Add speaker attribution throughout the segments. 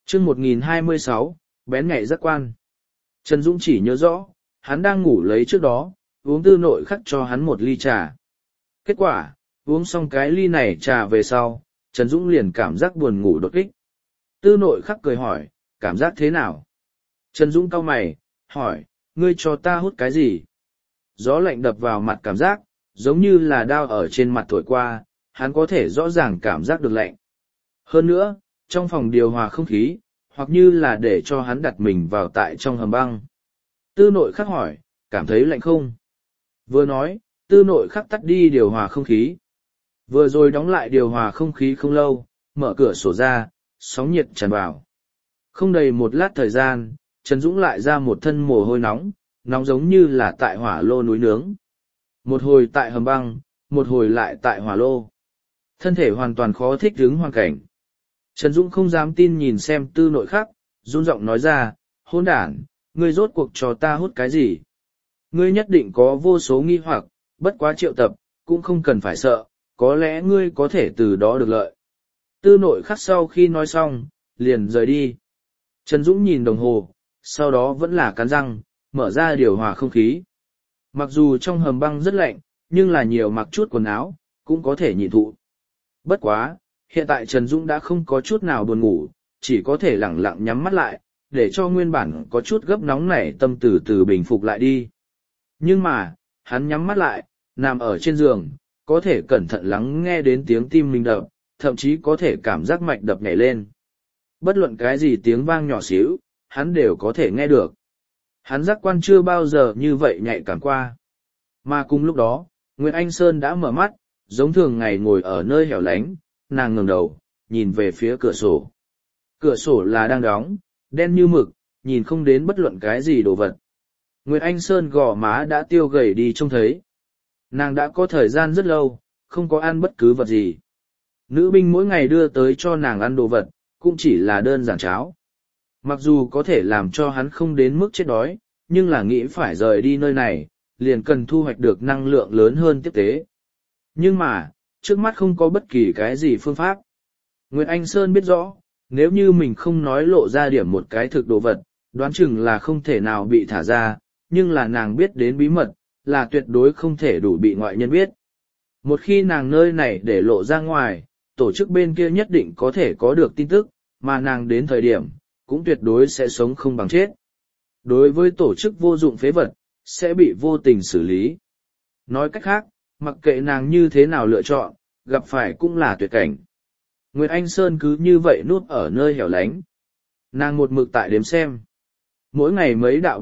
Speaker 1: chương 1026, bén nhạy giác quan. Trần Dũng chỉ nhớ rõ, hắn đang ngủ lấy trước đó, uống tư nội khắc cho hắn một ly trà. Kết quả, uống xong cái ly này trà về sau, Trần Dũng liền cảm giác buồn ngủ đột kích. Tư nội khắc cười hỏi, cảm giác thế nào? Trần Dũng cau mày, hỏi, ngươi cho ta hút cái gì? Gió lạnh đập vào mặt cảm giác, giống như là đao ở trên mặt thổi qua, hắn có thể rõ ràng cảm giác được lạnh. Hơn nữa, trong phòng điều hòa không khí, hoặc như là để cho hắn đặt mình vào tại trong hầm băng. Tư nội khắc hỏi, cảm thấy lạnh không? Vừa nói, tư nội khắc tắt đi điều hòa không khí. Vừa rồi đóng lại điều hòa không khí không lâu, mở cửa sổ ra, sóng nhiệt tràn vào. Không đầy một lát thời gian, Trần Dũng lại ra một thân mồ hôi nóng, nóng giống như là tại hỏa lô núi nướng. Một hồi tại hầm băng, một hồi lại tại hỏa lô. Thân thể hoàn toàn khó thích ứng hoàn cảnh. Trần Dũng không dám tin nhìn xem tư nội khắc, run giọng nói ra, hỗn đản, ngươi rốt cuộc cho ta hút cái gì? Ngươi nhất định có vô số nghi hoặc, bất quá triệu tập, cũng không cần phải sợ, có lẽ ngươi có thể từ đó được lợi. Tư nội khắc sau khi nói xong, liền rời đi. Trần Dũng nhìn đồng hồ, sau đó vẫn là cắn răng, mở ra điều hòa không khí. Mặc dù trong hầm băng rất lạnh, nhưng là nhiều mặc chút quần áo, cũng có thể nhịn thụ. Bất quá, hiện tại Trần Dũng đã không có chút nào buồn ngủ, chỉ có thể lẳng lặng nhắm mắt lại, để cho nguyên bản có chút gấp nóng nảy tâm từ từ bình phục lại đi. Nhưng mà, hắn nhắm mắt lại, nằm ở trên giường, có thể cẩn thận lắng nghe đến tiếng tim mình đập, thậm chí có thể cảm giác mạch đập nhảy lên. Bất luận cái gì tiếng vang nhỏ xíu, hắn đều có thể nghe được. Hắn giác quan chưa bao giờ như vậy nhạy cảm qua. Mà cùng lúc đó, Nguyệt Anh Sơn đã mở mắt, giống thường ngày ngồi ở nơi hẻo lánh, nàng ngẩng đầu, nhìn về phía cửa sổ. Cửa sổ là đang đóng, đen như mực, nhìn không đến bất luận cái gì đồ vật. Nguyệt Anh Sơn gò má đã tiêu gầy đi trông thấy. Nàng đã có thời gian rất lâu, không có ăn bất cứ vật gì. Nữ binh mỗi ngày đưa tới cho nàng ăn đồ vật, cũng chỉ là đơn giản cháo. Mặc dù có thể làm cho hắn không đến mức chết đói, nhưng là nghĩ phải rời đi nơi này, liền cần thu hoạch được năng lượng lớn hơn tiếp tế. Nhưng mà, trước mắt không có bất kỳ cái gì phương pháp. Nguyệt Anh Sơn biết rõ, nếu như mình không nói lộ ra điểm một cái thực đồ vật, đoán chừng là không thể nào bị thả ra, nhưng là nàng biết đến bí mật, là tuyệt đối không thể đủ bị ngoại nhân biết. Một khi nàng nơi này để lộ ra ngoài, tổ chức bên kia nhất định có thể có được tin tức, mà nàng đến thời điểm, cũng tuyệt đối sẽ sống không bằng chết. Đối với tổ chức vô dụng phế vật, sẽ bị vô tình xử lý. Nói cách khác, mặc kệ nàng như thế nào lựa chọn, gặp phải cũng là tuyệt cảnh. Nguyệt Anh Sơn cứ như vậy núp ở nơi hẻo lánh. Nàng một mực tại đếm xem. Mỗi ngày mấy đạo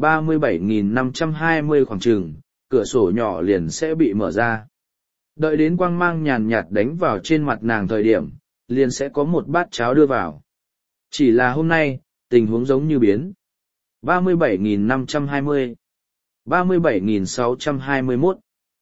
Speaker 1: 37.520 khoảng trường, cửa sổ nhỏ liền sẽ bị mở ra. Đợi đến quang mang nhàn nhạt đánh vào trên mặt nàng thời điểm, liền sẽ có một bát cháo đưa vào. Chỉ là hôm nay, tình huống giống như biến. 37.520, 37.621,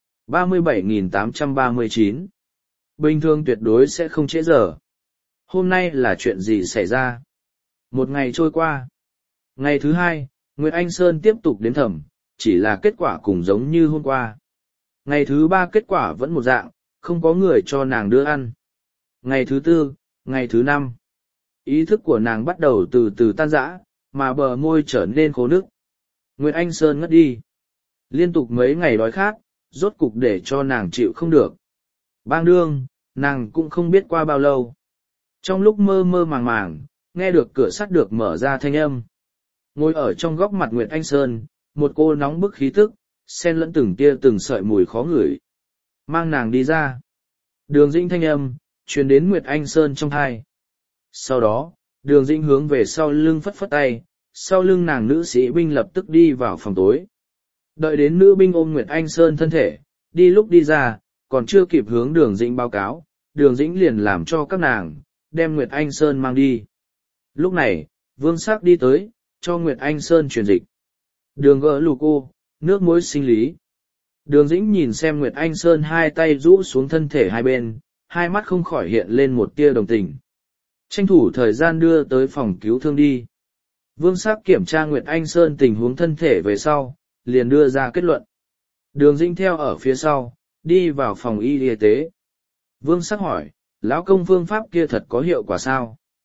Speaker 1: 37.839. Bình thường tuyệt đối sẽ không trễ giờ. Hôm nay là chuyện gì xảy ra? Một ngày trôi qua. Ngày thứ hai, Nguyệt Anh Sơn tiếp tục đếm thầm, chỉ là kết quả cùng giống như hôm qua. Ngày thứ ba kết quả vẫn một dạng, không có người cho nàng đưa ăn. Ngày thứ tư, ngày thứ năm. Ý thức của nàng bắt đầu từ từ tan rã, mà bờ môi trở nên khô nức. Nguyệt Anh Sơn ngất đi. Liên tục mấy ngày đói khát, rốt cục để cho nàng chịu không được. Bang đương, nàng cũng không biết qua bao lâu. Trong lúc mơ mơ màng màng, nghe được cửa sắt được mở ra thanh âm. Ngồi ở trong góc mặt Nguyệt Anh Sơn, một cô nóng bức khí tức, xen lẫn từng tia từng sợi mùi khó ngửi. Mang nàng đi ra. Đường Dĩnh thanh âm, truyền đến Nguyệt Anh Sơn trong tai. Sau đó, Đường Dĩnh hướng về sau lưng phất phất tay, sau lưng nàng nữ sĩ binh lập tức đi vào phòng tối. Đợi đến nữ binh ôm Nguyệt Anh Sơn thân thể, đi lúc đi ra, còn chưa kịp hướng Đường Dĩnh báo cáo, Đường Dĩnh liền làm cho các nàng, đem Nguyệt Anh Sơn mang đi. Lúc này, Vương Sắc đi tới, cho Nguyệt Anh Sơn truyền dịch. Đường gỡ lù cô, nước muối sinh lý. Đường Dĩnh nhìn xem Nguyệt Anh Sơn hai tay rũ xuống thân thể hai bên, hai mắt không khỏi hiện lên một tia đồng tình. Tranh thủ thời gian đưa tới phòng cứu thương đi. Vương Sắc kiểm tra Nguyệt Anh Sơn tình huống thân thể về sau, liền đưa ra kết luận. Đường Dĩnh theo ở phía sau, đi vào phòng y tế. Vương Sắc hỏi, lão công phương pháp kia thật có hiệu quả sao?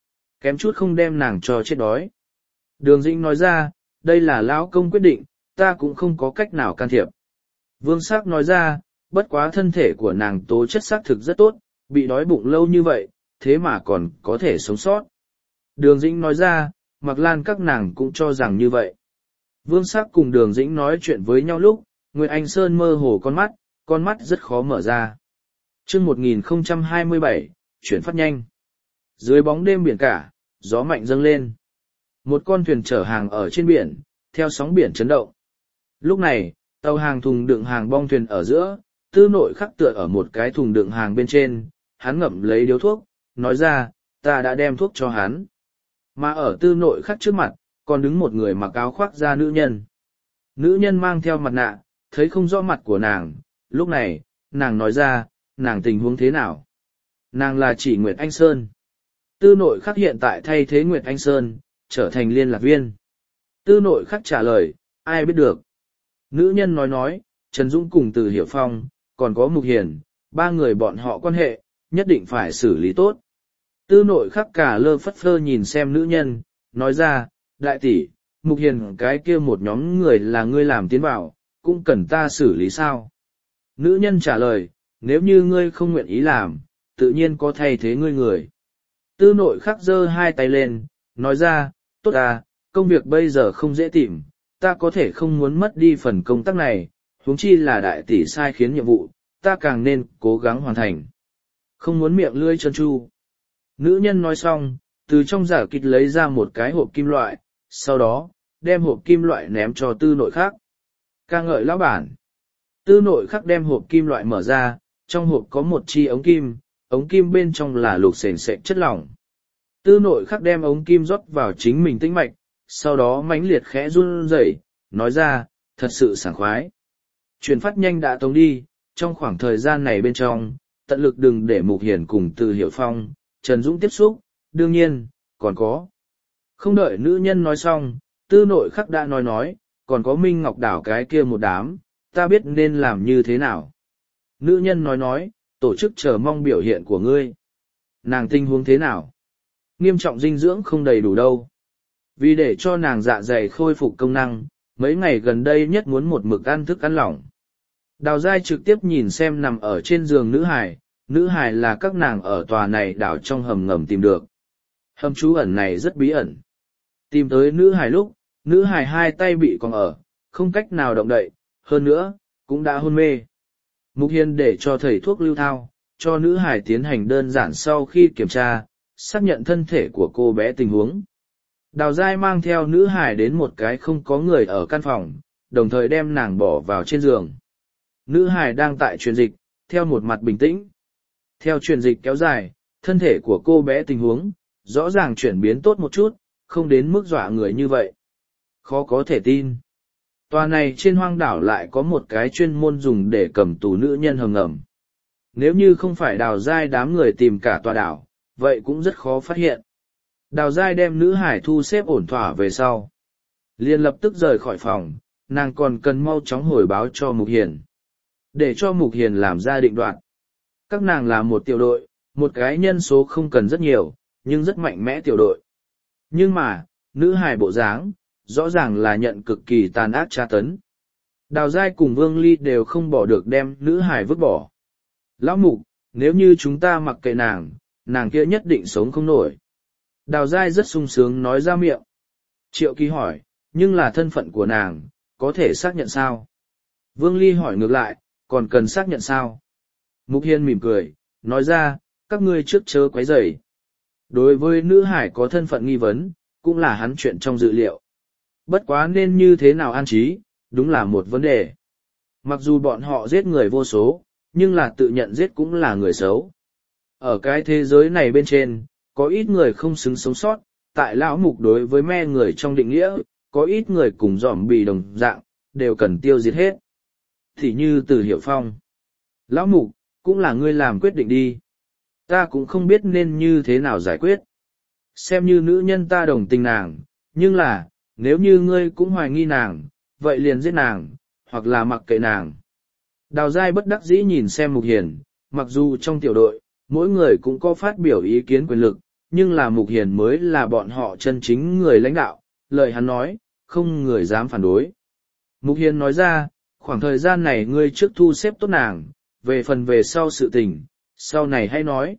Speaker 1: kém chút không đem nàng cho chết đói. Đường Dĩnh nói ra, đây là lão công quyết định, ta cũng không có cách nào can thiệp. Vương Sắc nói ra, bất quá thân thể của nàng tố chất xác thực rất tốt, bị đói bụng lâu như vậy, thế mà còn có thể sống sót. Đường Dĩnh nói ra, Mạc Lan các nàng cũng cho rằng như vậy. Vương Sắc cùng Đường Dĩnh nói chuyện với nhau lúc, Nguyệt Anh Sơn mơ hồ con mắt rất khó mở ra. Chương 1027, chuyển phát nhanh. Dưới bóng đêm biển cả, gió mạnh dâng lên. Một con thuyền chở hàng ở trên biển, theo sóng biển chấn động. Lúc này, tàu hàng thùng đựng hàng bong thuyền ở giữa, Tư Nội Khắc tựa ở một cái thùng đựng hàng bên trên, hắn ngậm lấy điếu thuốc, nói ra, ta đã đem thuốc cho hắn. Mà ở Tư Nội Khắc trước mặt, còn đứng một người mặc áo khoác da nữ nhân. Nữ nhân mang theo mặt nạ, thấy không rõ mặt của nàng, lúc này, nàng nói ra, nàng tình huống thế nào? Nàng là chỉ Nguyệt Anh Sơn. Tư Nội Khắc hiện tại thay thế Nguyệt Anh Sơn, trở thành liên lạc viên. Tư Nội Khắc trả lời, ai biết được. Nữ nhân nói, Trần Dũng cùng Từ Hiểu Phong, còn có Mục Hiền, ba người bọn họ quan hệ, nhất định phải xử lý tốt. Tư Nội Khắc cả lơ phất phơ nhìn xem nữ nhân, nói ra, đại tỷ, Mục Hiền cái kia một nhóm người là ngươi làm tiến vào, cũng cần ta xử lý sao? Nữ nhân trả lời, nếu như ngươi không nguyện ý làm, tự nhiên có thay thế ngươi người. Tư Nội Khắc giơ hai tay lên, nói ra, tốt à, công việc bây giờ không dễ tìm, ta có thể không muốn mất đi phần công tác này, huống chi là đại tỷ sai khiến nhiệm vụ, ta càng nên cố gắng hoàn thành. Không muốn miệng lưỡi trơn tru. Nữ nhân nói xong, từ trong giả kịch lấy ra một cái hộp kim loại, sau đó, đem hộp kim loại ném cho Tư Nội Khắc. Ca ngợi lão bản. Tư Nội Khắc đem hộp kim loại mở ra, trong hộp có một chi ống kim bên trong là lục sền sệt chất lỏng. Tư Nội Khắc đem ống kim rót vào chính mình tĩnh mạch, sau đó mãnh liệt khẽ run rẩy, nói ra, thật sự sảng khoái. Chuyển phát nhanh đã tống đi, trong khoảng thời gian này bên trong, tận lực đừng để Mục Hiền cùng Từ Hiểu Phong, Trần Dũng tiếp xúc, đương nhiên, còn có. Không đợi nữ nhân nói xong, Tư Nội Khắc đã nói, còn có Minh Ngọc Đảo cái kia một đám, ta biết nên làm như thế nào. Nữ nhân nói, tổ chức chờ mong biểu hiện của ngươi. Nàng tình huống thế nào? Nghiêm trọng dinh dưỡng không đầy đủ đâu. Vì để cho nàng dạ dày khôi phục công năng, mấy ngày gần đây nhất muốn một mực ăn thức ăn lỏng. Đào Giai trực tiếp nhìn xem nằm ở trên giường nữ hài là các nàng ở tòa này đảo trong hầm ngầm tìm được. Hầm trú ẩn này rất bí ẩn. Tìm tới nữ hài lúc, nữ hài hai tay bị còng ở, không cách nào động đậy, hơn nữa, cũng đã hôn mê. Mục Hiền để cho thầy thuốc lưu thao, cho nữ hài tiến hành đơn giản sau khi kiểm tra, xác nhận thân thể của cô bé tình huống. Đào Giai mang theo nữ hài đến một cái không có người ở căn phòng, đồng thời đem nàng bỏ vào trên giường. Nữ hài đang tại truyền dịch, theo một mặt bình tĩnh. Theo truyền dịch kéo dài, thân thể của cô bé tình huống, rõ ràng chuyển biến tốt một chút, không đến mức dọa người như vậy. Khó có thể tin. Tòa này trên hoang đảo lại có một cái chuyên môn dùng để cầm tù nữ nhân hầm ngầm. Nếu như không phải Đào Giai đám người tìm cả tòa đảo, vậy cũng rất khó phát hiện. Đào Giai đem nữ hải thu xếp ổn thỏa về sau. Liền lập tức rời khỏi phòng, nàng còn cần mau chóng hồi báo cho Mục Hiền. Để cho Mục Hiền làm ra định đoạt. Các nàng là một tiểu đội, một cái nhân số không cần rất nhiều, nhưng rất mạnh mẽ tiểu đội. Nhưng mà, nữ hải bộ dáng, rõ ràng là nhận cực kỳ tàn ác tra tấn. Đào Giai cùng Vương Ly đều không bỏ được đem nữ hải vứt bỏ. Lão Mục, nếu như chúng ta mặc kệ nàng kia nhất định sống không nổi. Đào Giai rất sung sướng nói ra miệng. Triệu Kỳ hỏi, nhưng là thân phận của nàng, có thể xác nhận sao? Vương Ly hỏi ngược lại, còn cần xác nhận sao? Mục Hiên mỉm cười, nói ra, các ngươi trước chớ quấy rầy. Đối với nữ hải có thân phận nghi vấn, cũng là hắn chuyện trong dự liệu. Bất quá nên như thế nào an trí, đúng là một vấn đề. Mặc dù bọn họ giết người vô số, nhưng là tự nhận giết cũng là người xấu. Ở cái thế giới này bên trên, có ít người không xứng sống sót, tại lão Mục đối với me người trong định nghĩa, có ít người cùng dòm bì đồng dạng, đều cần tiêu diệt hết. Thì như Từ Hiểu Phong. Lão Mục, cũng là ngươi làm quyết định đi. Ta cũng không biết nên như thế nào giải quyết. Xem như nữ nhân ta đồng tình nàng, nhưng là, nếu như ngươi cũng hoài nghi nàng, vậy liền giết nàng, hoặc là mặc kệ nàng. Đào Giai bất đắc dĩ nhìn xem Mục Hiền, mặc dù trong tiểu đội, mỗi người cũng có phát biểu ý kiến quyền lực, nhưng là Mục Hiền mới là bọn họ chân chính người lãnh đạo, lời hắn nói, không người dám phản đối. Mục Hiền nói ra, khoảng thời gian này ngươi trước thu xếp tốt nàng, về phần về sau sự tình, sau này hãy nói.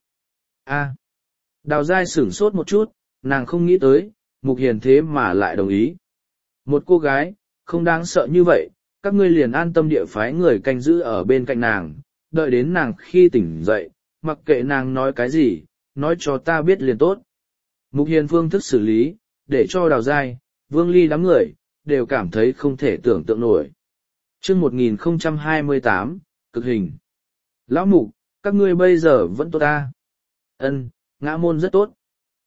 Speaker 1: Đào Giai sửng sốt một chút, nàng không nghĩ tới, Mục Hiền thế mà lại đồng ý. Một cô gái, không đáng sợ như vậy, các ngươi liền an tâm địa phái người canh giữ ở bên cạnh nàng, đợi đến nàng khi tỉnh dậy, mặc kệ nàng nói cái gì, nói cho ta biết liền tốt. Mục Hiền phương thức xử lý, để cho Đào Giai, Vương Ly đám người, đều cảm thấy không thể tưởng tượng nổi. Chương 1028, cực hình. Lão Mục, các ngươi bây giờ vẫn tốt ta. Ân, ngã môn rất tốt.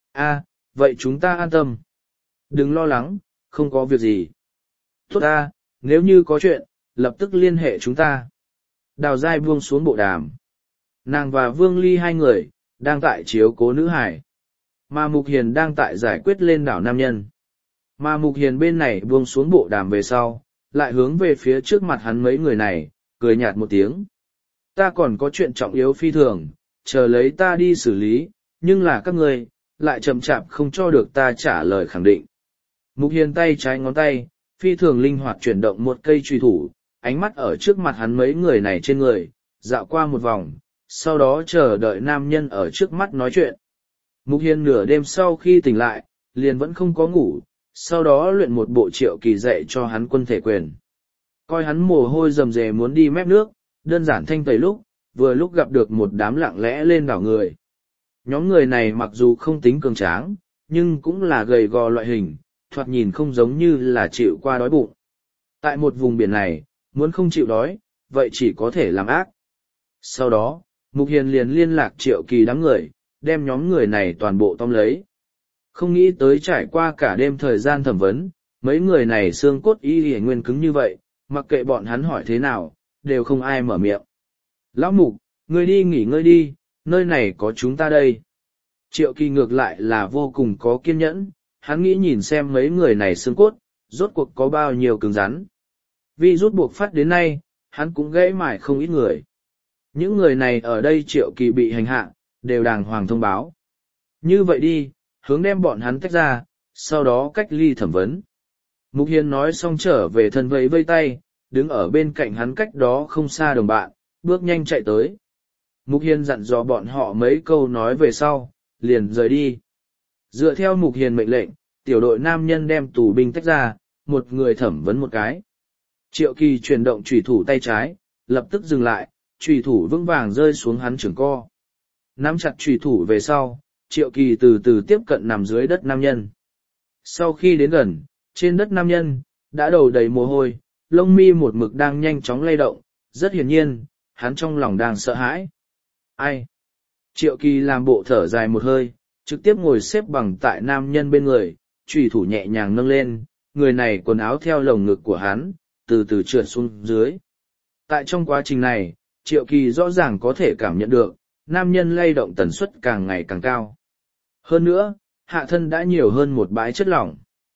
Speaker 1: Vậy chúng ta an tâm. Đừng lo lắng, không có việc gì. Tốt ta, nếu như có chuyện, lập tức liên hệ chúng ta. Đào Giai buông xuống bộ đàm. Nàng và Vương Ly hai người, đang tại chiếu cố nữ hải. Mà Mục Hiền đang tại giải quyết lên đảo nam nhân. Mà Mục Hiền bên này buông xuống bộ đàm về sau, lại hướng về phía trước mặt hắn mấy người này, cười nhạt một tiếng. Ta còn có chuyện trọng yếu phi thường, chờ lấy ta đi xử lý, nhưng là các ngươi lại chậm chạp không cho được ta trả lời khẳng định. Mục Hiền tay trái ngón tay, phi thường linh hoạt chuyển động một cây truy thủ, ánh mắt ở trước mặt hắn mấy người này trên người, dạo qua một vòng, sau đó chờ đợi nam nhân ở trước mắt nói chuyện. Mục Hiền nửa đêm sau khi tỉnh lại, liền vẫn không có ngủ, sau đó luyện một bộ Triệu Kỳ dạy cho hắn quân thể quyền. Coi hắn mồ hôi rầm rề muốn đi mép nước, đơn giản thanh tẩy vừa lúc gặp được một đám lặng lẽ lên đảo người. Nhóm người này mặc dù không tính cường tráng, nhưng cũng là gầy gò loại hình, thoạt nhìn không giống như là chịu qua đói bụng. Tại một vùng biển này, muốn không chịu đói, vậy chỉ có thể làm ác. Sau đó, Mục Hiền liền liên lạc Triệu Kỳ đám người, đem nhóm người này toàn bộ tóm lấy. Không nghĩ tới trải qua cả đêm thời gian thẩm vấn, mấy người này xương cốt y nguyên cứng như vậy, mặc kệ bọn hắn hỏi thế nào, đều không ai mở miệng. Lão Mục, ngươi đi nghỉ ngơi đi, nơi này có chúng ta đây. Triệu Kỳ ngược lại là vô cùng có kiên nhẫn, hắn nghĩ nhìn xem mấy người này xương cốt, rốt cuộc có bao nhiêu cứng rắn. Vì rút buộc phát đến nay, hắn cũng gãy mải không ít người. Những người này ở đây Triệu Kỳ bị hành hạ, đều đàng hoàng thông báo. Như vậy đi, hướng đem bọn hắn tách ra, sau đó cách ly thẩm vấn. Mục Hiền nói xong trở về thân vẫy vây tay, đứng ở bên cạnh hắn cách đó không xa đồng bạn, bước nhanh chạy tới. Mục Hiền dặn dò bọn họ mấy câu nói về sau, liền rời đi. Dựa theo Mục Hiền mệnh lệnh, tiểu đội nam nhân đem tù binh tách ra, một người thẩm vấn một cái. Triệu Kỳ chuyển động chủy thủ tay trái, lập tức dừng lại, chủy thủ vững vàng rơi xuống hắn chưởng co. Nắm chặt chủy thủ về sau, Triệu Kỳ từ từ tiếp cận nằm dưới đất nam nhân. Sau khi đến gần, trên đất nam nhân, đã đầu đầy mồ hôi, lông mi một mực đang nhanh chóng lay động, rất hiển nhiên, hắn trong lòng đang sợ hãi. Ai? Triệu Kỳ làm bộ thở dài một hơi, trực tiếp ngồi xếp bằng tại nam nhân bên người, chủy thủ nhẹ nhàng nâng lên, người này quần áo theo lồng ngực của hắn, từ từ trượt xuống dưới. Tại trong quá trình này, Triệu Kỳ rõ ràng có thể cảm nhận được, nam nhân lay động tần suất càng ngày càng cao. Hơn nữa, hạ thân đã nhiều hơn một bãi chất lỏng.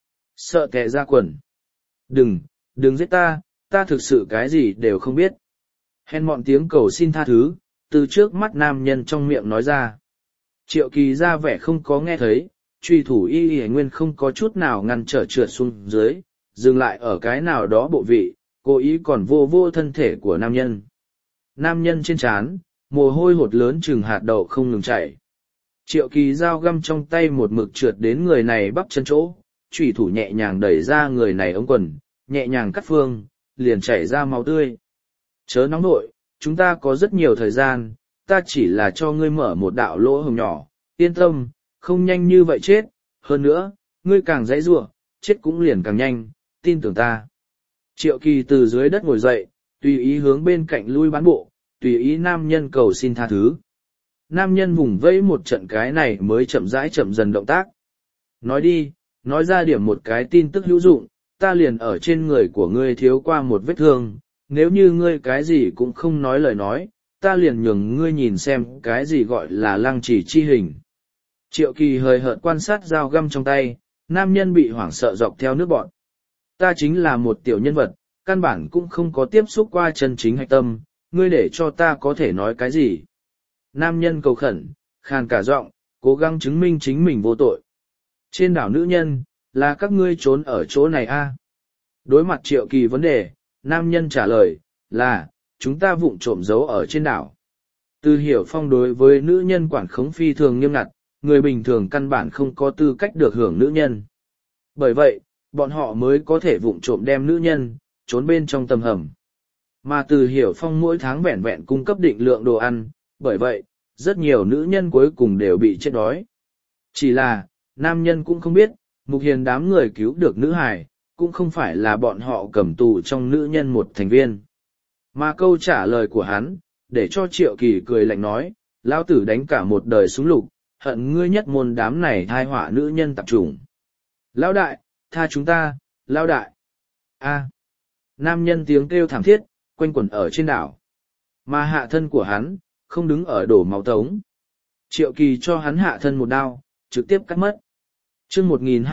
Speaker 1: Sợ tè ra quần. Đừng giết ta thực sự cái gì đều không biết. Hèn mọn tiếng cầu xin tha thứ, từ trước mắt nam nhân trong miệng nói ra. Triệu Kỳ ra vẻ không có nghe thấy, truy thủ y nguyên không có chút nào ngăn trở trượt xuống dưới, dừng lại ở cái nào đó bộ vị, cố ý còn vô thân thể của nam nhân. Nam nhân trên trán, mồ hôi hột lớn chừng hạt đậu không ngừng chảy. Triệu Kỳ dao găm trong tay một mực trượt đến người này bắp chân chỗ, chủy thủ nhẹ nhàng đẩy ra người này ống quần, nhẹ nhàng cắt phương, liền chảy ra máu tươi. Chớ nóng nội, chúng ta có rất nhiều thời gian, ta chỉ là cho ngươi mở một đạo lỗ hổng nhỏ, yên tâm, không nhanh như vậy chết, hơn nữa, ngươi càng dãy giụa, chết cũng liền càng nhanh, tin tưởng ta. Triệu Kỳ từ dưới đất ngồi dậy, tùy ý hướng bên cạnh lui bán bộ, tùy ý nam nhân cầu xin tha thứ. Nam nhân vùng vẫy một trận cái này mới chậm rãi chậm dần động tác. Nói đi, nói ra điểm một cái tin tức hữu dụng, ta liền ở trên người của ngươi thiếu qua một vết thương, nếu như ngươi cái gì cũng không nói lời nói, ta liền nhường ngươi nhìn xem cái gì gọi là lăng trì chi hình. Triệu Kỳ hời hợt quan sát dao găm trong tay, nam nhân bị hoảng sợ dọc theo nước bọn. Ta chính là một tiểu nhân vật, căn bản cũng không có tiếp xúc qua chân chính hạch tâm, ngươi để cho ta có thể nói cái gì. Nam nhân cầu khẩn, khàn cả giọng, cố gắng chứng minh chính mình vô tội. Trên đảo nữ nhân, là các ngươi trốn ở chỗ này a? Đối mặt Triệu Kỳ vấn đề, nam nhân trả lời, là, chúng ta vụng trộm giấu ở trên đảo. Từ Hiểu Phong đối với nữ nhân quản khống phi thường nghiêm ngặt, người bình thường căn bản không có tư cách được hưởng nữ nhân. Bởi vậy, bọn họ mới có thể vụng trộm đem nữ nhân, trốn bên trong tầm hầm. Mà Từ Hiểu Phong mỗi tháng vẹn vẹn cung cấp định lượng đồ ăn, bởi vậy, rất nhiều nữ nhân cuối cùng đều bị chết đói. Chỉ là, nam nhân cũng không biết, Mục Hiền đám người cứu được nữ hài, cũng không phải là bọn họ cầm tù trong nữ nhân một thành viên. Mà câu trả lời của hắn, để cho Triệu Kỳ cười lạnh nói, lão tử đánh cả một đời súng lục, hận ngươi nhất môn đám này thai họa nữ nhân tạp chủng. Lão đại, tha chúng ta, lão đại. A. Nam nhân tiếng kêu thảm thiết, quanh quẩn ở trên đảo. Mà hạ thân của hắn, không đứng ở đổ máu tống. Triệu Kỳ cho hắn hạ thân một đao, trực tiếp cắt mất. Chương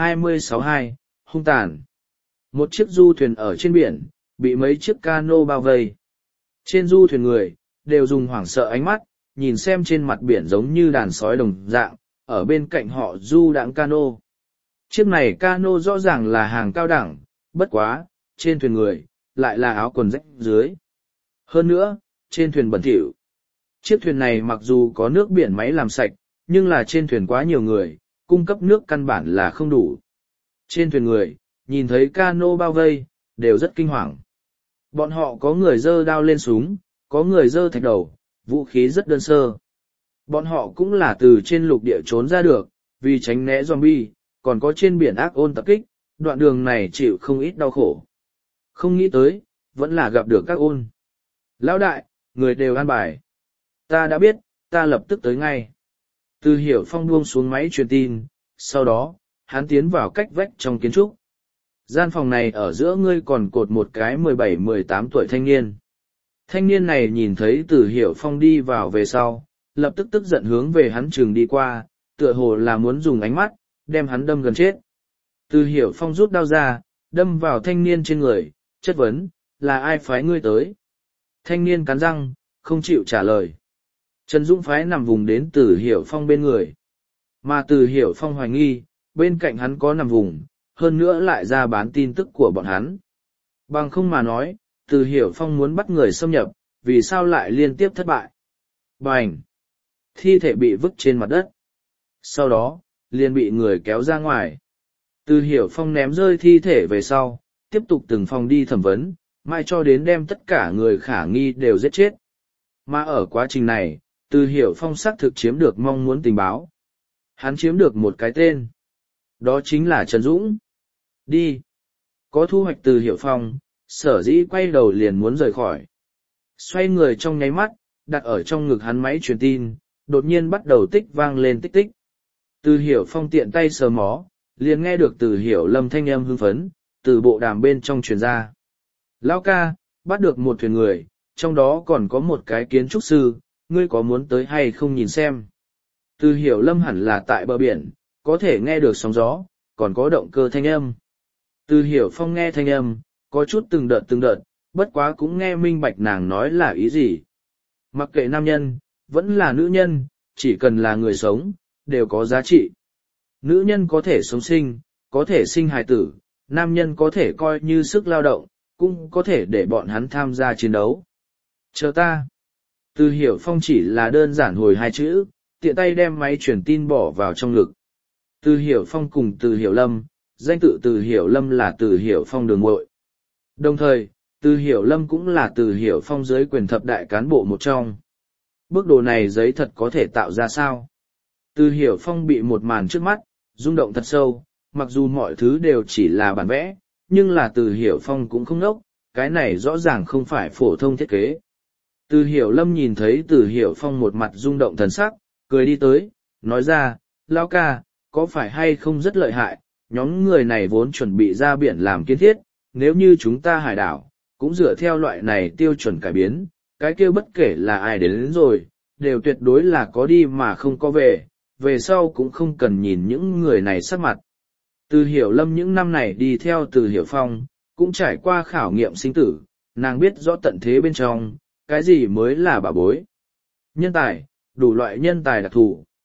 Speaker 1: 1026-2, hung tàn. Một chiếc du thuyền ở trên biển, bị mấy chiếc cano bao vây. Trên du thuyền người, đều dùng hoảng sợ ánh mắt, nhìn xem trên mặt biển giống như đàn sói đồng dạng, ở bên cạnh họ du đãng cano. Chiếc này cano rõ ràng là hàng cao đẳng, bất quá, trên thuyền người, lại là áo quần rách dưới. Hơn nữa, trên thuyền bẩn thỉu. Chiếc thuyền này mặc dù có nước biển máy làm sạch, nhưng là trên thuyền quá nhiều người, cung cấp nước căn bản là không đủ. Trên thuyền người, nhìn thấy cano bao vây, đều rất kinh hoàng. Bọn họ có người giơ đao lên súng, có người giơ thạch đầu, vũ khí rất đơn sơ. Bọn họ cũng là từ trên lục địa trốn ra được, vì tránh né zombie, còn có trên biển ác ôn tập kích, đoạn đường này chịu không ít đau khổ. Không nghĩ tới, vẫn là gặp được các ôn. Lão đại, người đều an bài. Ta đã biết, ta lập tức tới ngay. Từ Hiểu Phong buông xuống máy truyền tin, sau đó, hắn tiến vào cách vách trong kiến trúc. Gian phòng này ở giữa ngươi còn cột một cái 17-18 tuổi thanh niên. Thanh niên này nhìn thấy Từ Hiểu Phong đi vào về sau, lập tức tức giận hướng về hắn trường đi qua, tựa hồ là muốn dùng ánh mắt, đem hắn đâm gần chết. Từ Hiểu Phong rút đao ra, đâm vào thanh niên trên người, chất vấn, là ai phái ngươi tới? Thanh niên cắn răng, không chịu trả lời. Trần Dũng phái nằm vùng đến Từ Hiểu Phong bên người. Mà Từ Hiểu Phong hoài nghi, bên cạnh hắn có nằm vùng, hơn nữa lại ra bán tin tức của bọn hắn. Bằng không mà nói, Từ Hiểu Phong muốn bắt người xâm nhập, vì sao lại liên tiếp thất bại? Bành! Thi thể bị vứt trên mặt đất. Sau đó, liền bị người kéo ra ngoài. Từ Hiểu Phong ném rơi thi thể về sau, tiếp tục từng phòng đi thẩm vấn, mãi cho đến đem tất cả người khả nghi đều giết chết. Mà ở quá trình này, Từ Hiểu Phong xác thực chiếm được mong muốn tình báo. Hắn chiếm được một cái tên. Đó chính là Trần Dũng. Đi. Có thu hoạch Từ Hiểu Phong, sở dĩ quay đầu liền muốn rời khỏi. Xoay người trong nháy mắt, đặt ở trong ngực hắn máy truyền tin, đột nhiên bắt đầu tích vang lên tích tích. Từ Hiểu Phong tiện tay sờ mó, liền nghe được Từ Hiểu Lâm thanh âm hưng phấn, từ bộ đàm bên trong truyền ra. Lão ca, bắt được một thuyền người, trong đó còn có một cái kiến trúc sư, ngươi có muốn tới hay không nhìn xem. Từ Hiểu Lâm hẳn là tại bờ biển, có thể nghe được sóng gió, còn có động cơ thanh âm. Từ Hiểu Phong nghe thanh âm, có chút từng đợt, bất quá cũng nghe minh bạch nàng nói là ý gì. Mặc kệ nam nhân, vẫn là nữ nhân, chỉ cần là người sống, đều có giá trị. Nữ nhân có thể sống sinh, có thể sinh hài tử, nam nhân có thể coi như sức lao động, cũng có thể để bọn hắn tham gia chiến đấu. Chờ ta. Từ Hiểu Phong chỉ là đơn giản hồi hai chữ, tiện tay đem máy truyền tin bỏ vào trong ngực. Từ Hiểu Phong cùng Từ Hiểu Lâm, danh tự Từ Hiểu Lâm là Từ Hiểu Phong đường muội. Đồng thời, Từ Hiểu Lâm cũng là Từ Hiểu Phong dưới quyền thập đại cán bộ một trong. Bức đồ này giấy thật có thể tạo ra sao? Từ Hiểu Phong bị một màn trước mắt, rung động thật sâu, mặc dù mọi thứ đều chỉ là bản vẽ, nhưng là Từ Hiểu Phong cũng không ngốc, cái này rõ ràng không phải phổ thông thiết kế. Từ Hiểu Lâm nhìn thấy Từ Hiểu Phong một mặt rung động thần sắc, cười đi tới, nói ra, lão ca, có phải hay không rất lợi hại, nhóm người này vốn chuẩn bị ra biển làm kiến thiết, nếu như chúng ta hải đảo, cũng dựa theo loại này tiêu chuẩn cải biến, cái kia bất kể là ai đến rồi, đều tuyệt đối là có đi mà không có về, về sau cũng không cần nhìn những người này sắc mặt. Từ Hiểu Lâm những năm này đi theo Từ Hiểu Phong, cũng trải qua khảo nghiệm sinh tử, nàng biết rõ tận thế bên trong, cái gì mới là bà bối. Nhân tài, đủ loại nhân tài đặc thù.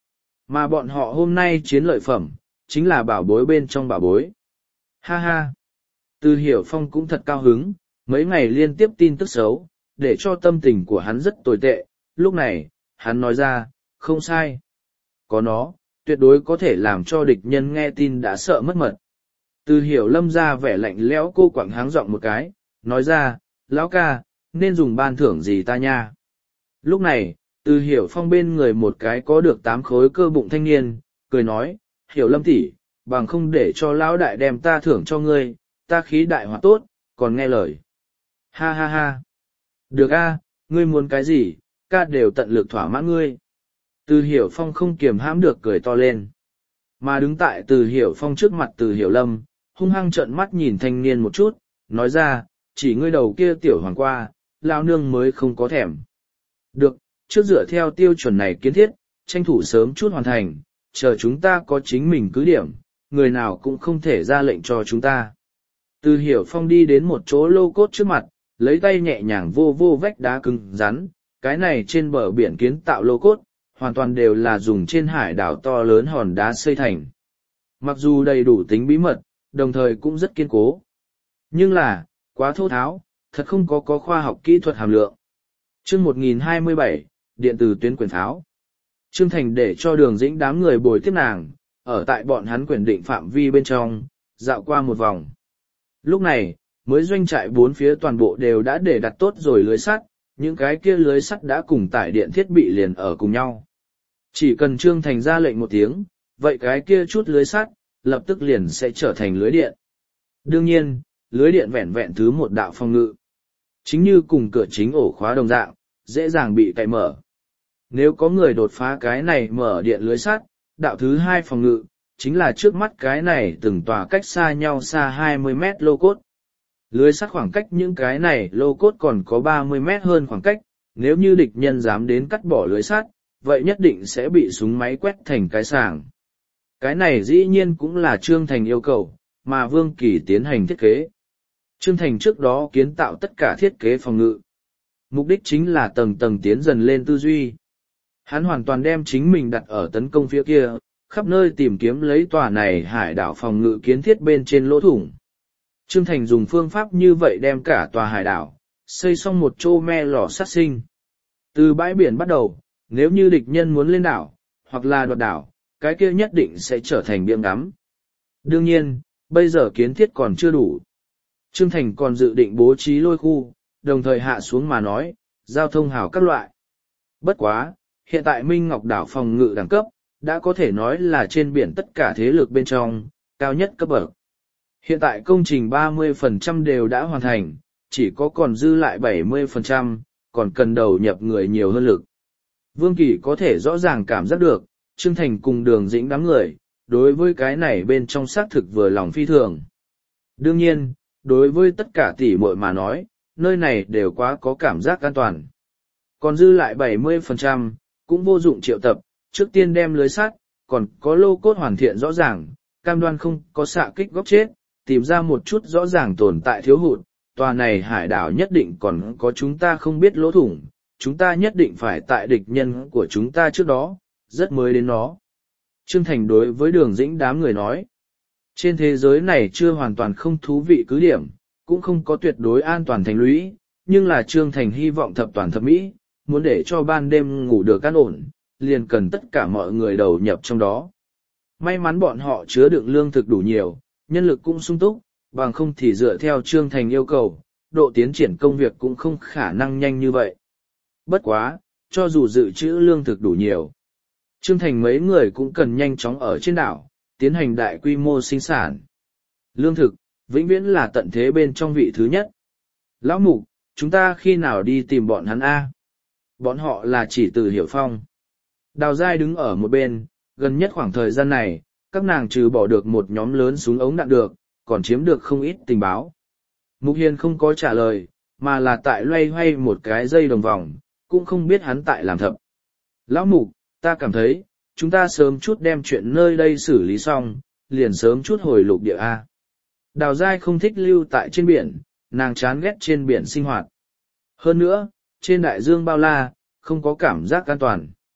Speaker 1: Mà bọn họ hôm nay chiến lợi phẩm, chính là bảo bối bên trong bảo bối. Ha ha! Từ Hiểu Phong cũng thật cao hứng, mấy ngày liên tiếp tin tức xấu, để cho tâm tình của hắn rất tồi tệ. Lúc này, hắn nói ra, không sai. Có nó, tuyệt đối có thể làm cho địch nhân nghe tin đã sợ mất mật. Từ Hiểu Lâm ra vẻ lạnh lẽo, cô quẳng háng giọng một cái, nói ra, lão ca, nên dùng ban thưởng gì ta nha. Lúc này, Từ Hiểu Phong bên người một cái có được 8 khối cơ bụng thanh niên, cười nói, Hiểu Lâm tỷ, bằng không để cho lão đại đem ta thưởng cho ngươi, ta khí đại hoạt tốt, còn nghe lời. Ha ha ha. Được a, ngươi muốn cái gì, ca đều tận lực thỏa mãn ngươi. Từ Hiểu Phong không kiềm hãm được cười to lên. Mà đứng tại Từ Hiểu Phong trước mặt Từ Hiểu Lâm, hung hăng trợn mắt nhìn thanh niên một chút, nói ra, chỉ ngươi đầu kia tiểu hoàng qua, lao nương mới không có thèm. Được, trước dựa theo tiêu chuẩn này kiến thiết, tranh thủ sớm chút hoàn thành, chờ chúng ta có chính mình cứ điểm, người nào cũng không thể ra lệnh cho chúng ta. Từ Hiểu Phong đi đến một chỗ lô cốt trước mặt, lấy tay nhẹ nhàng vô vô vách đá cứng rắn, cái này trên bờ biển kiến tạo lô cốt, hoàn toàn đều là dùng trên hải đảo to lớn hòn đá xây thành. Mặc dù đầy đủ tính bí mật, đồng thời cũng rất kiên cố. Nhưng là, quá thô tháo, thật không có khoa học kỹ thuật hàm lượng. Chương 1027, điện tử tuyến quyền pháo. Trương Thành để cho Đường Dĩnh đám người bồi tiếp nàng, ở tại bọn hắn quyền định phạm vi bên trong, dạo qua một vòng. Lúc này, mới doanh trại bốn phía toàn bộ đều đã để đặt tốt rồi lưới sắt, những cái kia lưới sắt đã cùng tải điện thiết bị liền ở cùng nhau. Chỉ cần Trương Thành ra lệnh một tiếng, vậy cái kia chút lưới sắt, lập tức liền sẽ trở thành lưới điện. Đương nhiên, lưới điện vẹn vẹn thứ một đạo phòng ngự. Chính như cùng cửa chính ổ khóa đồng dạng, dễ dàng bị cậy mở. Nếu có người đột phá cái này mở điện lưới sắt, đạo thứ hai phòng ngự, chính là trước mắt cái này từng tòa cách xa nhau xa 20 mét lô cốt. Lưới sắt khoảng cách những cái này lô cốt còn có 30 mét hơn khoảng cách, nếu như địch nhân dám đến cắt bỏ lưới sắt, vậy nhất định sẽ bị súng máy quét thành cái sàng. Cái này dĩ nhiên cũng là Trương Thành yêu cầu, mà Vương Kỳ tiến hành thiết kế. Trương Thành trước đó kiến tạo tất cả thiết kế phòng ngự. Mục đích chính là tầng tầng tiến dần lên tư duy. Hắn hoàn toàn đem chính mình đặt ở tấn công phía kia, khắp nơi tìm kiếm lấy tòa này hải đảo phòng ngự kiến thiết bên trên lỗ thủng. Trương Thành dùng phương pháp như vậy đem cả tòa hải đảo, xây xong một chỗ me lò sát sinh. Từ bãi biển bắt đầu, nếu như địch nhân muốn lên đảo, hoặc là đoạt đảo, cái kia nhất định sẽ trở thành biếng ngắm. Đương nhiên, bây giờ kiến thiết còn chưa đủ. Trương Thành còn dự định bố trí lôi khu, đồng thời hạ xuống mà nói, giao thông hảo các loại. Bất quá, hiện tại Minh Ngọc đảo phòng ngự đẳng cấp, đã có thể nói là trên biển tất cả thế lực bên trong, cao nhất cấp bậc. Hiện tại công trình 30% đều đã hoàn thành, chỉ có còn dư lại 70%, còn cần đầu nhập người nhiều hơn lực. Vương Kỳ có thể rõ ràng cảm giác được, Trương Thành cùng Đường Dĩnh đám người, đối với cái này bên trong xác thực vừa lòng phi thường. Đương nhiên, đối với tất cả tỷ muội mà nói, nơi này đều quá có cảm giác an toàn. Còn dư lại 70%, cũng vô dụng triệu tập, trước tiên đem lưới sắt, còn có lô cốt hoàn thiện rõ ràng, cam đoan không có xạ kích góc chết, tìm ra một chút rõ ràng tồn tại thiếu hụt, tòa này hải đảo nhất định còn có chúng ta không biết lỗ thủng, chúng ta nhất định phải tại địch nhân của chúng ta trước đó, rất mới đến nó. Trương Thành đối với Đường Dĩnh đám người nói, trên thế giới này chưa hoàn toàn không thú vị cứ điểm, cũng không có tuyệt đối an toàn thành lũy, nhưng là Trương Thành hy vọng thập toàn thập mỹ, muốn để cho ban đêm ngủ được an ổn, liền cần tất cả mọi người đầu nhập trong đó. May mắn bọn họ chứa đựng lương thực đủ nhiều, nhân lực cũng sung túc, bằng không thì dựa theo Trương Thành yêu cầu, độ tiến triển công việc cũng không khả năng nhanh như vậy. Bất quá, cho dù dự trữ lương thực đủ nhiều, Trương Thành mấy người cũng cần nhanh chóng ở trên đảo, tiến hành đại quy mô sinh sản. Lương thực, vĩnh viễn là tận thế bên trong vị thứ nhất. Lão Mục, chúng ta khi nào đi tìm bọn hắn A? Bọn họ là chỉ Từ Hiểu Phong. Đào Giai đứng ở một bên, gần nhất khoảng thời gian này, các nàng trừ bỏ được một nhóm lớn súng ống đạn được, còn chiếm được không ít tình báo. Mục Hiền không có trả lời, mà là tại loay hoay một cái dây đồng vòng, cũng không biết hắn tại làm thập. Lão Mục, ta cảm thấy, chúng ta sớm chút đem chuyện nơi đây xử lý xong, liền sớm chút hồi lục địa A. Đào Giai không thích lưu tại trên biển, nàng chán ghét trên biển sinh hoạt. Hơn nữa, trên đại dương bao la, không có cảm giác an toàn.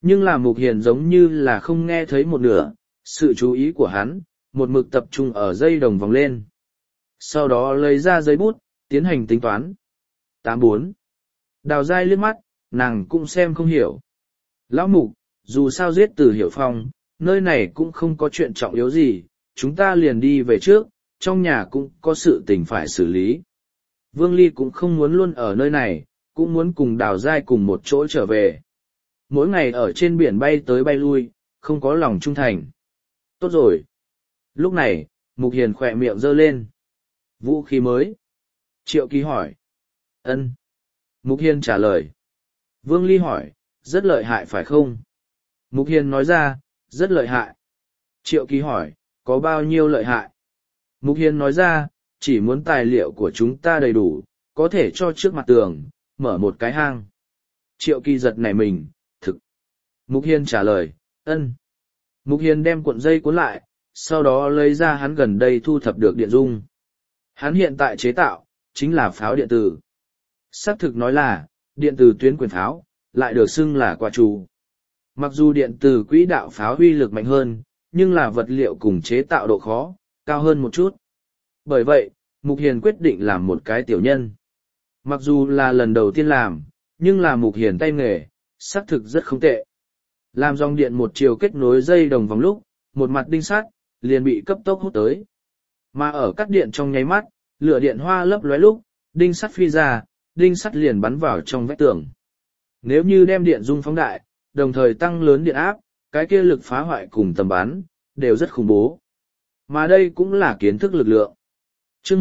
Speaker 1: Nhưng là Mục Hiền giống như là không nghe thấy một nửa, sự chú ý của hắn, một mực tập trung ở dây đồng vòng lên. Sau đó lấy ra giấy bút, tiến hành tính toán. 84. Đào Giai liếc mắt, nàng cũng xem không hiểu. Lão Mục, dù sao giết Từ Hiểu Phong, nơi này cũng không có chuyện trọng yếu gì, chúng ta liền đi về trước, trong nhà cũng có sự tình phải xử lý. Vương Ly cũng không muốn luôn ở nơi này, cũng muốn cùng Đào Giai cùng một chỗ trở về. Mỗi ngày ở trên biển bay tới bay lui, không có lòng trung thành. Tốt rồi. Lúc này, Mục Hiền khỏe miệng giơ lên. Vũ khí mới. Triệu Kỳ hỏi. Ân. Mục Hiền trả lời. Vương Ly hỏi, rất lợi hại phải không? Mục Hiền nói ra, rất lợi hại. Triệu Kỳ hỏi, có bao nhiêu lợi hại? Mục Hiền nói ra, chỉ muốn tài liệu của chúng ta đầy đủ, có thể cho trước mặt tường, mở một cái hang. Triệu Kỳ giật nảy mình, thực. Mục Hiền trả lời, ân. Mục Hiền đem cuộn dây cuốn lại, sau đó lấy ra hắn gần đây thu thập được điện dung. Hắn hiện tại chế tạo, chính là pháo điện tử. Xác thực nói là, điện tử tuyến quyền pháo, lại được xưng là quả trù. Mặc dù điện tử quỹ đạo pháo uy lực mạnh hơn, nhưng là vật liệu cùng chế tạo độ khó, cao hơn một chút. Bởi vậy, Mục Hiền quyết định làm một cái tiểu nhân. Mặc dù là lần đầu tiên làm, nhưng là Mục Hiền tay nghề, xác thực rất không tệ. Làm dòng điện một chiều kết nối dây đồng vòng lúc, một mặt đinh sắt liền bị cấp tốc hút tới. Mà ở cắt điện trong nháy mắt, lửa điện hoa lấp lóe lúc, đinh sắt phi ra, đinh sắt liền bắn vào trong vách tường. Nếu như đem điện dung phóng đại, đồng thời tăng lớn điện áp, cái kia lực phá hoại cùng tầm bắn, đều rất khủng bố. Mà đây cũng là kiến thức lực lượng. Chương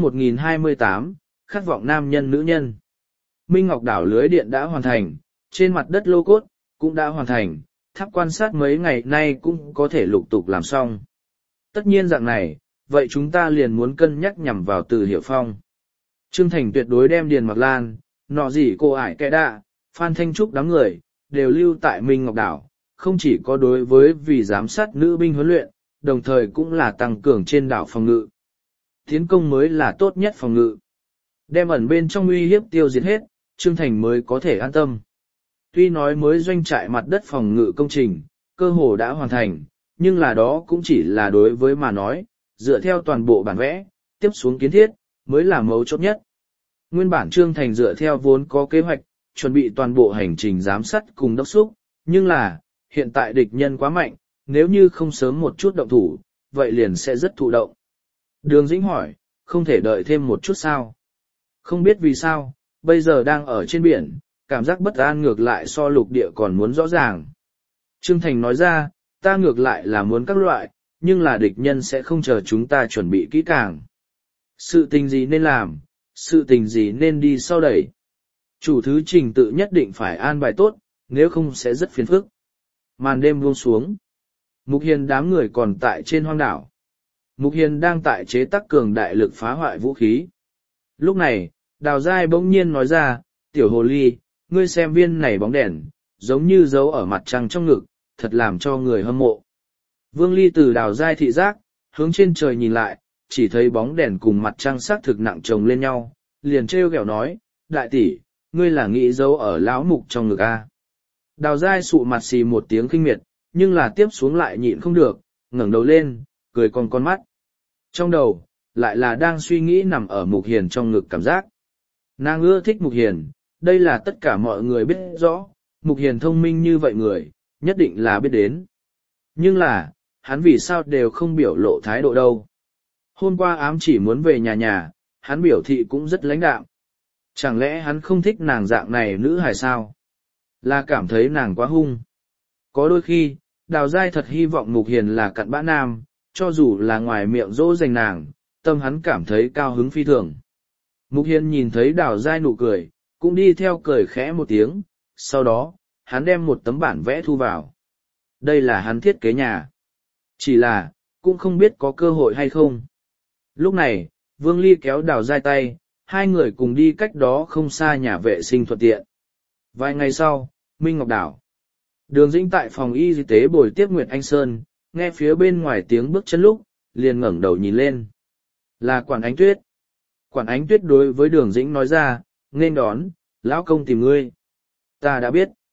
Speaker 1: 1028, khát vọng nam nhân nữ nhân. Minh Ngọc đảo lưới điện đã hoàn thành, trên mặt đất lô cốt, cũng đã hoàn thành, tháp quan sát mấy ngày nay cũng có thể lục tục làm xong. Tất nhiên dạng này, vậy chúng ta liền muốn cân nhắc nhằm vào Từ Hiểu Phong. Trương Thành tuyệt đối đem Điền Mặc Lan, nọ gì cô ải kẻ đạ, Phan Thanh Trúc đám người, đều lưu tại Minh Ngọc đảo, không chỉ có đối với vì giám sát nữ binh huấn luyện, đồng thời cũng là tăng cường trên đảo phòng ngự. Tiến công mới là tốt nhất phòng ngự. Đem ẩn bên trong uy hiếp tiêu diệt hết, Trương Thành mới có thể an tâm. Tuy nói mới doanh trại mặt đất phòng ngự công trình, cơ hồ đã hoàn thành, nhưng là đó cũng chỉ là đối với mà nói, dựa theo toàn bộ bản vẽ, tiếp xuống kiến thiết, mới là mấu chốt nhất. Nguyên bản Trương Thành dựa theo vốn có kế hoạch, chuẩn bị toàn bộ hành trình giám sát cùng đốc thúc, nhưng là, hiện tại địch nhân quá mạnh, nếu như không sớm một chút động thủ, vậy liền sẽ rất thụ động. Đường Dĩnh hỏi, không thể đợi thêm một chút sao? Không biết vì sao, bây giờ đang ở trên biển, cảm giác bất an ngược lại so lục địa còn muốn rõ ràng. Trương Thành nói ra, ta ngược lại là muốn các loại, nhưng là địch nhân sẽ không chờ chúng ta chuẩn bị kỹ càng. Sự tình gì nên làm, sự tình gì nên đi sau đẩy. Chủ thứ trình tự nhất định phải an bài tốt, nếu không sẽ rất phiền phức. Màn đêm buông xuống. Mục Hiền đám người còn tại trên hoang đảo. Mục Hiền đang tại chế tác cường đại lực phá hoại vũ khí. Lúc này, Đào Giai bỗng nhiên nói ra, tiểu hồ ly, ngươi xem viên này bóng đèn, giống như dấu ở mặt trăng trong ngực, thật làm cho người hâm mộ. Vương Ly từ Đào Giai thị giác, hướng trên trời nhìn lại, chỉ thấy bóng đèn cùng mặt trăng xác thực nặng chồng lên nhau, liền trêu ghẹo nói, đại tỷ, ngươi là nghĩ dấu ở lão mục trong ngực a? Đào Giai sụ mặt xì một tiếng kinh miệt, nhưng là tiếp xuống lại nhịn không được, ngẩng đầu lên, cười con mắt. Trong đầu, lại là đang suy nghĩ nằm ở Mục Hiền trong ngực cảm giác. Nàng ưa thích Mục Hiền, đây là tất cả mọi người biết rõ, Mục Hiền thông minh như vậy người, nhất định là biết đến. Nhưng là, hắn vì sao đều không biểu lộ thái độ đâu. Hôm qua ám chỉ muốn về nhà, hắn biểu thị cũng rất lãnh đạm. Chẳng lẽ hắn không thích nàng dạng này nữ hài sao? Là cảm thấy nàng quá hung. Có đôi khi, Đào Giai thật hy vọng Mục Hiền là cặn bã nam, cho dù là ngoài miệng dỗ dành nàng, tâm hắn cảm thấy cao hứng phi thường. Mục Hiền nhìn thấy Đào Giai nụ cười, cũng đi theo cười khẽ một tiếng, sau đó, hắn đem một tấm bản vẽ thu vào. Đây là hắn thiết kế nhà. Chỉ là, cũng không biết có cơ hội hay không. Lúc này, Vương Ly kéo Đào Giai tay, hai người cùng đi cách đó không xa nhà vệ sinh thuận tiện. Vài ngày sau, Minh Ngọc đảo. Đường Dĩnh tại phòng y tế bồi tiếp Nguyệt Anh Sơn, nghe phía bên ngoài tiếng bước chân lúc, liền ngẩng đầu nhìn lên. Là Quản Ánh Tuyết. Quản Ánh Tuyết đối với Đường Dĩnh nói ra, nên đón, lão công tìm ngươi. Ta đã biết.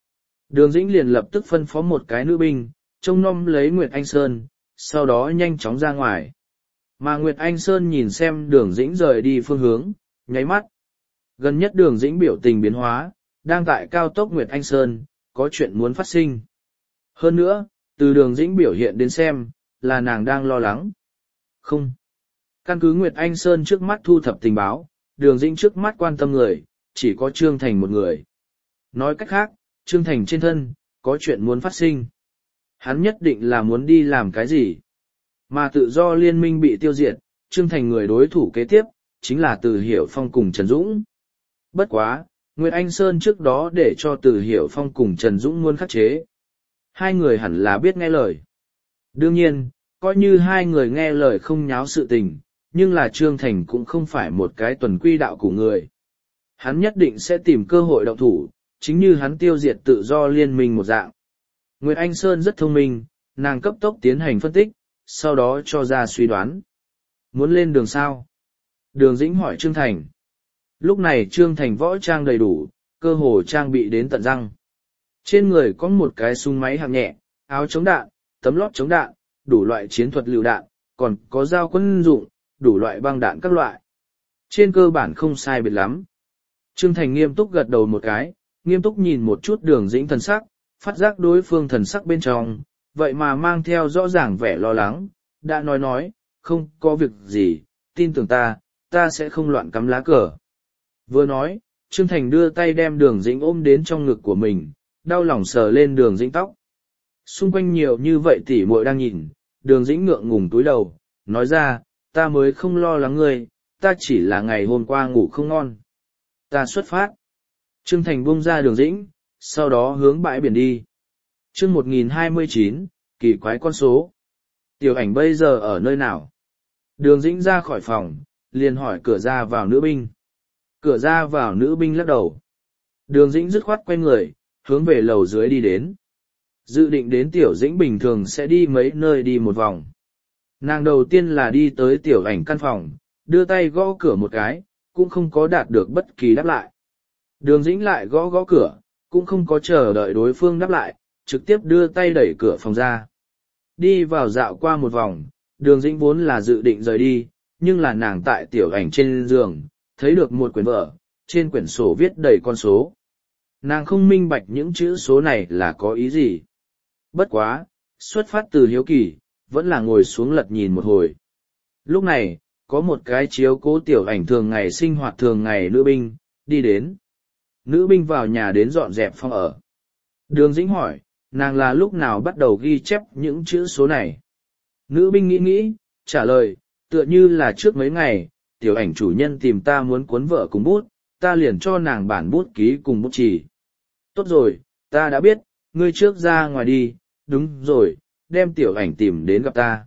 Speaker 1: Đường Dĩnh liền lập tức phân phó một cái nữ binh, trông nom lấy Nguyệt Anh Sơn, sau đó nhanh chóng ra ngoài. Mà Nguyệt Anh Sơn nhìn xem Đường Dĩnh rời đi phương hướng, nháy mắt. Gần nhất Đường Dĩnh biểu tình biến hóa, đang tại cao tốc Nguyệt Anh Sơn, có chuyện muốn phát sinh. Hơn nữa, từ Đường Dĩnh biểu hiện đến xem, là nàng đang lo lắng. Không. Căn cứ Nguyệt Anh Sơn trước mắt thu thập tình báo, Đường Dĩnh trước mắt quan tâm người, chỉ có Trương Thành một người. Nói cách khác, Trương Thành trên thân, có chuyện muốn phát sinh. Hắn nhất định là muốn đi làm cái gì. Mà tự do liên minh bị tiêu diệt, Trương Thành người đối thủ kế tiếp, chính là Từ Hiểu Phong cùng Trần Dũng. Bất quá, Nguyệt Anh Sơn trước đó để cho Từ Hiểu Phong cùng Trần Dũng muốn khắc chế. Hai người hẳn là biết nghe lời. Đương nhiên, coi như hai người nghe lời không nháo sự tình, nhưng là Trương Thành cũng không phải một cái tuần quy đạo của người. Hắn nhất định sẽ tìm cơ hội động thủ, chính như hắn tiêu diệt tự do liên minh một dạng. Nguyệt Anh Sơn rất thông minh, nàng cấp tốc tiến hành phân tích, sau đó cho ra suy đoán. Muốn lên đường sao? Đường Dĩnh hỏi Trương Thành. Lúc này Trương Thành võ trang đầy đủ, cơ hồ trang bị đến tận răng. Trên người có một cái súng máy hạng nhẹ, áo chống đạn, tấm lót chống đạn, đủ loại chiến thuật lựu đạn, còn có dao quân dụng, đủ loại băng đạn các loại. Trên cơ bản không sai biệt lắm. Trương Thành nghiêm túc gật đầu một cái, nghiêm túc nhìn một chút Đường Dĩnh thần sắc, phát giác đối phương thần sắc bên trong, vậy mà mang theo rõ ràng vẻ lo lắng, đã nói, không có việc gì, tin tưởng ta sẽ không loạn cắm lá cờ. Vừa nói, Trương Thành đưa tay đem Đường Dĩnh ôm đến trong ngực của mình, đau lòng sờ lên Đường Dĩnh tóc. Xung quanh nhiều như vậy tỉ muội đang nhìn, Đường Dĩnh ngượng ngùng túi đầu, nói ra, ta mới không lo lắng ngươi, ta chỉ là ngày hôm qua ngủ không ngon. Ta xuất phát. Trương Thành buông ra Đường Dĩnh, sau đó hướng bãi biển đi. Chương 1029, kỳ quái con số. Tiểu Ảnh bây giờ ở nơi nào? Đường Dĩnh ra khỏi phòng, liền hỏi cửa ra vào nữ binh. Cửa ra vào nữ binh lắc đầu. Đường Dĩnh dứt khoát quay người, hướng về lầu dưới đi đến. Dự định đến Tiểu Dĩnh bình thường sẽ đi mấy nơi đi một vòng. Nàng đầu tiên là đi tới Tiểu Ảnh căn phòng, đưa tay gõ cửa một cái, cũng không có đạt được bất kỳ đáp lại. Đường Dĩnh lại gõ gõ cửa, cũng không có chờ đợi đối phương đáp lại, trực tiếp đưa tay đẩy cửa phòng ra. Đi vào dạo qua một vòng, Đường Dĩnh vốn là dự định rời đi, nhưng là nàng tại Tiểu Ảnh trên giường, thấy được một quyển vở, trên quyển sổ viết đầy con số. Nàng không minh bạch những chữ số này là có ý gì. Bất quá, xuất phát từ hiếu kỳ, vẫn là ngồi xuống lật nhìn một hồi. Lúc này, có một cái chiếu cố Tiểu Ảnh thường ngày sinh hoạt thường ngày nữ binh, đi đến. Nữ binh vào nhà đến dọn dẹp phòng ở. Đường Dĩnh hỏi, nàng là lúc nào bắt đầu ghi chép những chữ số này? Nữ binh nghĩ, trả lời, tựa như là trước mấy ngày, Tiểu Ảnh chủ nhân tìm ta muốn cuốn vợ cùng bút, ta liền cho nàng bản bút ký cùng bút chì. Tốt rồi, ta đã biết, ngươi trước ra ngoài đi, đúng rồi, đem Tiểu Ảnh tìm đến gặp ta.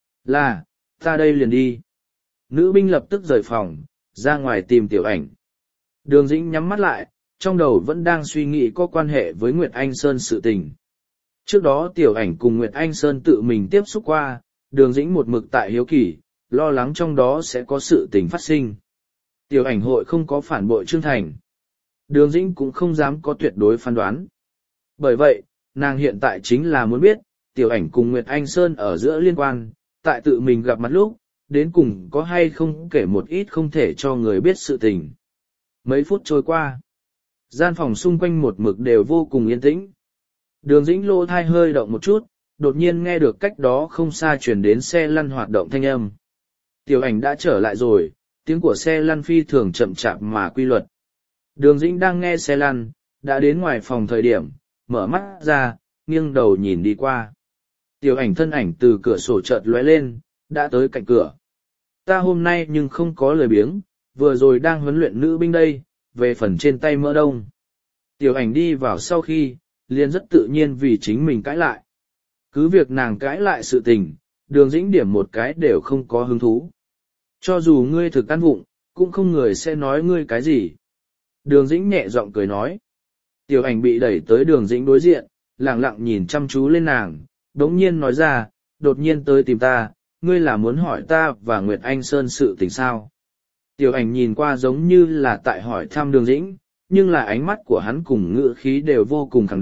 Speaker 1: Là, ta đây liền đi. Nữ binh lập tức rời phòng, ra ngoài tìm Tiểu Ảnh. Đường Dĩnh nhắm mắt lại, trong đầu vẫn đang suy nghĩ có quan hệ với Nguyệt Anh Sơn sự tình. Trước đó Tiểu Ảnh cùng Nguyệt Anh Sơn tự mình tiếp xúc qua, Đường Dĩnh một mực tại hiếu kỳ, lo lắng trong đó sẽ có sự tình phát sinh. Tiểu Ảnh hội không có phản bội Trương Thành. Đường Dĩnh cũng không dám có tuyệt đối phán đoán. Bởi vậy, nàng hiện tại chính là muốn biết, Tiểu Ảnh cùng Nguyệt Anh Sơn ở giữa liên quan, tại tự mình gặp mặt lúc, đến cùng có hay không kể một ít không thể cho người biết sự tình. Mấy phút trôi qua, gian phòng xung quanh một mực đều vô cùng yên tĩnh. Đường Dĩnh lỗ thai hơi động một chút, đột nhiên nghe được cách đó không xa chuyển đến xe lăn hoạt động thanh âm. Tiểu Ảnh đã trở lại rồi, tiếng của xe lăn phi thường chậm chạp mà quy luật. Đường Dĩnh đang nghe xe lăn, đã đến ngoài phòng thời điểm, mở mắt ra, nghiêng đầu nhìn đi qua. Tiểu Ảnh thân ảnh từ cửa sổ chợt lóe lên, đã tới cạnh cửa. Ta hôm nay nhưng không có lười biếng, vừa rồi đang huấn luyện nữ binh đây, về phần trên tay mỡ đông. Tiểu Ảnh đi vào sau khi, liền rất tự nhiên vì chính mình cãi lại. Cứ việc nàng cãi lại sự tình, Đường Dĩnh điểm một cái đều không có hứng thú. Cho dù ngươi thực ăn vụng, cũng không người sẽ nói ngươi cái gì. Đường Dĩnh nhẹ giọng cười nói. Tiểu Ảnh bị đẩy tới Đường Dĩnh đối diện, lẳng lặng nhìn chăm chú lên nàng, đống nhiên nói ra, đột nhiên tới tìm ta, ngươi là muốn hỏi ta và Nguyệt Anh Sơn sự tình sao. Tiểu Ảnh nhìn qua giống như là tại hỏi thăm Đường Dĩnh, nhưng là ánh mắt của hắn cùng ngữ khí đều vô cùng khẳng định,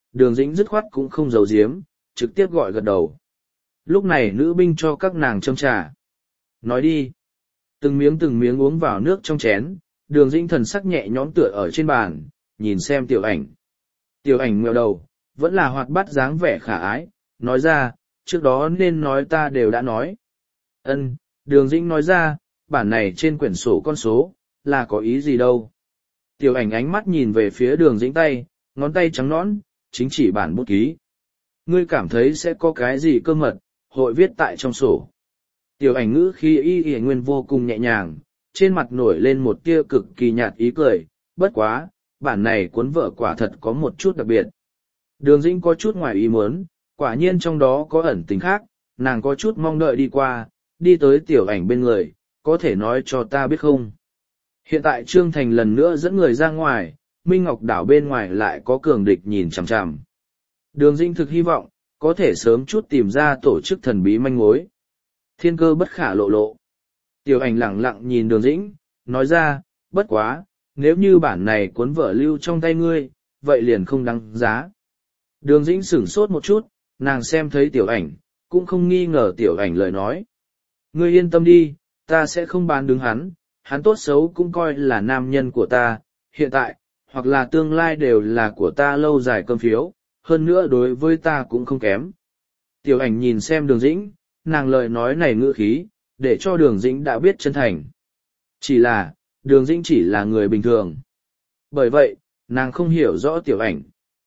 Speaker 1: Đường Dĩnh dứt khoát cũng không giấu giếm, trực tiếp gọi gật đầu. Lúc này nữ binh cho các nàng châm trà. Nói đi. Từng miếng uống vào nước trong chén, Đường Dĩnh thần sắc nhẹ nhõm tựa ở trên bàn, nhìn xem tiểu ảnh. Tiểu ảnh ngẹo đầu, vẫn là hoạt bát dáng vẻ khả ái, nói ra, trước đó nên nói ta đều đã nói. Ân, Đường Dĩnh nói ra, bản này trên quyển sổ con số, là có ý gì đâu. Tiểu ảnh ánh mắt nhìn về phía Đường Dĩnh tay, ngón tay trắng nõn, chính chỉ bản bút ký. Ngươi cảm thấy sẽ có cái gì cơ mật, hội viết tại trong sổ. Tiểu ảnh ngữ khi y nguyên vô cùng nhẹ nhàng, trên mặt nổi lên một tia cực kỳ nhạt ý cười, bất quá, bản này cuốn vở quả thật có một chút đặc biệt. Đường Dĩnh có chút ngoài ý muốn, quả nhiên trong đó có ẩn tình khác, nàng có chút mong đợi đi qua, đi tới tiểu ảnh bên người, có thể nói cho ta biết không. Hiện tại Trương Thành lần nữa dẫn người ra ngoài, Minh Ngọc đảo bên ngoài lại có cường địch nhìn chằm chằm. Đường Dĩnh thực hy vọng, có thể sớm chút tìm ra tổ chức thần bí manh mối. Thiên cơ bất khả lộ lộ. Tiểu ảnh lẳng lặng nhìn Đường Dĩnh, nói ra, bất quá, nếu như bản này cuốn vở lưu trong tay ngươi, vậy liền không đáng giá. Đường Dĩnh sửng sốt một chút, nàng xem thấy tiểu ảnh, cũng không nghi ngờ tiểu ảnh lời nói. Ngươi yên tâm đi, ta sẽ không bán đứng hắn, hắn tốt xấu cũng coi là nam nhân của ta, hiện tại, hoặc là tương lai đều là của ta lâu dài cơm phiếu, hơn nữa đối với ta cũng không kém. Tiểu ảnh nhìn xem Đường Dĩnh, nàng lời nói này ngữ khí, để cho Đường Dĩnh đã biết chân thành. Chỉ là, Đường Dĩnh chỉ là người bình thường. Bởi vậy, nàng không hiểu rõ tiểu ảnh.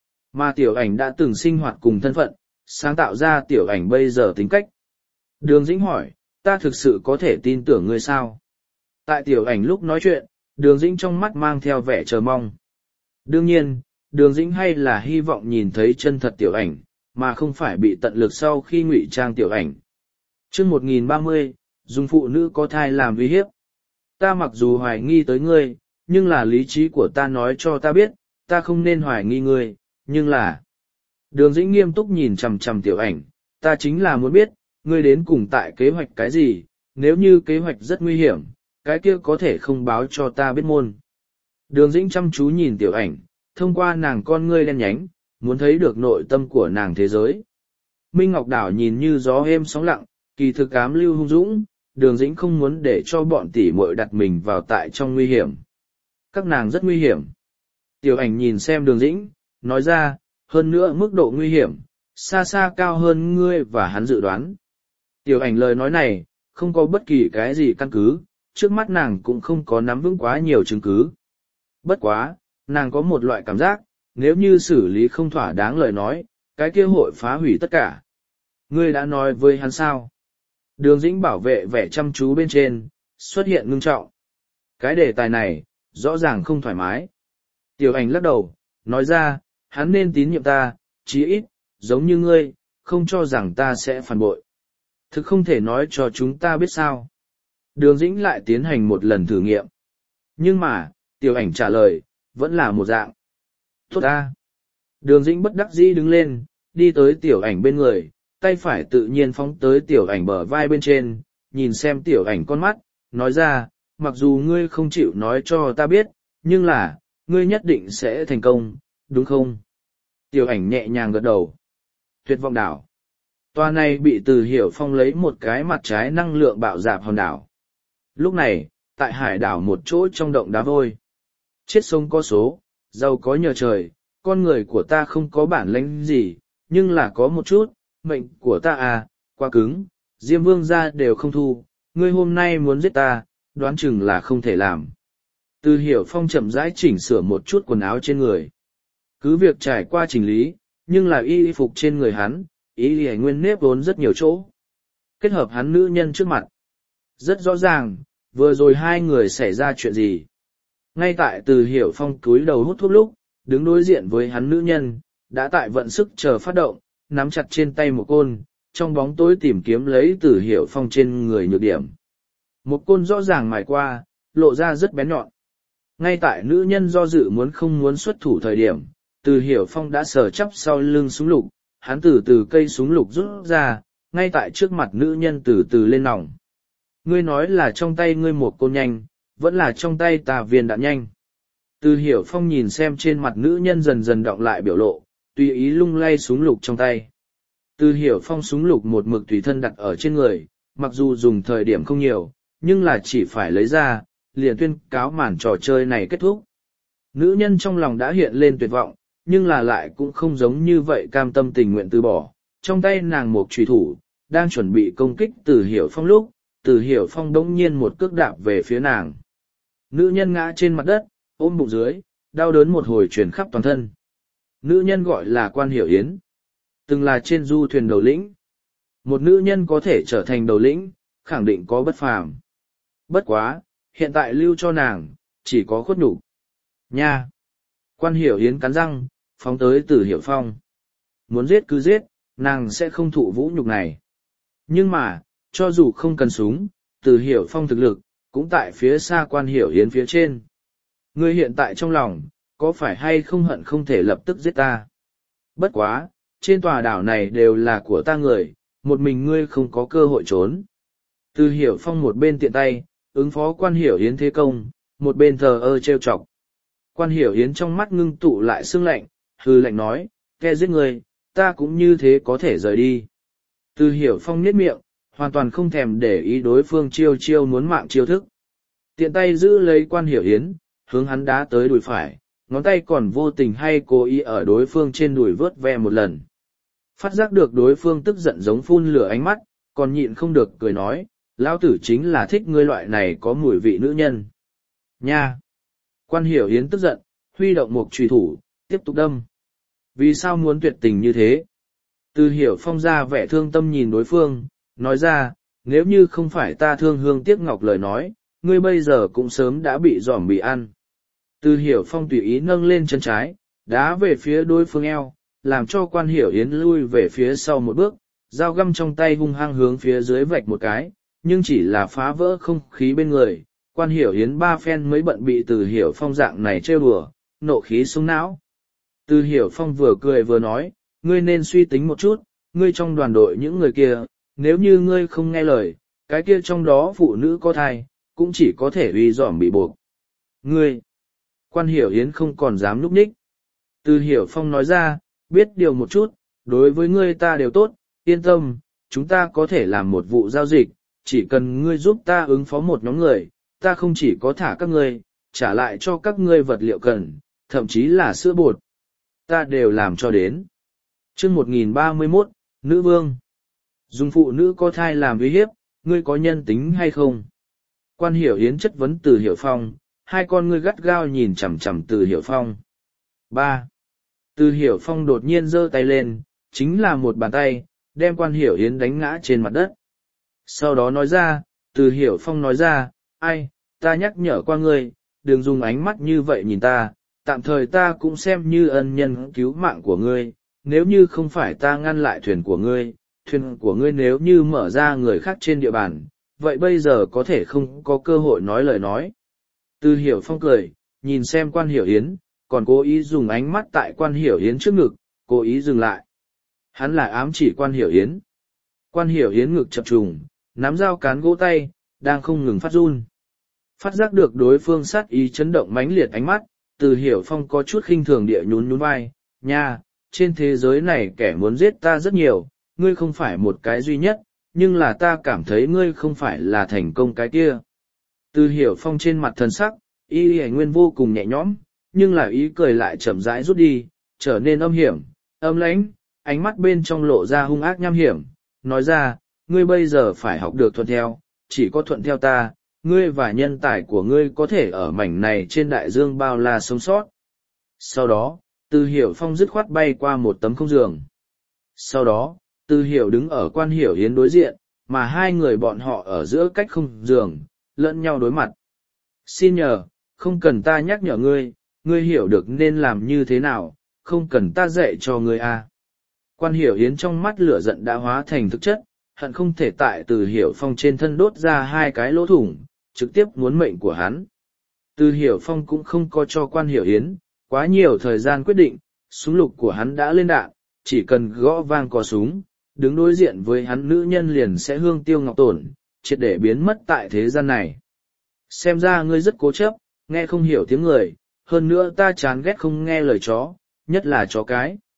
Speaker 1: Mà tiểu ảnh đã từng sinh hoạt cùng thân phận, sáng tạo ra tiểu ảnh bây giờ tính cách. Đường Dĩnh hỏi, ta thực sự có thể tin tưởng ngươi sao? Tại tiểu ảnh lúc nói chuyện, Đường Dĩnh trong mắt mang theo vẻ chờ mong. Đương nhiên, Đường Dĩnh hay là hy vọng nhìn thấy chân thật tiểu ảnh, mà không phải bị tận lực sau khi ngụy trang tiểu ảnh. Chương 1030, dùng phụ nữ có thai làm uy hiếp. Ta mặc dù hoài nghi tới ngươi, nhưng là lý trí của ta nói cho ta biết, ta không nên hoài nghi ngươi, nhưng là... Đường Dĩnh nghiêm túc nhìn chằm chằm tiểu ảnh, ta chính là muốn biết, ngươi đến cùng tại kế hoạch cái gì, nếu như kế hoạch rất nguy hiểm, cái kia có thể không báo cho ta biết môn. Đường Dĩnh chăm chú nhìn tiểu ảnh, thông qua nàng con ngươi đen nhánh, muốn thấy được nội tâm của nàng thế giới. Minh Ngọc đảo nhìn như gió êm sóng lặng, kỳ thực ám lưu hung dũng, Đường Dĩnh không muốn để cho bọn tỷ muội đặt mình vào tại trong nguy hiểm. Các nàng rất nguy hiểm. Tiểu ảnh nhìn xem Đường Dĩnh, nói ra, hơn nữa mức độ nguy hiểm, xa xa cao hơn ngươi và hắn dự đoán. Tiểu ảnh lời nói này, không có bất kỳ cái gì căn cứ, trước mắt nàng cũng không có nắm vững quá nhiều chứng cứ. Bất quá, nàng có một loại cảm giác, nếu như xử lý không thỏa đáng lời nói, cái kia hội phá hủy tất cả. Ngươi đã nói với hắn sao? Đường Dĩnh bảo vệ vẻ chăm chú bên trên, xuất hiện ngưng trọng. Cái đề tài này, rõ ràng không thoải mái. Tiểu ảnh lắc đầu, nói ra, hắn nên tín nhiệm ta, chí ít, giống như ngươi, không cho rằng ta sẽ phản bội. Thực không thể nói cho chúng ta biết sao. Đường Dĩnh lại tiến hành một lần thử nghiệm. Nhưng mà, tiểu ảnh trả lời, vẫn là một dạng. Tốt ta. Đường Dĩnh bất đắc dĩ đứng lên, đi tới tiểu ảnh bên người, tay phải tự nhiên phóng tới tiểu ảnh bờ vai bên trên, nhìn xem tiểu ảnh con mắt, nói ra, mặc dù ngươi không chịu nói cho ta biết, nhưng là, ngươi nhất định sẽ thành công, đúng không? Tiểu ảnh nhẹ nhàng gật đầu. Tuyệt vọng đảo. Tòa này bị Từ Hiểu Phong lấy một cái mặt trái năng lượng bạo dạp hòn đảo. Lúc này, tại hải đảo một chỗ trong động đá vôi. Chết sống có số, giàu có nhờ trời, con người của ta không có bản lĩnh gì, nhưng là có một chút, mệnh của ta à, quá cứng, Diêm Vương gia đều không thu, ngươi hôm nay muốn giết ta, đoán chừng là không thể làm. Từ Hiểu Phong chậm rãi chỉnh sửa một chút quần áo trên người. Cứ việc trải qua chỉnh lý, nhưng là y phục trên người hắn, y nguyên nếp vốn rất nhiều chỗ. Kết hợp hắn nữ nhân trước mặt. Rất rõ ràng, vừa rồi hai người xảy ra chuyện gì. Ngay tại Từ Hiểu Phong cúi đầu hút thuốc lúc, đứng đối diện với hắn nữ nhân, đã tại vận sức chờ phát động, nắm chặt trên tay một côn, trong bóng tối tìm kiếm lấy Từ Hiểu Phong trên người nhược điểm. Một côn rõ ràng mài qua, lộ ra rất bén nhọn. Ngay tại nữ nhân do dự muốn không muốn xuất thủ thời điểm, Từ Hiểu Phong đã sờ chắp sau lưng súng lục, hắn từ từ cây súng lục rút ra, ngay tại trước mặt nữ nhân từ từ lên nòng. Ngươi nói là trong tay ngươi một côn nhanh, vẫn là trong tay ta viên đạn nhanh. Từ Hiểu Phong nhìn xem trên mặt nữ nhân dần dần đọng lại biểu lộ, tùy ý lung lay súng lục trong tay. Từ Hiểu Phong súng lục một mực tùy thân đặt ở trên người, mặc dù dùng thời điểm không nhiều, nhưng là chỉ phải lấy ra, liền tuyên cáo màn trò chơi này kết thúc. Nữ nhân trong lòng đã hiện lên tuyệt vọng, nhưng là lại cũng không giống như vậy cam tâm tình nguyện từ bỏ. Trong tay nàng một chùy thủ, đang chuẩn bị công kích Từ Hiểu Phong lúc, Từ Hiểu Phong đống nhiên một cước đạp về phía nàng. Nữ nhân ngã trên mặt đất, ôm bụng dưới, đau đớn một hồi truyền khắp toàn thân. Nữ nhân gọi là Quan Hiểu Yến. Từng là trên du thuyền đầu lĩnh. Một nữ nhân có thể trở thành đầu lĩnh, khẳng định có bất phàm. Bất quá, hiện tại lưu cho nàng, chỉ có khuất nhục. Nha! Quan Hiểu Yến cắn răng, phóng tới Từ Hiểu Phong. Muốn giết cứ giết, nàng sẽ không thụ vũ nhục này. Nhưng mà, cho dù không cần súng, Từ Hiểu Phong thực lực, cũng tại phía xa Quan Hiểu Yến phía trên. Ngươi hiện tại trong lòng, có phải hay không hận không thể lập tức giết ta? Bất quá, trên tòa đảo này đều là của ta người, một mình ngươi không có cơ hội trốn. Từ Hiểu Phong một bên tiện tay, ứng phó Quan Hiểu Yến thế công, một bên thờ ơ trêu chọc. Quan Hiểu Yến trong mắt ngưng tụ lại sương lạnh, hừ lạnh nói, kẻ giết người, ta cũng như thế có thể rời đi. Từ Hiểu Phong nhếch miệng, hoàn toàn không thèm để ý đối phương chiêu muốn mạng chiêu thức. Tiện tay giữ lấy Quan Hiểu Yến, hướng hắn đá tới đùi phải, ngón tay còn vô tình hay cố ý ở đối phương trên đùi vớt ve một lần. Phát giác được đối phương tức giận giống phun lửa ánh mắt, còn nhịn không được cười nói, lão tử chính là thích ngươi loại này có mùi vị nữ nhân. Nha! Quan Hiểu Yến tức giận, huy động một chùy thủ, tiếp tục đâm. Vì sao muốn tuyệt tình như thế? Từ Hiểu Phong ra vẻ thương tâm nhìn đối phương, nói ra, nếu như không phải ta thương hương tiếc ngọc lời nói, ngươi bây giờ cũng sớm đã bị giỏm bị ăn. Từ Hiểu Phong tùy ý nâng lên chân trái, đá về phía đối phương eo, làm cho Quan Hiểu Yến lui về phía sau một bước, dao găm trong tay hung hăng hướng phía dưới vạch một cái, nhưng chỉ là phá vỡ không khí bên người. Quan Hiểu Yến ba phen mới bận bị Từ Hiểu Phong dạng này trêu đùa, nộ khí xuống não. Từ Hiểu Phong vừa cười vừa nói, ngươi nên suy tính một chút, ngươi trong đoàn đội những người kia, nếu như ngươi không nghe lời, cái kia trong đó phụ nữ có thai, cũng chỉ có thể uy dỏm bị buộc. Ngươi! Quan Hiểu Yến không còn dám núp ních. Từ Hiểu Phong nói ra, biết điều một chút, đối với ngươi ta đều tốt, yên tâm, chúng ta có thể làm một vụ giao dịch, chỉ cần ngươi giúp ta ứng phó một nhóm người, ta không chỉ có thả các ngươi, trả lại cho các ngươi vật liệu cần, thậm chí là sữa bột. Ta đều làm cho đến. Chương 1031, Nữ Vương. Dùng phụ nữ có thai làm uy hiếp, ngươi có nhân tính hay không? Quan Hiểu Yến chất vấn Từ Hiểu Phong, hai con ngươi gắt gao nhìn chằm chằm Từ Hiểu Phong. 3. Từ Hiểu Phong đột nhiên giơ tay lên, chính là một bàn tay, đem Quan Hiểu Yến đánh ngã trên mặt đất. Sau đó nói ra, Từ Hiểu Phong nói ra, ai, ta nhắc nhở qua ngươi, đừng dùng ánh mắt như vậy nhìn ta, tạm thời ta cũng xem như ân nhân cứu mạng của ngươi, nếu như không phải ta ngăn lại thuyền của ngươi nếu như mở ra người khác trên địa bàn, vậy bây giờ có thể không có cơ hội nói lời nói. Từ Hiểu Phong cười, nhìn xem Quan Hiểu Yến, còn cố ý dùng ánh mắt tại Quan Hiểu Yến trước ngực, cố ý dừng lại. Hắn lại ám chỉ Quan Hiểu Yến. Quan Hiểu Yến ngực chập trùng, nắm dao cán gỗ tay, đang không ngừng phát run. Phát giác được đối phương sát ý chấn động mãnh liệt ánh mắt, Từ Hiểu Phong có chút khinh thường địa nhún vai, nha, trên thế giới này kẻ muốn giết ta rất nhiều, ngươi không phải một cái duy nhất, nhưng là ta cảm thấy ngươi không phải là thành công cái kia. Từ Hiểu Phong trên mặt thần sắc, y nguyên vô cùng nhẹ nhõm, nhưng là ý cười lại chậm rãi rút đi, trở nên âm hiểm, âm lãnh, ánh mắt bên trong lộ ra hung ác nham hiểm, nói ra, ngươi bây giờ phải học được thuận theo, chỉ có thuận theo ta, ngươi và nhân tài của ngươi có thể ở mảnh này trên đại dương bao la sống sót. Sau đó, Từ Hiểu Phong dứt khoát bay qua một tấm không giường. Sau đó, Từ Hiểu đứng ở Quan Hiểu Yến đối diện, mà hai người bọn họ ở giữa cách không giường, lẫn nhau đối mặt. Xin nhờ, không cần ta nhắc nhở ngươi, ngươi hiểu được nên làm như thế nào, không cần ta dạy cho ngươi à. Quan Hiểu Yến trong mắt lửa giận đã hóa thành thực chất, hận không thể tại Từ Hiểu Phong trên thân đốt ra hai cái lỗ thủng, trực tiếp muốn mệnh của hắn. Từ Hiểu Phong cũng không có cho Quan Hiểu Yến quá nhiều thời gian quyết định, súng lục của hắn đã lên đạn, chỉ cần gõ vang cò súng, đứng đối diện với hắn nữ nhân liền sẽ hương tiêu ngọc tổn, triệt để biến mất tại thế gian này. Xem ra ngươi rất cố chấp, nghe không hiểu tiếng người, hơn nữa ta chán ghét không nghe lời chó, nhất là chó cái.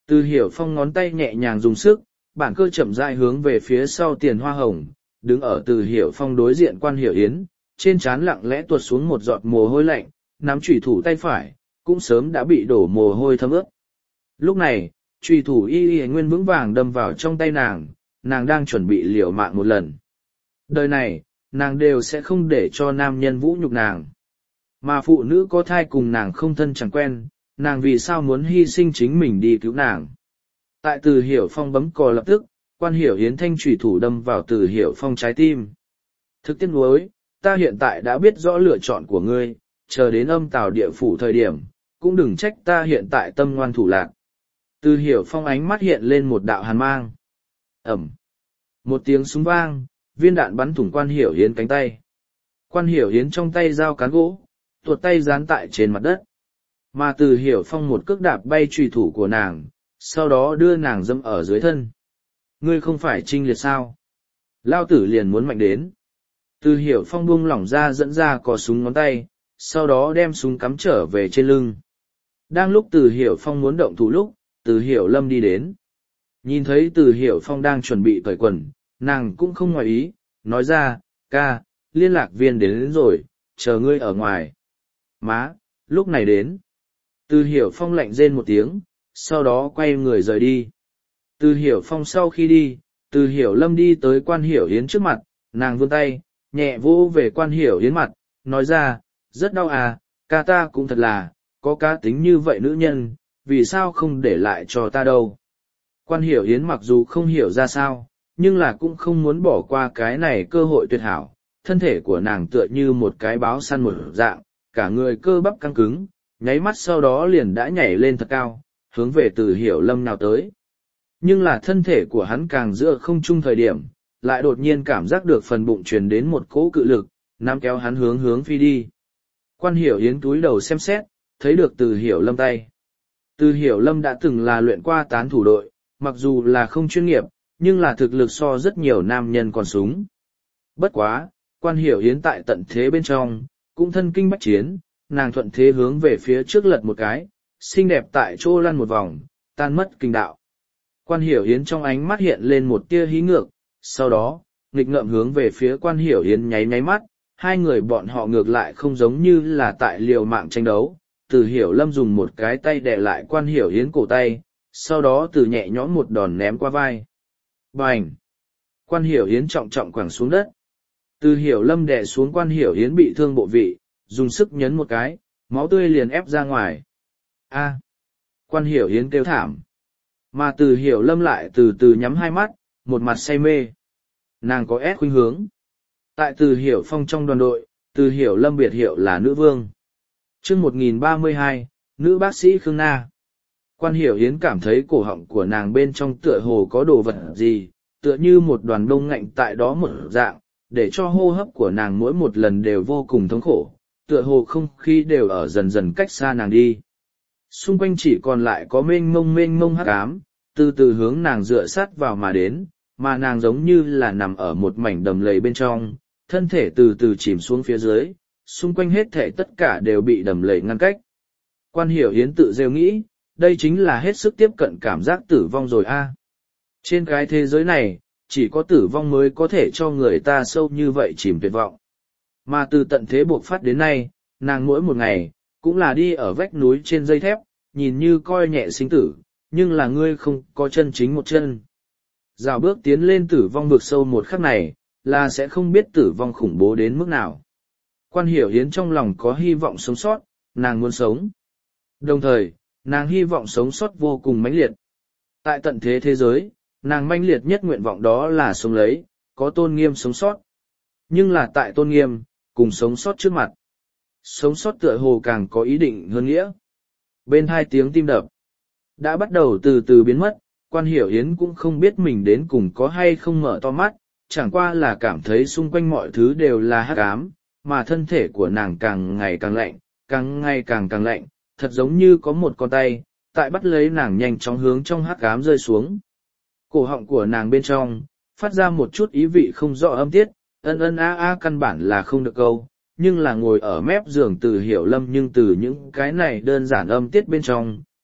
Speaker 1: Từ Hiểu Phong ngón tay nhẹ nhàng dùng sức, bản cơ chậm rãi hướng về phía sau tiền hoa hồng, đứng ở Từ Hiểu Phong đối diện Quan Hiểu Yến, trên trán lặng lẽ tuột xuống một giọt mồ hôi lạnh, nắm chủy thủ tay phải, cũng sớm đã bị đổ mồ hôi thấm ướt. Lúc này, chủy thủ y nguyên vững vàng đâm vào trong tay nàng đang chuẩn bị liều mạng một lần. Đời này, nàng đều sẽ không để cho nam nhân vũ nhục nàng. Mà phụ nữ có thai cùng nàng không thân chẳng quen, nàng vì sao muốn hy sinh chính mình đi cứu nàng. Tại Từ Hiểu Phong bấm cò lập tức, Quan Hiểu Yến thanh chủy thủ đâm vào Từ Hiểu Phong trái tim. Thực tiếc nuối, ta hiện tại đã biết rõ lựa chọn của ngươi, chờ đến âm tào địa phủ thời điểm, cũng đừng trách ta hiện tại tâm ngoan thủ lạc. Từ Hiểu Phong ánh mắt hiện lên một đạo hàn mang. Ẩm. Một tiếng súng vang, viên đạn bắn thủng Quan Hiểu Yến cánh tay. Quan Hiểu Yến trong tay dao cán gỗ, tuột tay dán tại trên mặt đất. Mà Từ Hiểu Phong một cước đạp bay chùy thủ của nàng, sau đó đưa nàng dẫm ở dưới thân. Ngươi không phải Trinh Liệt sao? Lao tử liền muốn mạnh đến. Từ Hiểu Phong buông lỏng ra dẫn ra cò súng ngón tay, sau đó đem súng cắm trở về trên lưng. Đang lúc Từ Hiểu Phong muốn động thủ lúc, Từ Hiểu Lâm đi đến. Nhìn thấy Từ Hiểu Phong đang chuẩn bị cởi quần, nàng cũng không ngoài ý, nói ra, ca, liên lạc viên đến rồi, chờ ngươi ở ngoài. Má, lúc này đến. Từ Hiểu Phong lạnh rên một tiếng, sau đó quay người rời đi. Từ Hiểu Phong sau khi đi, Từ Hiểu Lâm đi tới Quan Hiểu Yến trước mặt, nàng vươn tay, nhẹ vỗ về Quan Hiểu Yến mặt, nói ra, rất đau à, ca ta cũng thật là, có cá tính như vậy nữ nhân, vì sao không để lại cho ta đâu. Quan Hiểu Yến mặc dù không hiểu ra sao, nhưng là cũng không muốn bỏ qua cái này cơ hội tuyệt hảo, thân thể của nàng tựa như một cái báo săn một dạng, cả người cơ bắp căng cứng, nháy mắt sau đó liền đã nhảy lên thật cao, hướng về Từ Hiểu Lâm nào tới. Nhưng là thân thể của hắn càng giữa không trung thời điểm, lại đột nhiên cảm giác được phần bụng truyền đến một cỗ cự lực, nắm kéo hắn hướng phi đi. Quan Hiểu Yến túi đầu xem xét, thấy được Từ Hiểu Lâm tay. Từ Hiểu Lâm đã từng là luyện qua tán thủ đội, mặc dù là không chuyên nghiệp, nhưng là thực lực so rất nhiều nam nhân còn súng. Bất quá, Quan Hiểu Yến tại tận thế bên trong, cũng thân kinh bách chiến, nàng thuận thế hướng về phía trước lật một cái, xinh đẹp tại chỗ lăn một vòng, tan mất kinh đạo. Quan Hiểu Yến trong ánh mắt hiện lên một tia hí ngược, sau đó, nghịch ngợm hướng về phía Quan Hiểu Yến nháy mắt, hai người bọn họ ngược lại không giống như là tại liều mạng tranh đấu. Từ Hiểu Lâm dùng một cái tay đè lại Quan Hiểu Yến cổ tay, sau đó từ nhẹ nhõm một đòn ném qua vai. Bành! Quan Hiểu Yến trọng trọng quẳng xuống đất. Từ Hiểu Lâm đè xuống Quan Hiểu Yến bị thương bộ vị, dùng sức nhấn một cái, máu tươi liền ép ra ngoài. A! Quan Hiểu Yến kêu thảm. Mà Từ Hiểu Lâm lại từ từ nhắm hai mắt, một mặt say mê. Nàng có ép khuynh hướng. Tại Từ Hiểu Phong trong đoàn đội, Từ Hiểu Lâm biệt hiệu là nữ vương. Chương 1032, nữ bác sĩ Khương Na. Quan Hiểu Yến cảm thấy cổ họng của nàng bên trong tựa hồ có đồ vật gì, tựa như một đoàn đông ngạnh tại đó một dạng, để cho hô hấp của nàng mỗi một lần đều vô cùng thống khổ, tựa hồ không khí đều ở dần dần cách xa nàng đi. Xung quanh chỉ còn lại có mênh mông hắc ám, từ từ hướng nàng dựa sát vào mà đến, mà nàng giống như là nằm ở một mảnh đầm lầy bên trong, thân thể từ từ chìm xuống phía dưới, xung quanh hết thể tất cả đều bị đầm lầy ngăn cách. Quan Hiểu Yến tự rêu nghĩ, đây chính là hết sức tiếp cận cảm giác tử vong rồi a. Trên cái thế giới này, chỉ có tử vong mới có thể cho người ta sâu như vậy chìm tuyệt vọng. Mà từ tận thế buộc phát đến nay, nàng mỗi một ngày, cũng là đi ở vách núi trên dây thép, nhìn như coi nhẹ sinh tử, nhưng là ngươi không có chân chính một chân. Dạo bước tiến lên tử vong vực sâu một khắc này, là sẽ không biết tử vong khủng bố đến mức nào. Quan Hiểu Yến trong lòng có hy vọng sống sót, nàng muốn sống. Đồng thời, nàng hy vọng sống sót vô cùng mãnh liệt. Tại tận thế thế giới, nàng mãnh liệt nhất nguyện vọng đó là sống lấy, có tôn nghiêm sống sót. Nhưng là tại tôn nghiêm, cùng sống sót trước mặt. Sống sót tựa hồ càng có ý định hơn nghĩa. Bên hai tiếng tim đập, đã bắt đầu từ từ biến mất, Quan Hiểu Yến cũng không biết mình đến cùng có hay không mở to mắt, chẳng qua là cảm thấy xung quanh mọi thứ đều là hắc ám, mà thân thể của nàng càng ngày càng lạnh, càng ngày càng lạnh, thật giống như có một con tay, tại bắt lấy nàng nhanh chóng hướng trong hắc ám rơi xuống. Cổ họng của nàng bên trong, phát ra một chút ý vị không rõ âm tiết, ân a căn bản là không được câu, nhưng là ngồi ở mép giường Từ Hiểu Lâm nhưng từ những cái này đơn giản âm tiết bên trong,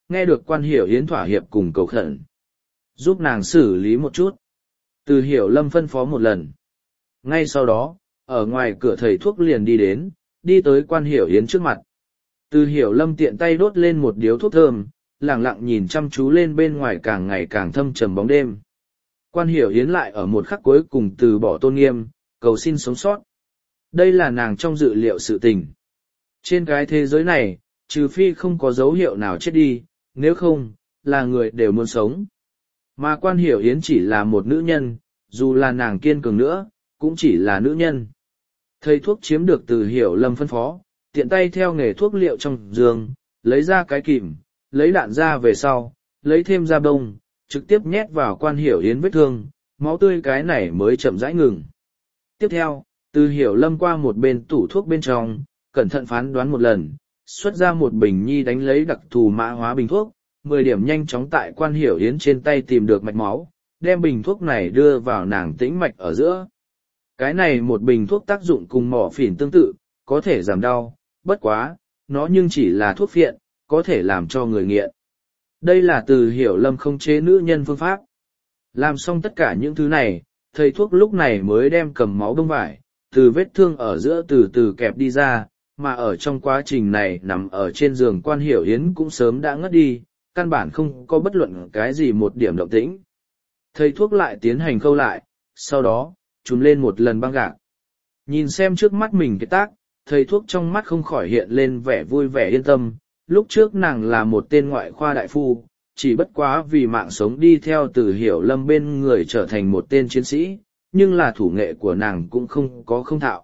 Speaker 1: nghe được Quan Hiểu Yến thỏa hiệp cùng cầu khẩn. Giúp nàng xử lý một chút. Từ Hiểu Lâm phân phó một lần. Ngay sau đó, ở ngoài cửa thầy thuốc liền đi đến, đi tới Quan Hiểu Yến trước mặt. Từ Hiểu Lâm tiện tay đốt lên một điếu thuốc thơm, lặng lặng nhìn chăm chú lên bên ngoài càng ngày càng thâm trầm bóng đêm. Quan Hiểu Yến lại ở một khắc cuối cùng từ bỏ tôn nghiêm, cầu xin sống sót. Đây là nàng trong dự liệu sự tình. Trên cái thế giới này, trừ phi không có dấu hiệu nào chết đi, nếu không, là người đều muốn sống. Mà Quan Hiểu Yến chỉ là một nữ nhân, dù là nàng kiên cường nữa, cũng chỉ là nữ nhân. Thầy thuốc chiếm được Từ Hiểu Lâm phân phó, tiện tay theo nghề thuốc liệu trong giường, lấy ra cái kìm, lấy đạn ra về sau, lấy thêm da bông, trực tiếp nhét vào Quan Hiểu Yến vết thương, máu tươi cái này mới chậm rãi ngừng. Tiếp theo, Từ Hiểu Lâm qua một bên tủ thuốc bên trong, cẩn thận phán đoán một lần, xuất ra một bình nhi đánh lấy đặc thù mã hóa bình thuốc, 10 điểm nhanh chóng tại Quan Hiểu Yến trên tay tìm được mạch máu, đem bình thuốc này đưa vào nàng tĩnh mạch ở giữa. Cái này một bình thuốc tác dụng cùng mỏ phỉn tương tự, có thể giảm đau, bất quá, nó nhưng chỉ là thuốc phiện, có thể làm cho người nghiện. Đây là Từ Hiểu Lâm không chế nữ nhân phương pháp. Làm xong tất cả những thứ này, thầy thuốc lúc này mới đem cầm máu bông vải, từ vết thương ở giữa từ từ kẹp đi ra, mà ở trong quá trình này nằm ở trên giường Quan Hiểu Yến cũng sớm đã ngất đi, căn bản không có bất luận cái gì một điểm động tĩnh. Thầy thuốc lại tiến hành khâu lại, sau đó, trùm lên một lần băng gạc. Nhìn xem trước mắt mình cái tác, thầy thuốc trong mắt không khỏi hiện lên vẻ vui vẻ yên tâm. Lúc trước nàng là một tên ngoại khoa đại phu, chỉ bất quá vì mạng sống đi theo Từ Hiểu Lâm bên người trở thành một tên chiến sĩ, nhưng là thủ nghệ của nàng cũng không có không thạo.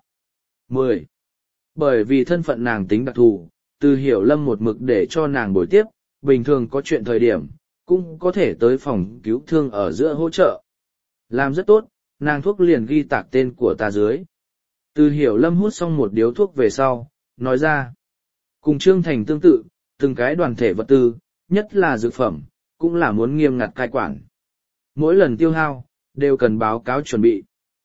Speaker 1: 10. Bởi vì thân phận nàng tính đặc thù, Từ Hiểu Lâm một mực để cho nàng bồi tiếp, bình thường có chuyện thời điểm, cũng có thể tới phòng cứu thương ở giữa hỗ trợ. Làm rất tốt, nàng thuốc liền ghi tạc tên của ta dưới. Từ Hiểu Lâm hút xong một điếu thuốc về sau, nói ra. Cùng Trương Thành tương tự, từng cái đoàn thể vật tư, nhất là dược phẩm, cũng là muốn nghiêm ngặt cai quản. Mỗi lần tiêu hao, đều cần báo cáo chuẩn bị.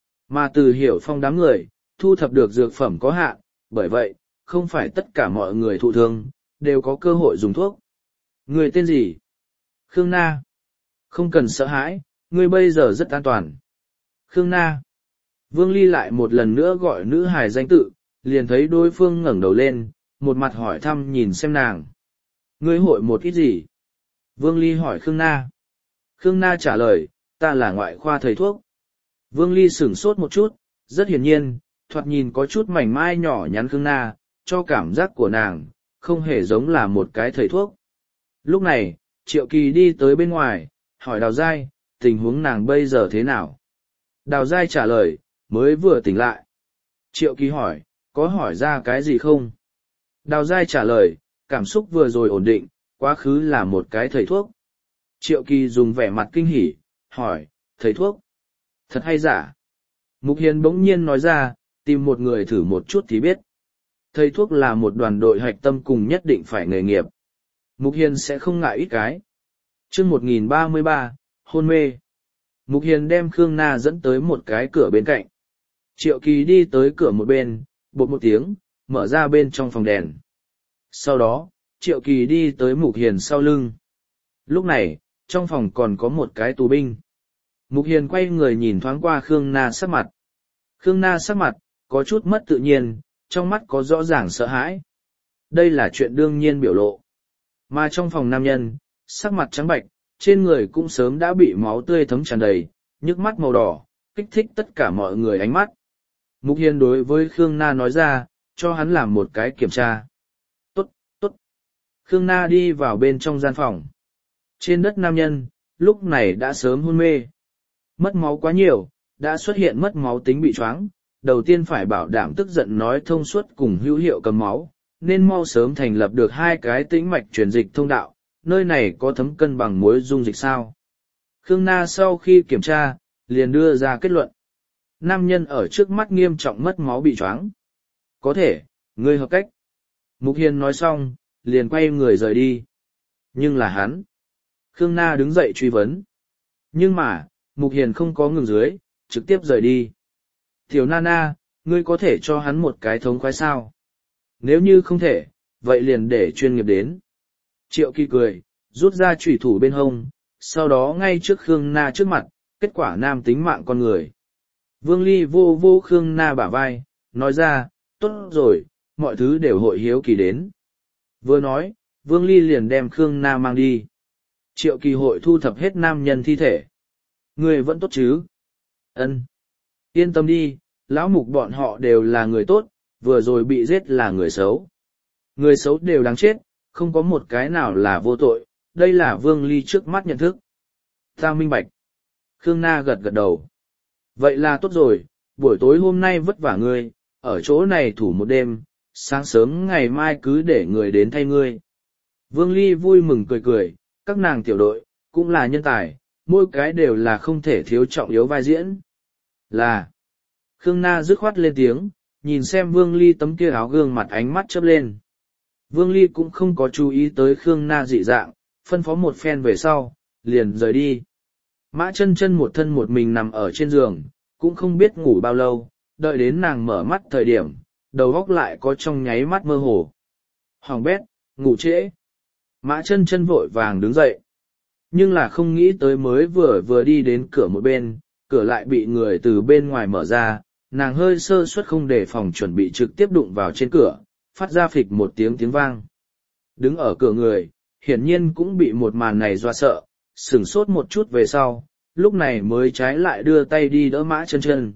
Speaker 1: Mà Từ Hiểu Phong đám người, thu thập được dược phẩm có hạn, bởi vậy, không phải tất cả mọi người thụ thương, đều có cơ hội dùng thuốc. Người tên gì? Khương Na. Không cần sợ hãi, ngươi bây giờ rất an toàn. Khương Na. Vương Ly lại một lần nữa gọi nữ hài danh tự, liền thấy đối phương ngẩng đầu lên, một mặt hỏi thăm nhìn xem nàng. Ngươi hội một ít gì? Vương Ly hỏi Khương Na. Khương Na trả lời, ta là ngoại khoa thầy thuốc. Vương Ly sửng sốt một chút, rất hiển nhiên, thoạt nhìn có chút mảnh mai nhỏ nhắn Khương Na, cho cảm giác của nàng, không hề giống là một cái thầy thuốc. Lúc này, Triệu Kỳ đi tới bên ngoài, hỏi Đào Giai, tình huống nàng bây giờ thế nào? Đào Giai trả lời, mới vừa tỉnh lại. Triệu Kỳ hỏi, có hỏi ra cái gì không? Đào Giai trả lời, cảm xúc vừa rồi ổn định, quá khứ là một cái thầy thuốc. Triệu Kỳ dùng vẻ mặt kinh hỉ, hỏi, thầy thuốc? Thật hay giả? Mục Hiền bỗng nhiên nói ra, tìm một người thử một chút thì biết. Thầy thuốc là một đoàn đội hạch tâm cùng nhất định phải nghề nghiệp. Mục Hiền sẽ không ngại ít cái. Chương 1033, hôn mê. Mục Hiền đem Khương Na dẫn tới một cái cửa bên cạnh. Triệu Kỳ đi tới cửa một bên, bột một tiếng, mở ra bên trong phòng đèn. Sau đó, Triệu Kỳ đi tới Mục Hiền sau lưng. Lúc này, trong phòng còn có một cái tù binh. Mục Hiền quay người nhìn thoáng qua Khương Na sắc mặt. Khương Na sắc mặt, có chút mất tự nhiên, trong mắt có rõ ràng sợ hãi. Đây là chuyện đương nhiên biểu lộ. Mà trong phòng nam nhân, sắc mặt trắng bạch, trên người cũng sớm đã bị máu tươi thấm tràn đầy, nhức mắt màu đỏ, kích thích tất cả mọi người ánh mắt. Mục Hiền đối với Khương Na nói ra, cho hắn làm một cái kiểm tra. Tốt, tốt. Khương Na đi vào bên trong gian phòng. Trên đất nam nhân, lúc này đã sớm hôn mê. Mất máu quá nhiều, đã xuất hiện mất máu tính bị choáng. Đầu tiên phải bảo đảm tức giận nói thông suốt cùng hữu hiệu cầm máu, nên mau sớm thành lập được 2 cái tĩnh mạch truyền dịch thông đạo, nơi này có thấm cân bằng muối dung dịch sao. Khương Na sau khi kiểm tra, liền đưa ra kết luận. Nam nhân ở trước mắt nghiêm trọng mất máu bị choáng. Có thể, ngươi hợp cách. Mục Hiền nói xong, liền quay người rời đi. Nhưng là hắn. Khương Na đứng dậy truy vấn. Nhưng mà, Mục Hiền không có ngừng dưới, trực tiếp rời đi. Tiểu Nana, ngươi có thể cho hắn một cái thống khoái sao? Nếu như không thể, vậy liền để chuyên nghiệp đến. Triệu Kỳ cười, rút ra chủy thủ bên hông, sau đó ngay trước Khương Na trước mặt, kết quả nam tính mạng con người. Vương Ly vô vô Khương Na bả vai, nói ra, tốt rồi, mọi thứ đều hội hiếu kỳ đến. Vừa nói, Vương Ly liền đem Khương Na mang đi. Triệu Kỳ hội thu thập hết nam nhân thi thể. Người vẫn tốt chứ? Ân. Yên tâm đi, lão mục bọn họ đều là người tốt, vừa rồi bị giết là người xấu. Người xấu đều đáng chết, không có một cái nào là vô tội, đây là Vương Ly trước mắt nhận thức. Ta minh bạch. Khương Na gật gật đầu. Vậy là tốt rồi, buổi tối hôm nay vất vả ngươi, ở chỗ này thủ một đêm, sáng sớm ngày mai cứ để người đến thay ngươi. Vương Ly vui mừng cười cười, các nàng tiểu đội, cũng là nhân tài, mỗi cái đều là không thể thiếu trọng yếu vai diễn. Là. Khương Na dứt khoát lên tiếng, nhìn xem Vương Ly tấm kia áo gương mặt ánh mắt chớp lên. Vương Ly cũng không có chú ý tới Khương Na dị dạng, phân phó một phen về sau, liền rời đi. Mã Chân Chân một thân một mình nằm ở trên giường, cũng không biết ngủ bao lâu, đợi đến nàng mở mắt thời điểm, đầu óc lại có trong nháy mắt mơ hồ. Hoàng bét, ngủ trễ. Mã Chân Chân vội vàng đứng dậy. Nhưng là không nghĩ tới mới vừa đi đến cửa một bên, cửa lại bị người từ bên ngoài mở ra, nàng hơi sơ suất không đề phòng chuẩn bị trực tiếp đụng vào trên cửa, phát ra phịch một tiếng vang. Đứng ở cửa người, hiển nhiên cũng bị một màn này dọa sợ, sửng sốt một chút về sau, lúc này mới trái lại đưa tay đi đỡ Mã Chân Chân.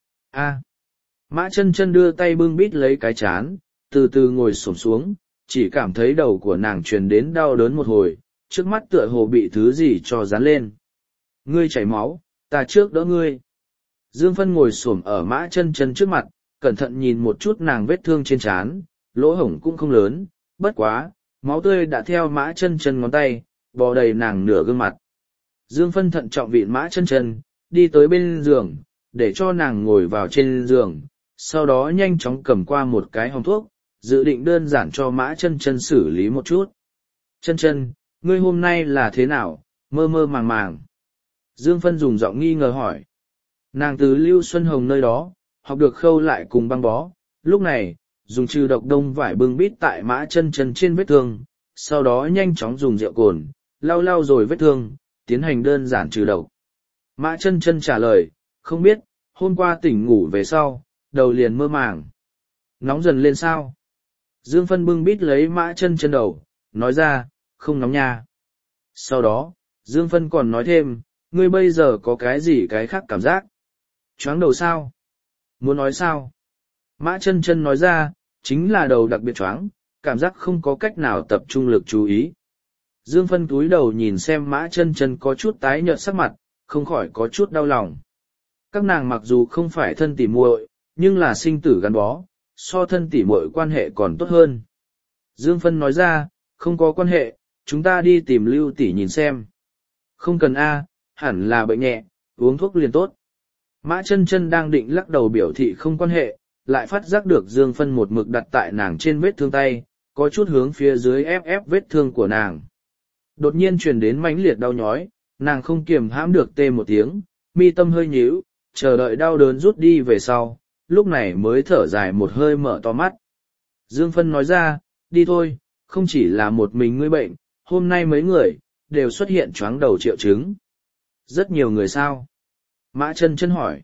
Speaker 1: A. Mã Chân Chân đưa tay bưng bít lấy cái chán, từ từ ngồi xổm xuống, chỉ cảm thấy đầu của nàng truyền đến đau đớn một hồi, trước mắt tựa hồ bị thứ gì cho dán lên. Ngươi chảy máu, ta trước đỡ ngươi. Dương Phân ngồi xổm ở Mã Chân Chân trước mặt, cẩn thận nhìn một chút nàng vết thương trên trán, lỗ hổng cũng không lớn, bất quá, máu tươi đã theo Mã Chân Chân ngón tay, bò đầy nàng nửa gương mặt. Dương Phân thận trọng vịn Mã Chân Chân, đi tới bên giường, để cho nàng ngồi vào trên giường, sau đó nhanh chóng cầm qua một cái hòm thuốc, dự định đơn giản cho Mã Chân Chân xử lý một chút. Chân Chân, ngươi hôm nay là thế nào, mơ mơ màng màng? Dương Phân dùng giọng nghi ngờ hỏi. Nàng từ Lưu Xuân Hồng nơi đó, học được khâu lại cùng băng bó, lúc này, dùng trừ độc đông vải bưng bít tại Mã Chân Chân trên vết thương, sau đó nhanh chóng dùng rượu cồn, lau rồi vết thương, tiến hành đơn giản trừ độc. Mã Chân Chân trả lời, không biết, hôm qua tỉnh ngủ về sau, đầu liền mơ màng. Nóng dần lên sao? Dương Phân bưng bít lấy Mã Chân Chân đầu, nói ra, không nóng nha. Sau đó, Dương Phân còn nói thêm, ngươi bây giờ có cái gì cái khác cảm giác? Choáng đầu sao? Muốn nói sao? Mã Chân Chân nói ra, chính là đầu đặc biệt choáng, cảm giác không có cách nào tập trung lực chú ý. Dương Phân cúi đầu nhìn xem Mã Chân Chân có chút tái nhợt sắc mặt, không khỏi có chút đau lòng. Các nàng mặc dù không phải thân tỉ muội, nhưng là sinh tử gắn bó, so thân tỉ muội quan hệ còn tốt hơn. Dương Phân nói ra, không có quan hệ, chúng ta đi tìm Lưu tỷ nhìn xem. Không cần a, hẳn là bệnh nhẹ, uống thuốc liền tốt. Mã Chân Chân đang định lắc đầu biểu thị không quan hệ, lại phát giác được Dương Phân một mực đặt tại nàng trên vết thương tay, có chút hướng phía dưới ép vết thương của nàng. Đột nhiên truyền đến mãnh liệt đau nhói, nàng không kiềm hãm được tê một tiếng, mi tâm hơi nhíu, chờ đợi đau đớn rút đi về sau, lúc này mới thở dài một hơi mở to mắt. Dương Phân nói ra, đi thôi, không chỉ là một mình ngươi bệnh, hôm nay mấy người, đều xuất hiện choáng đầu triệu chứng. Rất nhiều người sao? Mã Chân Chân hỏi.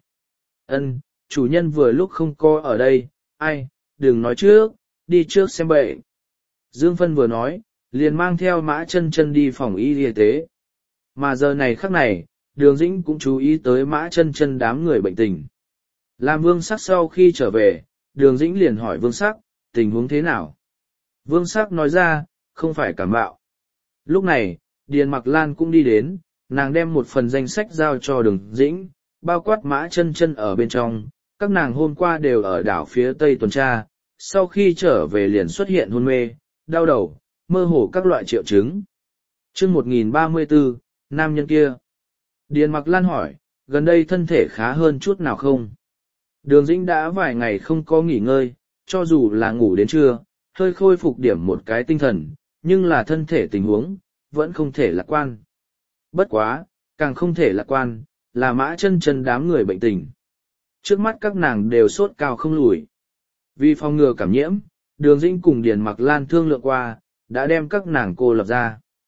Speaker 1: Ân, chủ nhân vừa lúc không có ở đây, ai, đừng nói trước, đi trước xem bệnh. Dương Phân vừa nói, liền mang theo Mã Chân Chân đi phòng y tế. Mà giờ này khắc này, Đường Dĩnh cũng chú ý tới Mã Chân Chân đám người bệnh tình. Làm Vương Sắc sau khi trở về, Đường Dĩnh liền hỏi Vương Sắc, tình huống thế nào? Vương Sắc nói ra, không phải cảm mạo. Lúc này, Điền Mặc Lan cũng đi đến, nàng đem một phần danh sách giao cho Đường Dĩnh, bao quát Mã Chân Chân ở bên trong, các nàng hôm qua đều ở đảo phía Tây tuần tra, sau khi trở về liền xuất hiện hôn mê, đau đầu, mơ hồ các loại triệu chứng. Chương 1034, nam nhân kia. Điền Mặc Lan hỏi, gần đây thân thể khá hơn chút nào không? Đường Dĩnh đã vài ngày không có nghỉ ngơi, cho dù là ngủ đến trưa, hơi khôi phục điểm một cái tinh thần, nhưng là thân thể tình huống, vẫn không thể lạc quan. Bất quá, càng không thể lạc quan, là Mã Chân Chân đám người bệnh tình. Trước mắt các nàng đều sốt cao không lùi. Vì phòng ngừa cảm nhiễm, Đường Dĩnh cùng Điền Mặc Lan thương lượng qua, đã đem các nàng cô lập ra.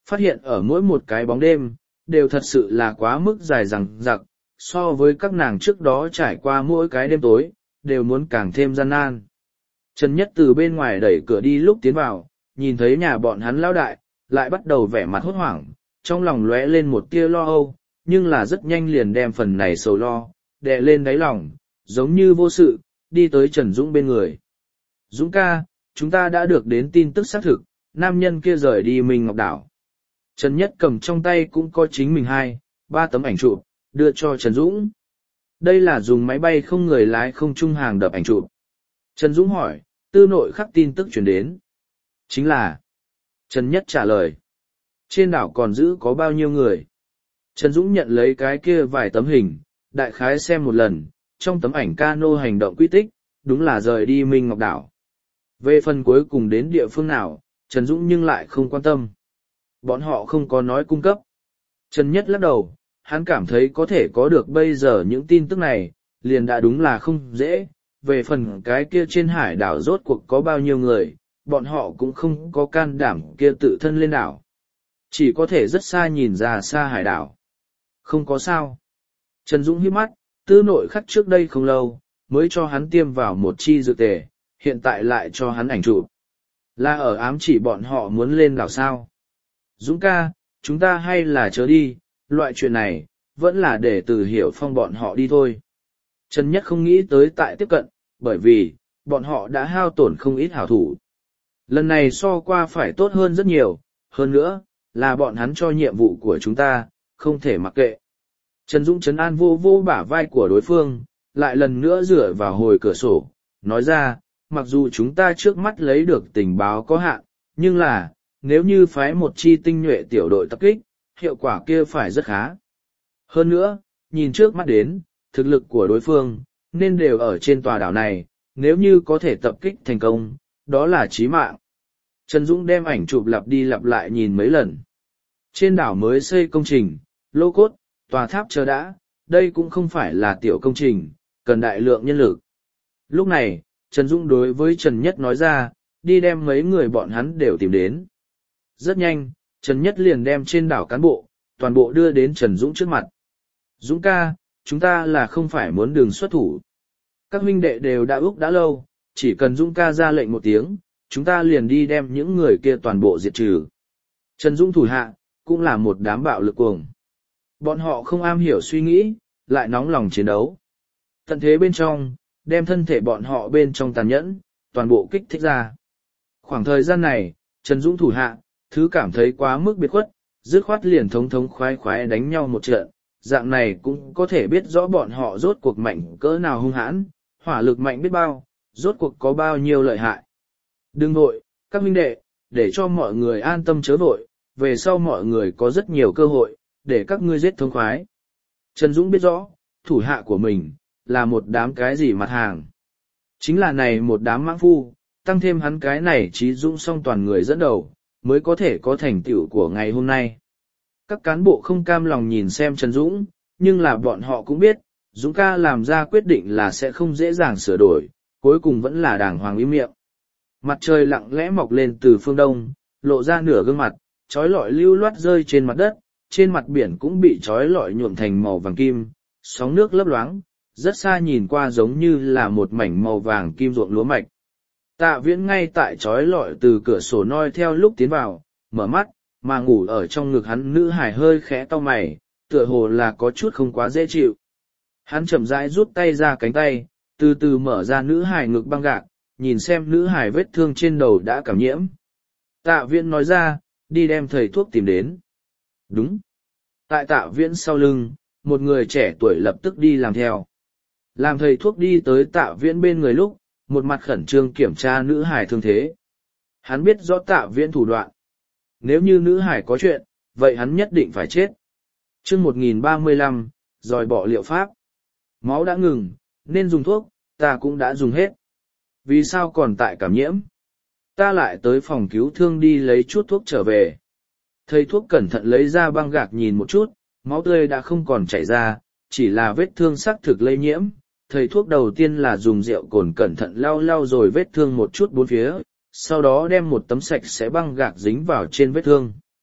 Speaker 1: Phát hiện ở mỗi một cái bóng đêm, đều thật sự là quá mức dài dằng dặc, so với các nàng trước đó trải qua mỗi cái đêm tối, đều muốn càng thêm gian nan. Trần Nhất từ bên ngoài đẩy cửa đi lúc tiến vào, nhìn thấy nhà bọn hắn lão đại, lại bắt đầu vẻ mặt hốt hoảng, trong lòng lóe lên một tia lo âu, nhưng là rất nhanh liền đem phần này sầu lo, đè lên đáy lòng, giống như vô sự, đi tới Trần Dũng bên người. Dũng ca, chúng ta đã được đến tin tức xác thực, nam nhân kia rời đi Minh Ngọc Đảo. Trần Nhất cầm trong tay cũng có chính mình 2, 3 tấm ảnh chụp, đưa cho Trần Dũng. Đây là dùng máy bay không người lái không trung hàng đập ảnh chụp. Trần Dũng hỏi, tư nội khắc tin tức chuyển đến. Chính là. Trần Nhất trả lời. Trên đảo còn giữ có bao nhiêu người? Trần Dũng nhận lấy cái kia vài tấm hình, đại khái xem một lần, trong tấm ảnh cano hành động quy tích, đúng là rời đi Minh Ngọc Đảo. Về phần cuối cùng đến địa phương nào, Trần Dũng nhưng lại không quan tâm. Bọn họ không có nói cung cấp. Trần Nhất lắc đầu, hắn cảm thấy có thể có được bây giờ những tin tức này, liền đã đúng là không dễ. Về phần cái kia trên hải đảo rốt cuộc có bao nhiêu người, bọn họ cũng không có can đảm kia tự thân lên đảo. Chỉ có thể rất xa nhìn ra xa hải đảo. Không có sao. Trần Dũng hít mắt, tư nội khắc trước đây không lâu, mới cho hắn tiêm vào một chi dược tề, hiện tại lại cho hắn ảnh chụp. Là ở ám chỉ bọn họ muốn lên đảo sao. Dũng ca, chúng ta hay là chớ đi, loại chuyện này, vẫn là để Từ Hiểu Phong bọn họ đi thôi. Trần Nhất không nghĩ tới tại tiếp cận, bởi vì, bọn họ đã hao tổn không ít hảo thủ. Lần này so qua phải tốt hơn rất nhiều, hơn nữa, là bọn hắn cho nhiệm vụ của chúng ta, không thể mặc kệ. Trần Dũng trấn an vô vô bả vai của đối phương, lại lần nữa dựa vào hồi cửa sổ, nói ra, mặc dù chúng ta trước mắt lấy được tình báo có hạn, nhưng là, nếu như phái một chi tinh nhuệ tiểu đội tập kích, hiệu quả kia phải rất khá. Hơn nữa, nhìn trước mắt đến, thực lực của đối phương, nên đều ở trên tòa đảo này, nếu như có thể tập kích thành công, đó là chí mạng. Trần Dũng đem ảnh chụp lặp đi lặp lại nhìn mấy lần. Trên đảo mới xây công trình, lô cốt, tòa tháp chờ đã, đây cũng không phải là tiểu công trình, cần đại lượng nhân lực. Lúc này, Trần Dũng đối với Trần Nhất nói ra, đi đem mấy người bọn hắn đều tìm đến. Rất nhanh, Trần Nhất liền đem trên đảo cán bộ, toàn bộ đưa đến Trần Dũng trước mặt. Dũng ca, chúng ta là không phải muốn đường xuất thủ. Các huynh đệ đều đã ước đã lâu, chỉ cần Dũng ca ra lệnh một tiếng, chúng ta liền đi đem những người kia toàn bộ diệt trừ. Trần Dũng thủ hạ, cũng là một đám bạo lực cuồng. Bọn họ không am hiểu suy nghĩ, lại nóng lòng chiến đấu. Tận thế bên trong, đem thân thể bọn họ bên trong tàn nhẫn, toàn bộ kích thích ra. Khoảng thời gian này, Trần Dũng thủ hạ, thứ cảm thấy quá mức biệt khuất, dứt khoát liền thống thống khoái khoái đánh nhau một trận, dạng này cũng có thể biết rõ bọn họ rốt cuộc mạnh cỡ nào hung hãn, hỏa lực mạnh biết bao, rốt cuộc có bao nhiêu lợi hại. Đừng vội, các huynh đệ, để cho mọi người an tâm chớ vội, về sau mọi người có rất nhiều cơ hội, để các ngươi giết thống khoái. Trần Dũng biết rõ, thủ hạ của mình, là một đám cái gì mặt hàng. Chính là này một đám mãng phu, tăng thêm hắn cái này trí dũng song toàn người dẫn đầu, mới có thể có thành tựu của ngày hôm nay. Các cán bộ không cam lòng nhìn xem Trần Dũng, nhưng là bọn họ cũng biết, Dũng ca làm ra quyết định là sẽ không dễ dàng sửa đổi, cuối cùng vẫn là đàng hoàng im miệng. Mặt trời lặng lẽ mọc lên từ phương đông, lộ ra nửa gương mặt, trói lọi lưu loát rơi trên mặt đất, trên mặt biển cũng bị trói lọi nhuộm thành màu vàng kim, sóng nước lấp loáng, rất xa nhìn qua giống như là một mảnh màu vàng kim ruộng lúa mạch. Tạ Viễn ngay tại trói lọi từ cửa sổ noi theo lúc tiến vào, mở mắt, mà ngủ ở trong ngực hắn nữ hải hơi khẽ cau mày, tựa hồ là có chút không quá dễ chịu. Hắn chậm rãi rút tay ra cánh tay, từ từ mở ra nữ hải ngực băng gạc, nhìn xem nữ hải vết thương trên đầu đã cảm nhiễm. Tạ Viễn nói ra, đi đem thầy thuốc tìm đến. Đúng. Tại Tạ Viễn sau lưng, một người trẻ tuổi lập tức đi làm theo. Làm thầy thuốc đi tới Tạ Viễn bên người lúc, một mặt khẩn trương kiểm tra nữ hải thương thế. Hắn biết rõ Tạ Viễn thủ đoạn. Nếu như nữ hải có chuyện, vậy hắn nhất định phải chết. Chương 1035, dòi bỏ liệu pháp. Máu đã ngừng, nên dùng thuốc, ta cũng đã dùng hết. Vì sao còn tại cảm nhiễm? Ta lại tới phòng cứu thương đi lấy chút thuốc trở về. Thầy thuốc cẩn thận lấy ra băng gạc nhìn một chút, máu tươi đã không còn chảy ra, chỉ là vết thương xác thực lây nhiễm. Thầy thuốc đầu tiên là dùng rượu cồn cẩn thận lau lau rồi vết thương một chút bốn phía, sau đó đem một tấm sạch sẽ băng gạc dính vào trên vết thương.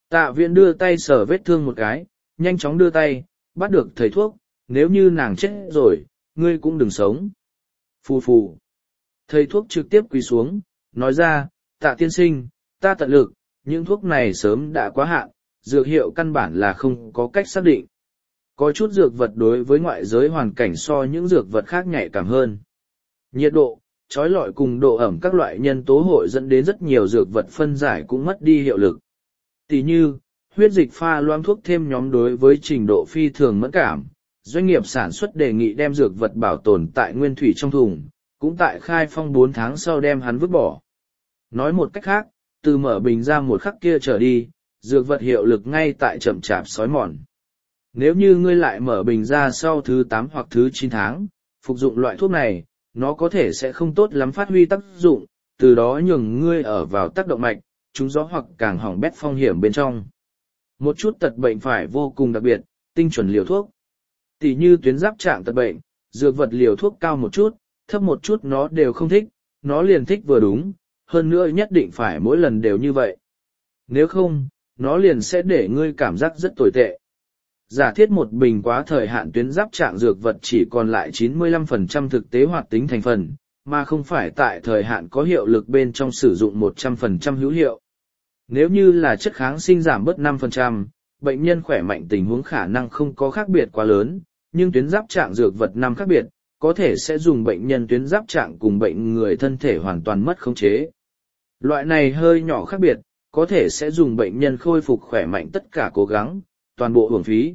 Speaker 1: Tạ Viễn đưa tay sờ vết thương một cái, nhanh chóng đưa tay, bắt được thầy thuốc, nếu như nàng chết rồi, ngươi cũng đừng sống. Phù phù. Thầy thuốc trực tiếp quỳ xuống, nói ra, Tạ tiên sinh, ta tận lực, những thuốc này sớm đã quá hạn, dược hiệu căn bản là không có cách xác định. Có chút dược vật đối với ngoại giới hoàn cảnh so những dược vật khác nhạy cảm hơn. Nhiệt độ, trói lọi cùng độ ẩm các loại nhân tố hội dẫn đến rất nhiều dược vật phân giải cũng mất đi hiệu lực. Tỷ như, huyết dịch pha loãng thuốc thêm nhóm đối với trình độ phi thường mẫn cảm, doanh nghiệp sản xuất đề nghị đem dược vật bảo tồn tại nguyên thủy trong thùng, cũng tại khai phong 4 tháng sau đem hắn vứt bỏ. Nói một cách khác, từ mở bình ra một khắc kia trở đi, dược vật hiệu lực ngay tại chậm chạp xói mòn. Nếu như ngươi lại mở bình ra sau thứ 8 hoặc thứ 9 tháng, phục dụng loại thuốc này, nó có thể sẽ không tốt lắm phát huy tác dụng, từ đó nhường ngươi ở vào tác động mạch, trúng gió hoặc càng hỏng bét phong hiểm bên trong. Một chút tật bệnh phải vô cùng đặc biệt, tinh chuẩn liều thuốc. Tỷ như tuyến giáp trạng tật bệnh, dược vật liều thuốc cao một chút, thấp một chút nó đều không thích, nó liền thích vừa đúng, hơn nữa nhất định phải mỗi lần đều như vậy. Nếu không, nó liền sẽ để ngươi cảm giác rất tồi tệ. Giả thiết một bình quá thời hạn tuyến giáp trạng dược vật chỉ còn lại 95% thực tế hoạt tính thành phần, mà không phải tại thời hạn có hiệu lực bên trong sử dụng 100% hữu hiệu. Nếu như là chất kháng sinh giảm bớt 5%, bệnh nhân khỏe mạnh tình huống khả năng không có khác biệt quá lớn, nhưng tuyến giáp trạng dược vật năm khác biệt, có thể sẽ dùng bệnh nhân tuyến giáp trạng cùng bệnh người thân thể hoàn toàn mất khống chế. Loại này hơi nhỏ khác biệt, có thể sẽ dùng bệnh nhân khôi phục khỏe mạnh tất cả cố gắng, toàn bộ uổng phí.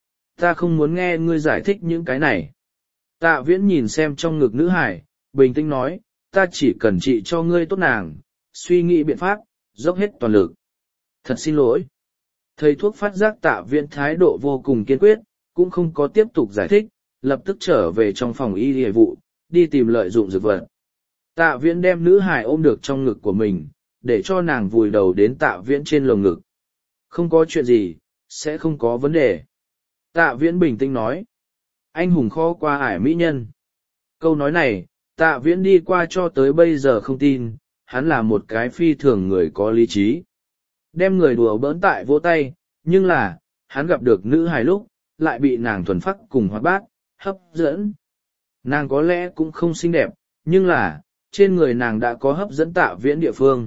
Speaker 1: Ta không muốn nghe ngươi giải thích những cái này. Tạ Viễn nhìn xem trong ngực nữ hải, bình tĩnh nói, ta chỉ cần trị cho ngươi tốt nàng, suy nghĩ biện pháp, dốc hết toàn lực. Thật xin lỗi. Thầy thuốc phát giác Tạ Viễn thái độ vô cùng kiên quyết, cũng không có tiếp tục giải thích, lập tức trở về trong phòng y y vụ, đi tìm lợi dụng dược vật. Tạ Viễn đem nữ hải ôm được trong ngực của mình, để cho nàng vùi đầu đến Tạ Viễn trên lồng ngực. Không có chuyện gì, sẽ không có vấn đề. Tạ Viễn bình tĩnh nói. Anh hùng khó qua ải mỹ nhân. Câu nói này, Tạ Viễn đi qua cho tới bây giờ không tin, hắn là một cái phi thường người có lý trí. Đem người đùa bỡn tại vỗ tay, nhưng là, hắn gặp được nữ hài lúc, lại bị nàng thuần phác cùng hoạt bát, hấp dẫn. Nàng có lẽ cũng không xinh đẹp, nhưng là, trên người nàng đã có hấp dẫn Tạ Viễn địa phương.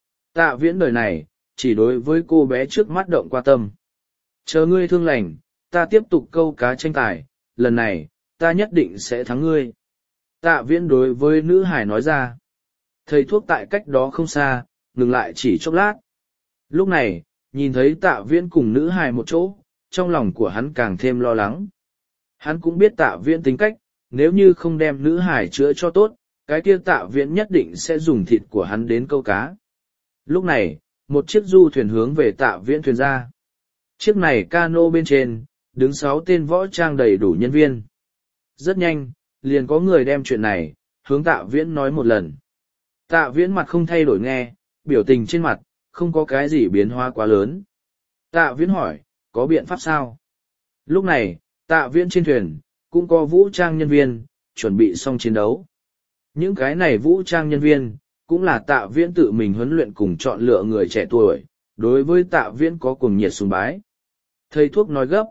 Speaker 1: Tạ Viễn đời này, chỉ đối với cô bé trước mắt động qua tâm. Chờ ngươi thương lành, ta tiếp tục câu cá tranh tài, lần này, ta nhất định sẽ thắng ngươi. Tạ Viễn đối với nữ hải nói ra. Thầy thuốc tại cách đó không xa, ngừng lại chỉ chốc lát. Lúc này, nhìn thấy Tạ Viễn cùng nữ hải một chỗ, trong lòng của hắn càng thêm lo lắng. Hắn cũng biết Tạ Viễn tính cách, nếu như không đem nữ hải chữa cho tốt, cái kia Tạ Viễn nhất định sẽ dùng thịt của hắn đến câu cá. Lúc này, một chiếc du thuyền hướng về Tạ Viễn thuyền ra. Chiếc này cano bên trên, đứng 6 tên võ trang đầy đủ nhân viên. Rất nhanh, liền có người đem chuyện này, hướng Tạ Viễn nói một lần. Tạ Viễn mặt không thay đổi nghe, biểu tình trên mặt, không có cái gì biến hóa quá lớn. Tạ Viễn hỏi, có biện pháp sao? Lúc này, Tạ Viễn trên thuyền, cũng có vũ trang nhân viên, chuẩn bị xong chiến đấu. Những cái này vũ trang nhân viên, cũng là Tạ Viễn tự mình huấn luyện cùng chọn lựa người trẻ tuổi, đối với Tạ Viễn có cuồng nhiệt sùng bái. Thầy thuốc nói gấp,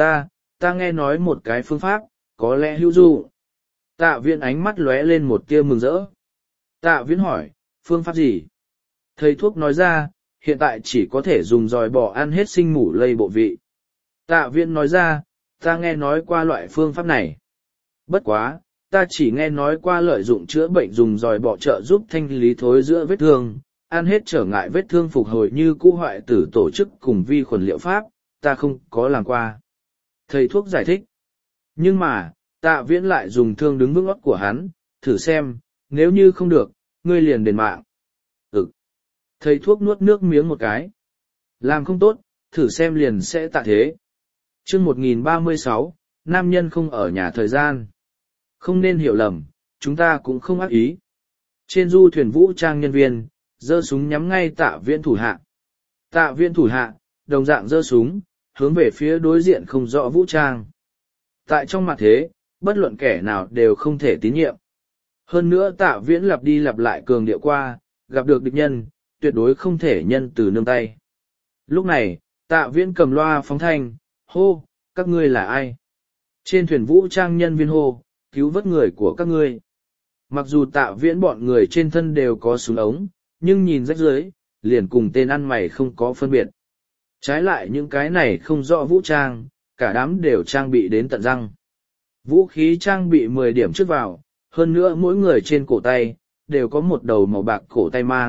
Speaker 1: ta nghe nói một cái phương pháp, có lẽ hữu dụng. Tạ Viễn ánh mắt lóe lên một tia mừng rỡ. Tạ Viễn hỏi, phương pháp gì? Thầy thuốc nói ra, hiện tại chỉ có thể dùng dòi bò ăn hết sinh mủ lây bộ vị. Tạ Viễn nói ra, ta nghe nói qua loại phương pháp này. Bất quá, ta chỉ nghe nói qua lợi dụng chữa bệnh dùng dòi bò trợ giúp thanh lý thối giữa vết thương, ăn hết trở ngại vết thương phục hồi như cũ hoại tử tổ chức cùng vi khuẩn liệu pháp, ta không có làm qua. Thầy thuốc giải thích. Nhưng mà, Tạ Viễn lại dùng thương đứng vững óc của hắn, thử xem, nếu như không được, ngươi liền đền mạng. Thầy thuốc nuốt nước miếng một cái. Làm không tốt, thử xem liền sẽ tạ thế. Chương 1036, nam nhân không ở nhà thời gian. Không nên hiểu lầm, chúng ta cũng không ác ý. Trên du thuyền vũ trang nhân viên, giơ súng nhắm ngay Tạ Viễn thủ hạ. Tạ Viễn thủ hạ, đồng dạng giơ súng, hướng về phía đối diện không rõ vũ trang. Tại trong mặt thế, bất luận kẻ nào đều không thể tín nhiệm. Hơn nữa Tạ Viễn lặp đi lặp lại cường điệu qua, gặp được địch nhân, tuyệt đối không thể nhân từ nương tay. Lúc này, Tạ Viễn cầm loa phóng thanh, hô, các ngươi là ai? Trên thuyền vũ trang nhân viên hô, cứu vớt người của các ngươi. Mặc dù Tạ Viễn bọn người trên thân đều có súng ống, nhưng nhìn rách rưới, liền cùng tên ăn mày không có phân biệt. Trái lại những cái này không rõ vũ trang, cả đám đều trang bị đến tận răng. Vũ khí trang bị 10 điểm trước vào, hơn nữa mỗi người trên cổ tay, đều có một đầu màu bạc cổ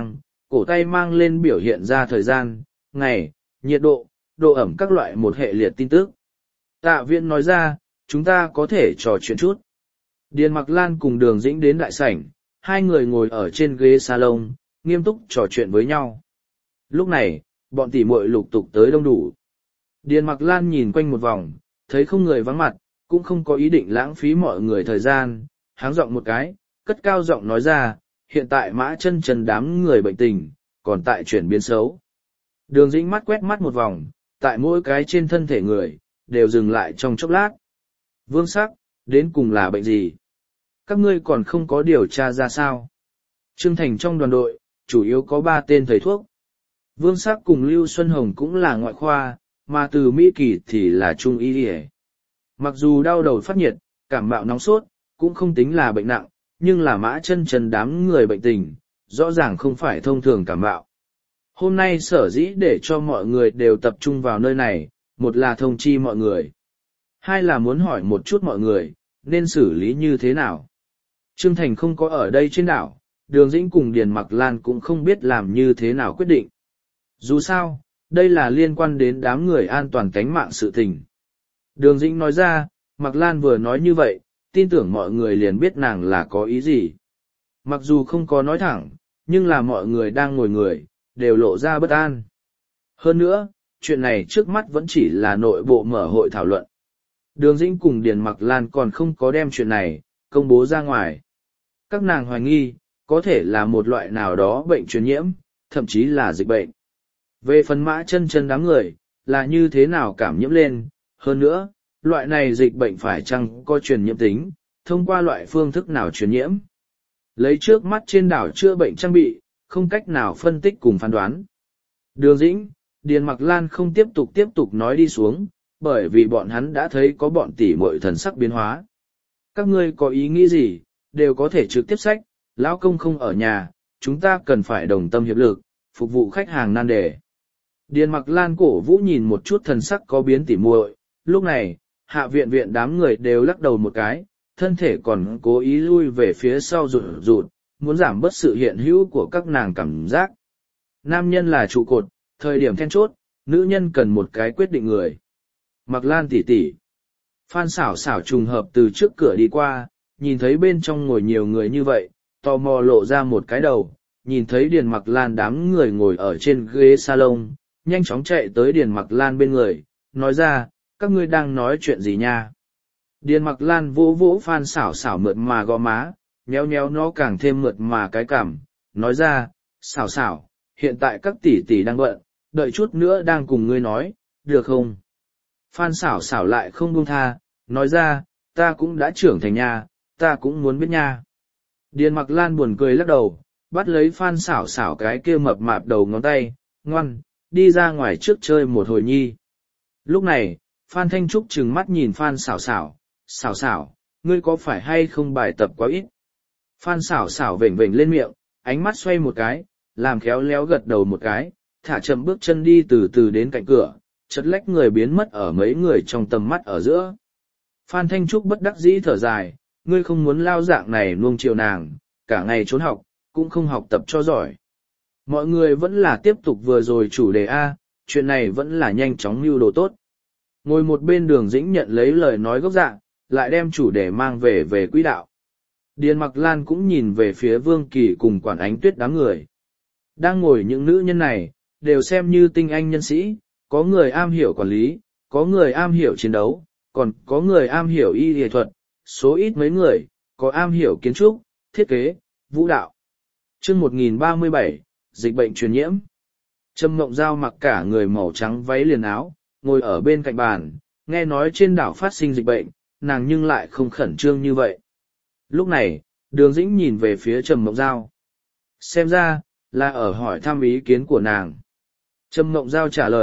Speaker 1: tay mang lên biểu hiện ra thời gian, ngày, nhiệt độ, độ ẩm các loại một hệ liệt tin tức. Tạ Viễn nói ra, chúng ta có thể trò chuyện chút. Điền Mặc Lan cùng Đường Dĩnh đến đại sảnh, hai người ngồi ở trên ghế salon, nghiêm túc trò chuyện với nhau. Lúc này, bọn tỉ muội lục tục tới đông đủ. Điền Mặc Lan nhìn quanh một vòng, thấy không người vắng mặt, cũng không có ý định lãng phí mọi người thời gian, háng giọng một cái, cất cao giọng nói ra, hiện tại Mã Chân Chân đám người bệnh tình, còn tại chuyển biến xấu. Đường Dĩnh mắt quét mắt một vòng, tại mỗi cái trên thân thể người, đều dừng lại trong chốc lát. Vương Sắc, đến cùng là bệnh gì? Các ngươi còn không có điều tra ra sao? Trương Thành trong đoàn đội, chủ yếu có 3 tên thầy thuốc. Vương Sắc cùng Lưu Xuân Hồng cũng là ngoại khoa, mà từ Mỹ Kỳ thì là trung y y. Mặc dù đau đầu phát nhiệt, cảm mạo nóng sốt, cũng không tính là bệnh nặng, nhưng là Mã Chân Chân đám người bệnh tình, rõ ràng không phải thông thường cảm mạo. Hôm nay sở dĩ để cho mọi người đều tập trung vào nơi này, một là thông chi mọi người, hai là muốn hỏi một chút mọi người, nên xử lý như thế nào. Trương Thành không có ở đây trên đảo, Đường Dĩnh cùng Điền Mặc Lan cũng không biết làm như thế nào quyết định. Dù sao, đây là liên quan đến đám người an toàn tánh mạng sự tình. Đường Dĩnh nói ra, Mặc Lan vừa nói như vậy, tin tưởng mọi người liền biết nàng là có ý gì. Mặc dù không có nói thẳng, nhưng là mọi người đang ngồi người, đều lộ ra bất an. Hơn nữa, chuyện này trước mắt vẫn chỉ là nội bộ mở hội thảo luận. Đường Dĩnh cùng Điền Mặc Lan còn không có đem chuyện này công bố ra ngoài. Các nàng hoài nghi, có thể là một loại nào đó bệnh truyền nhiễm, thậm chí là dịch bệnh. Về phần Mã Chân Chân đám người, là như thế nào cảm nhiễm lên, hơn nữa, loại này dịch bệnh phải chăng có truyền nhiễm tính, thông qua loại phương thức nào truyền nhiễm. Lấy trước mắt trên đảo chữa bệnh trang bị, không cách nào phân tích cùng phán đoán. Đường Dĩnh, Điền Mặc Lan không tiếp tục nói đi xuống, bởi vì bọn hắn đã thấy có bọn tỉ muội thần sắc biến hóa. Các ngươi có ý nghĩ gì, đều có thể trực tiếp sách, lão công không ở nhà, chúng ta cần phải đồng tâm hiệp lực, phục vụ khách hàng nan đề. Điền Mặc Lan cổ vũ nhìn một chút thần sắc có biến tỉ muội, lúc này, hạ viện đám người đều lắc đầu một cái, thân thể còn cố ý lui về phía sau rụt, muốn giảm bớt sự hiện hữu của các nàng cảm giác. Nam nhân là trụ cột, thời điểm then chốt, nữ nhân cần một cái quyết định người. Mặc Lan tỷ tỷ. Phan xảo xảo trùng hợp từ trước cửa đi qua, nhìn thấy bên trong ngồi nhiều người như vậy, tò mò lộ ra một cái đầu, nhìn thấy Điền Mặc Lan đám người ngồi ở trên ghế salon, nhanh chóng chạy tới Điền Mặc Lan bên người, nói ra, các ngươi đang nói chuyện gì nha? Điền Mặc Lan vỗ vỗ Phan xảo xảo mượt mà gò má, nhéo nhéo nó càng thêm mượt mà cái cảm, nói ra, xảo xảo, hiện tại các tỷ tỷ đang bận, đợi chút nữa đang cùng ngươi nói, được không? Phan xảo xảo lại không buông tha, nói ra, ta cũng đã trưởng thành nha, ta cũng muốn biết nha. Điền Mặc Lan buồn cười lắc đầu, bắt lấy Phan xảo xảo cái kia mập mạp đầu ngón tay, ngoan, đi ra ngoài trước chơi một hồi nhi. Lúc này, Phan Thanh Trúc trừng mắt nhìn Phan xảo xảo, xảo xảo, ngươi có phải hay không bài tập quá ít? Phan xảo xảo vểnh vểnh lên miệng, ánh mắt xoay một cái, làm khéo léo gật đầu một cái, thả chậm bước chân đi từ từ đến cạnh cửa, chật lách người biến mất ở mấy người trong tầm mắt ở giữa. Phan Thanh Trúc bất đắc dĩ thở dài, ngươi không muốn lao dạng này nuông chiều nàng, cả ngày trốn học, cũng không học tập cho giỏi. Mọi người vẫn là tiếp tục vừa rồi chủ đề A, chuyện này vẫn là nhanh chóng mưu đồ tốt. Ngồi một bên Đường Dĩnh nhận lấy lời nói gốc dạng, lại đem chủ đề mang về quỹ đạo. Điền Mặc Lan cũng nhìn về phía Vương Kỳ cùng Quản Ánh Tuyết đám người. Đang ngồi những nữ nhân này, đều xem như tinh anh nhân sĩ, có người am hiểu quản lý, có người am hiểu chiến đấu, còn có người am hiểu y y thuật, số ít mấy người, có am hiểu kiến trúc, thiết kế, vũ đạo. Chương 1037, dịch bệnh truyền nhiễm. Trâm Mộng Giao mặc cả người màu trắng váy liền áo, ngồi ở bên cạnh bàn, nghe nói trên đảo phát sinh dịch bệnh, nàng nhưng lại không khẩn trương như vậy. Lúc này, Đường Dĩnh nhìn về phía Trầm Mộng Giao. Xem ra, là ở hỏi thăm ý kiến của nàng. Trầm Mộng Giao trả lời,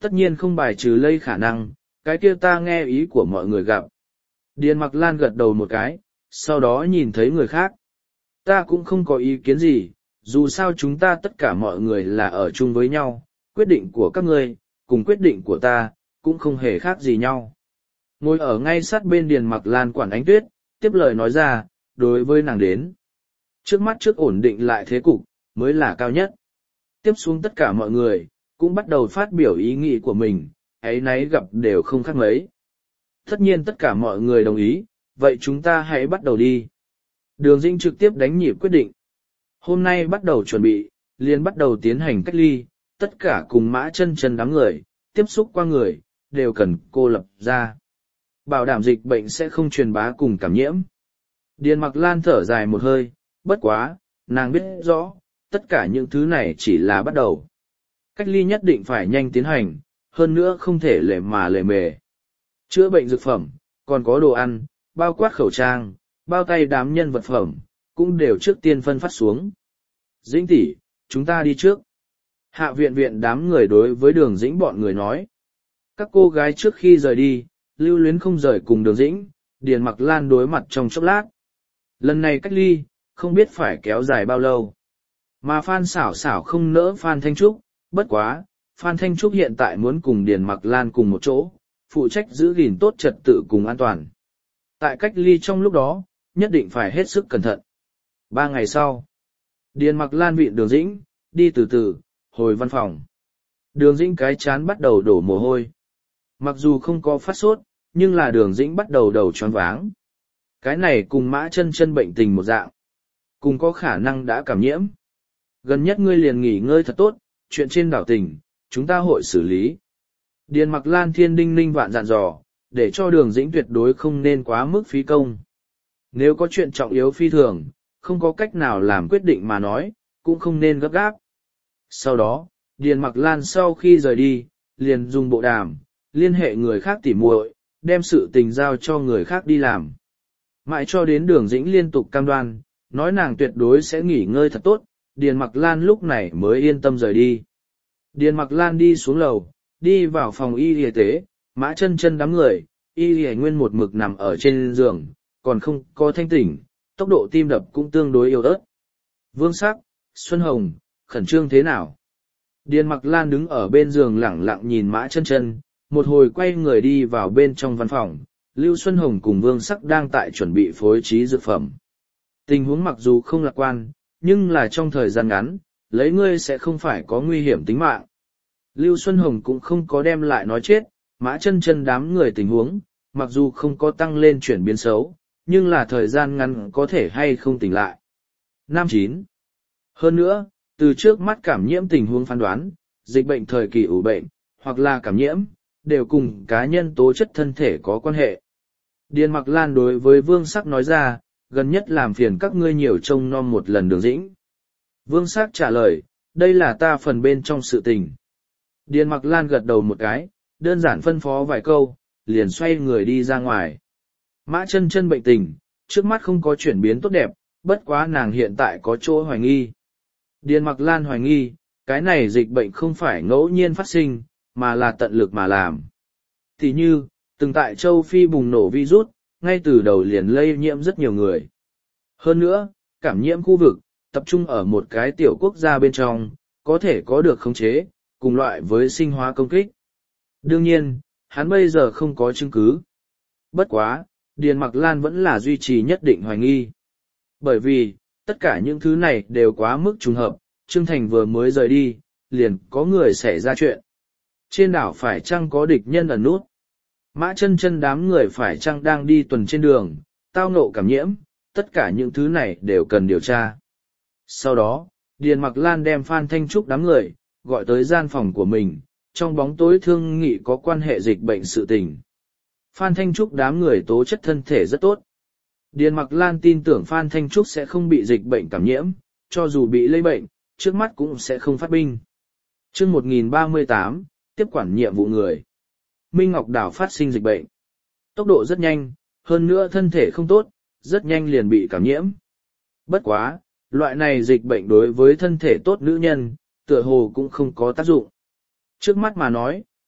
Speaker 1: tất nhiên không bài trừ lây khả năng, cái kia ta nghe ý của mọi người gặp. Điền Mặc Lan gật đầu một cái, sau đó nhìn thấy người khác. Ta cũng không có ý kiến gì, dù sao chúng ta tất cả mọi người là ở chung với nhau, quyết định của các ngươi, cùng quyết định của ta, cũng không hề khác gì nhau. Ngồi ở ngay sát bên Điền Mặc Lan Quản Ánh Tuyết, tiếp lời nói ra, đối với nàng đến. Trước mắt trước ổn định lại thế cục, mới là cao nhất. Tiếp xuống tất cả mọi người, cũng bắt đầu phát biểu ý nghĩ của mình, ấy nấy gặp đều không khác mấy. Tất nhiên tất cả mọi người đồng ý, vậy chúng ta hãy bắt đầu đi. Đường Dĩnh trực tiếp đánh nhịp quyết định. Hôm nay bắt đầu chuẩn bị, liền bắt đầu tiến hành cách ly, tất cả cùng Mã Chân Chân đám người, tiếp xúc qua người, đều cần cô lập ra. Bảo đảm dịch bệnh sẽ không truyền bá cùng cảm nhiễm. Điền Mặc Lan thở dài một hơi, bất quá, nàng biết rõ, tất cả những thứ này chỉ là bắt đầu. Cách ly nhất định phải nhanh tiến hành, hơn nữa không thể lề mà lề mề. Chữa bệnh dược phẩm, còn có đồ ăn, bao quát khẩu trang, bao tay đám nhân vật phẩm, cũng đều trước tiên phân phát xuống. Dĩnh tỷ, chúng ta đi trước. Hạ viện viện đám người đối với Đường Dĩnh bọn người nói. Các cô gái trước khi rời đi, lưu luyến không rời cùng Đường Dĩnh, Điền Mặc Lan đối mặt trong chốc lát. Lần này cách ly, không biết phải kéo dài bao lâu. Mà Phan Xảo Xảo không nỡ Phan Thanh Trúc, bất quá, Phan Thanh Trúc hiện tại muốn cùng Điền Mặc Lan cùng một chỗ, phụ trách giữ gìn tốt trật tự cùng an toàn. Tại cách ly trong lúc đó, nhất định phải hết sức cẩn thận. 3 ngày sau, Điền Mặc Lan vịn Đường Dĩnh, đi từ từ, hồi văn phòng. Đường Dĩnh cái chán bắt đầu đổ mồ hôi. Mặc dù không có phát sốt, nhưng là Đường Dĩnh bắt đầu đầu choáng váng. Cái này cùng Mã Chân Chân bệnh tình một dạng. Cùng có khả năng đã cảm nhiễm. Gần nhất ngươi liền nghỉ ngơi thật tốt, chuyện trên đảo tỉnh, chúng ta hội xử lý. Điền Mặc Lan thiên đinh ninh vạn dặn dò, để cho Đường Dĩnh tuyệt đối không nên quá mức phí công. Nếu có chuyện trọng yếu phi thường, không có cách nào làm quyết định mà nói, cũng không nên gấp gáp. Sau đó, Điền Mặc Lan sau khi rời đi, liền dùng bộ đàm, liên hệ người khác tỉ muội, đem sự tình giao cho người khác đi làm. Mãi cho đến Đường Dĩnh liên tục cam đoan, nói nàng tuyệt đối sẽ nghỉ ngơi thật tốt, Điền Mặc Lan lúc này mới yên tâm rời đi. Điền Mặc Lan đi xuống lầu, đi vào phòng y tế, Mã Chân Chân đám người, y nguyên một mực nằm ở trên giường, còn không có thanh tỉnh, tốc độ tim đập cũng tương đối yếu ớt. Vương Sắc, Xuân Hồng, khẩn trương thế nào? Điền Mặc Lan đứng ở bên giường lẳng lặng nhìn Mã Chân Chân, một hồi quay người đi vào bên trong văn phòng, Lưu Xuân Hồng cùng Vương Sắc đang tại chuẩn bị phối trí dược phẩm. Tình huống mặc dù không lạc quan, nhưng là trong thời gian ngắn, lấy ngươi sẽ không phải có nguy hiểm tính mạng. Lưu Xuân Hồng cũng không có đem lại nói chết, Mã Chân Chân đám người tình huống, mặc dù không có tăng lên chuyển biến xấu, nhưng là thời gian ngắn có thể hay không tỉnh lại. Nam 9. Hơn nữa, từ trước mắt cảm nhiễm tình huống phán đoán, dịch bệnh thời kỳ ủ bệnh, hoặc là cảm nhiễm, đều cùng cá nhân tố chất thân thể có quan hệ. Điền Mặc Lan đối với Vương Sắc nói ra, gần nhất làm phiền các ngươi nhiều trông nom một lần Đường Dĩnh. Vương Sắc trả lời, đây là ta phần bên trong sự tình. Điền Mặc Lan gật đầu một cái, đơn giản phân phó vài câu, liền xoay người đi ra ngoài. Mã Chân Chân bệnh tình, trước mắt không có chuyển biến tốt đẹp, bất quá nàng hiện tại có chỗ hoài nghi. Điền Mặc Lan hoài nghi, cái này dịch bệnh không phải ngẫu nhiên phát sinh, mà là tận lực mà làm. Thì như, từng tại châu Phi bùng nổ virus, ngay từ đầu liền lây nhiễm rất nhiều người. Hơn nữa, cảm nhiễm khu vực, tập trung ở một cái tiểu quốc gia bên trong, có thể có được khống chế, cùng loại với sinh hóa công kích. Đương nhiên, hắn bây giờ không có chứng cứ. Bất quá, Điền Mặc Lan vẫn là duy trì nhất định hoài nghi. Bởi vì, tất cả những thứ này đều quá mức trùng hợp, Trương Thành vừa mới rời đi, liền có người xảy ra chuyện. Trên đảo phải chăng có địch nhân ẩn nút? Mã Chân Chân đám người phải chăng đang đi tuần trên đường, tao ngộ cảm nhiễm, tất cả những thứ này đều cần điều tra. Sau đó, Điền Mặc Lan đem Phan Thanh Trúc đám người, gọi tới gian phòng của mình, trong bóng tối thương nghị có quan hệ dịch bệnh sự tình. Phan Thanh Trúc đám người tố chất thân thể rất tốt. Điền Mặc Lan tin tưởng Phan Thanh Trúc sẽ không bị dịch bệnh cảm nhiễm, cho dù bị lây bệnh, trước mắt cũng sẽ không phát binh. Chương 1038, tiếp quản nhiệm vụ người. Minh Ngọc Đảo phát sinh dịch bệnh. Tốc độ rất nhanh, hơn nữa thân thể không tốt, rất nhanh liền bị cảm nhiễm. Bất quá, loại này dịch bệnh đối với thân thể tốt nữ nhân, tựa hồ cũng không có tác dụng. Trước mắt mà nói,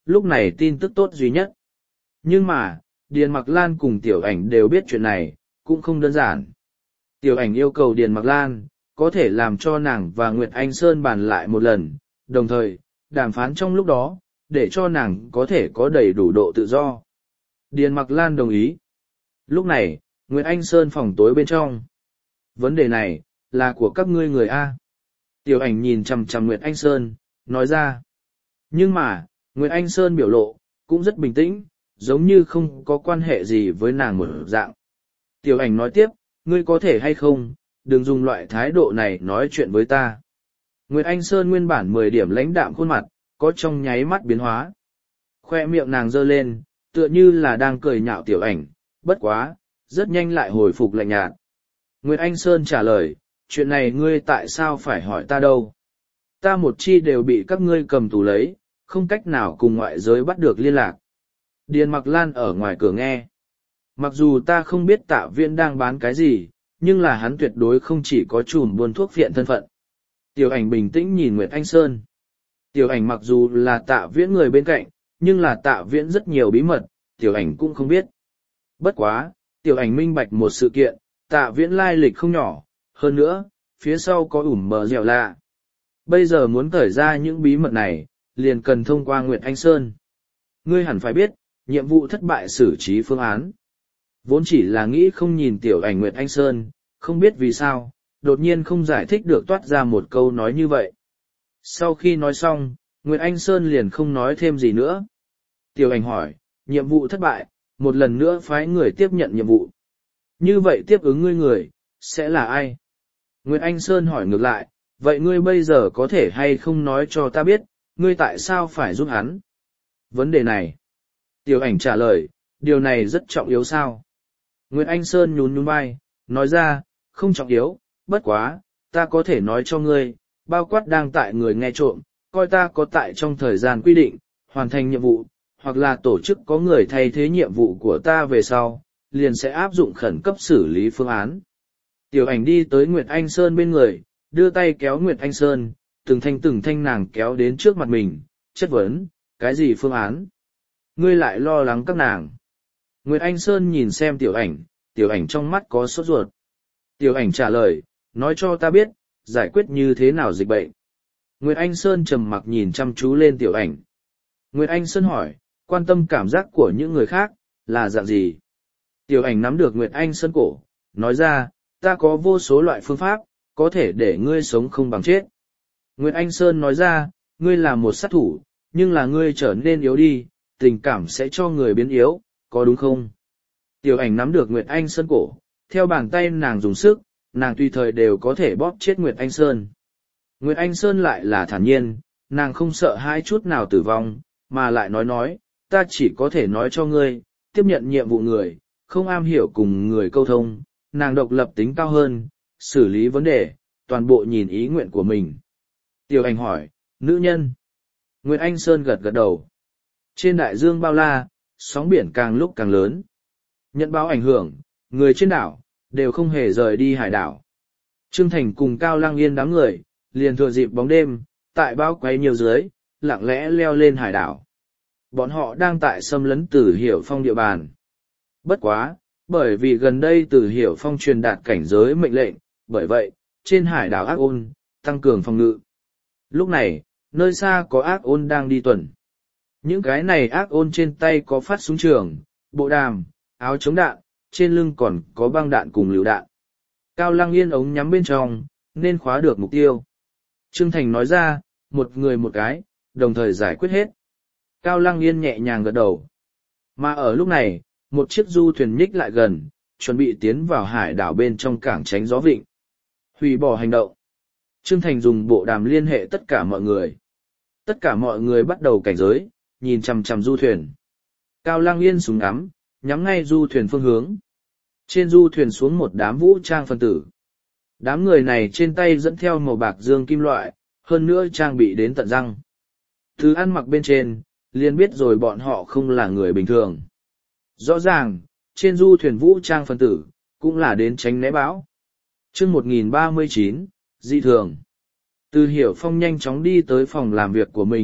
Speaker 1: lúc này tin tức tốt duy nhất. Nhưng mà, Điền Mặc Lan cùng Tiểu Ảnh đều biết chuyện này, cũng không đơn giản. Tiểu Ảnh yêu cầu Điền Mặc Lan, có thể làm cho nàng và Nguyệt Anh Sơn bàn lại một lần, đồng thời, đàm phán trong lúc đó, để cho nàng có thể có đầy đủ độ tự do. Điền Mặc Lan đồng ý. Lúc này, Nguyệt Anh Sơn phòng tối bên trong. Vấn đề này, là của các ngươi người A. Tiểu Ảnh nhìn chằm chằm Nguyệt Anh Sơn, nói ra. Nhưng mà, Nguyệt Anh Sơn biểu lộ, cũng rất bình tĩnh, giống như không có quan hệ gì với nàng một dạng. Tiểu Ảnh nói tiếp, ngươi có thể hay không, đừng dùng loại thái độ này nói chuyện với ta. Nguyệt Anh Sơn nguyên bản 10 điểm lãnh đạm khuôn mặt, có trong nháy mắt biến hóa. Khoe miệng nàng giơ lên, tựa như là đang cười nhạo Tiểu Ảnh, bất quá, rất nhanh lại hồi phục lạnh nhạt. Nguyệt Anh Sơn trả lời, chuyện này ngươi tại sao phải hỏi ta đâu? Ta một chi đều bị các ngươi cầm tù lấy, không cách nào cùng ngoại giới bắt được liên lạc. Điền Mặc Lan ở ngoài cửa nghe. Mặc dù ta không biết Tạ Viễn đang bán cái gì, nhưng là hắn tuyệt đối không chỉ có chùm buôn thuốc phiện thân phận. Tiểu Ảnh bình tĩnh nhìn Nguyệt Anh Sơn. Tiểu Ảnh mặc dù là Tạ Viễn người bên cạnh, nhưng là Tạ Viễn rất nhiều bí mật, Tiểu Ảnh cũng không biết. Bất quá, Tiểu Ảnh minh bạch một sự kiện, Tạ Viễn lai lịch không nhỏ, hơn nữa, phía sau có mờ dẻo lạ. Bây giờ muốn cởi ra những bí mật này, liền cần thông qua Nguyệt Anh Sơn. Ngươi hẳn phải biết, nhiệm vụ thất bại xử trí phương án. Vốn chỉ là nghĩ không nhìn Tiểu Ảnh Nguyệt Anh Sơn, không biết vì sao, đột nhiên không giải thích được toát ra một câu nói như vậy. Sau khi nói xong, Nguyệt Anh Sơn liền không nói thêm gì nữa. Tiểu Ảnh hỏi, nhiệm vụ thất bại, một lần nữa phái người tiếp nhận nhiệm vụ. Như vậy tiếp ứng ngươi người, sẽ là ai? Nguyệt Anh Sơn hỏi ngược lại, vậy ngươi bây giờ có thể hay không nói cho ta biết, ngươi tại sao phải giúp hắn? Vấn đề này. Tiểu Ảnh trả lời, điều này rất trọng yếu sao? Nguyệt Anh Sơn nhún nhún vai, nói ra, không trọng yếu, bất quá, ta có thể nói cho ngươi, bao quát đang tại người nghe trộm, coi ta có tại trong thời gian quy định, hoàn thành nhiệm vụ, hoặc là tổ chức có người thay thế nhiệm vụ của ta về sau, liền sẽ áp dụng khẩn cấp xử lý phương án. Tiểu Ảnh đi tới Nguyệt Anh Sơn bên người, đưa tay kéo Nguyệt Anh Sơn, từng thanh nàng kéo đến trước mặt mình, chất vấn, cái gì phương án? Ngươi lại lo lắng các nàng. Nguyệt Anh Sơn nhìn xem Tiểu Ảnh trong mắt có sốt ruột. Tiểu Ảnh trả lời, nói cho ta biết, giải quyết như thế nào dịch bệnh. Nguyệt Anh Sơn trầm mặc nhìn chăm chú lên Tiểu Ảnh. Nguyệt Anh Sơn hỏi, quan tâm cảm giác của những người khác, là dạng gì? Tiểu Ảnh nắm được Nguyệt Anh Sơn cổ, nói ra, ta có vô số loại phương pháp, có thể để ngươi sống không bằng chết. Nguyệt Anh Sơn nói ra, ngươi là một sát thủ, nhưng là ngươi trở nên yếu đi, tình cảm sẽ cho người biến yếu, có đúng không? Tiểu Ảnh nắm được Nguyệt Anh Sơn cổ, theo bàn tay nàng dùng sức, nàng tùy thời đều có thể bóp chết Nguyệt Anh Sơn. Nguyệt Anh Sơn lại là thản nhiên, nàng không sợ hãi chút nào tử vong, mà lại nói, ta chỉ có thể nói cho ngươi, tiếp nhận nhiệm vụ người, không am hiểu cùng người câu thông, nàng độc lập tính cao hơn, xử lý vấn đề, toàn bộ nhìn ý nguyện của mình. Tiểu Ảnh hỏi, nữ nhân. Nguyệt Anh Sơn gật gật đầu. Trên đại dương bao la, sóng biển càng lúc càng lớn. Nhận báo ảnh hưởng, người trên đảo, đều không hề rời đi hải đảo. Trương Thành cùng Cao Lăng Yên đám người, liền thừa dịp bóng đêm, tại bao quấy nhiều dưới, lặng lẽ leo lên hải đảo. Bọn họ đang tại xâm lấn Tử Hiểu Phong địa bàn. Bất quá, bởi vì gần đây Tử Hiểu Phong truyền đạt cảnh giới mệnh lệnh, bởi vậy, trên hải đảo Ác Ôn, tăng cường phòng ngự. Lúc này, nơi xa có Ác Ôn đang đi tuần. Những cái này Ác Ôn trên tay có phát súng trường, bộ đàm, áo chống đạn, trên lưng còn có băng đạn cùng lựu đạn. Cao Lăng Yên ống nhắm bên trong, nên khóa được mục tiêu. Trương Thành nói ra, một người một cái, đồng thời giải quyết hết. Cao Lăng Yên nhẹ nhàng gật đầu. Mà ở lúc này, một chiếc du thuyền nhích lại gần, chuẩn bị tiến vào hải đảo bên trong cảng tránh gió vịnh. Hủy bỏ hành động. Trương Thành dùng bộ đàm liên hệ tất cả mọi người. Tất cả mọi người bắt đầu cảnh giới, nhìn chằm chằm du thuyền. Cao Lăng Yên súng ngắm, nhắm ngay du thuyền phương hướng. Trên du thuyền xuống một đám vũ trang phân tử. Đám người này trên tay dẫn theo màu bạc dương kim loại, hơn nữa trang bị đến tận răng. Thứ ăn mặc bên trên, liền biết rồi bọn họ không là người bình thường. Rõ ràng, trên du thuyền vũ trang phân tử, cũng là đến tránh né bão. Chương 1039, dị thường. Từ Hiểu Phong nhanh chóng đi tới phòng làm việc của mình,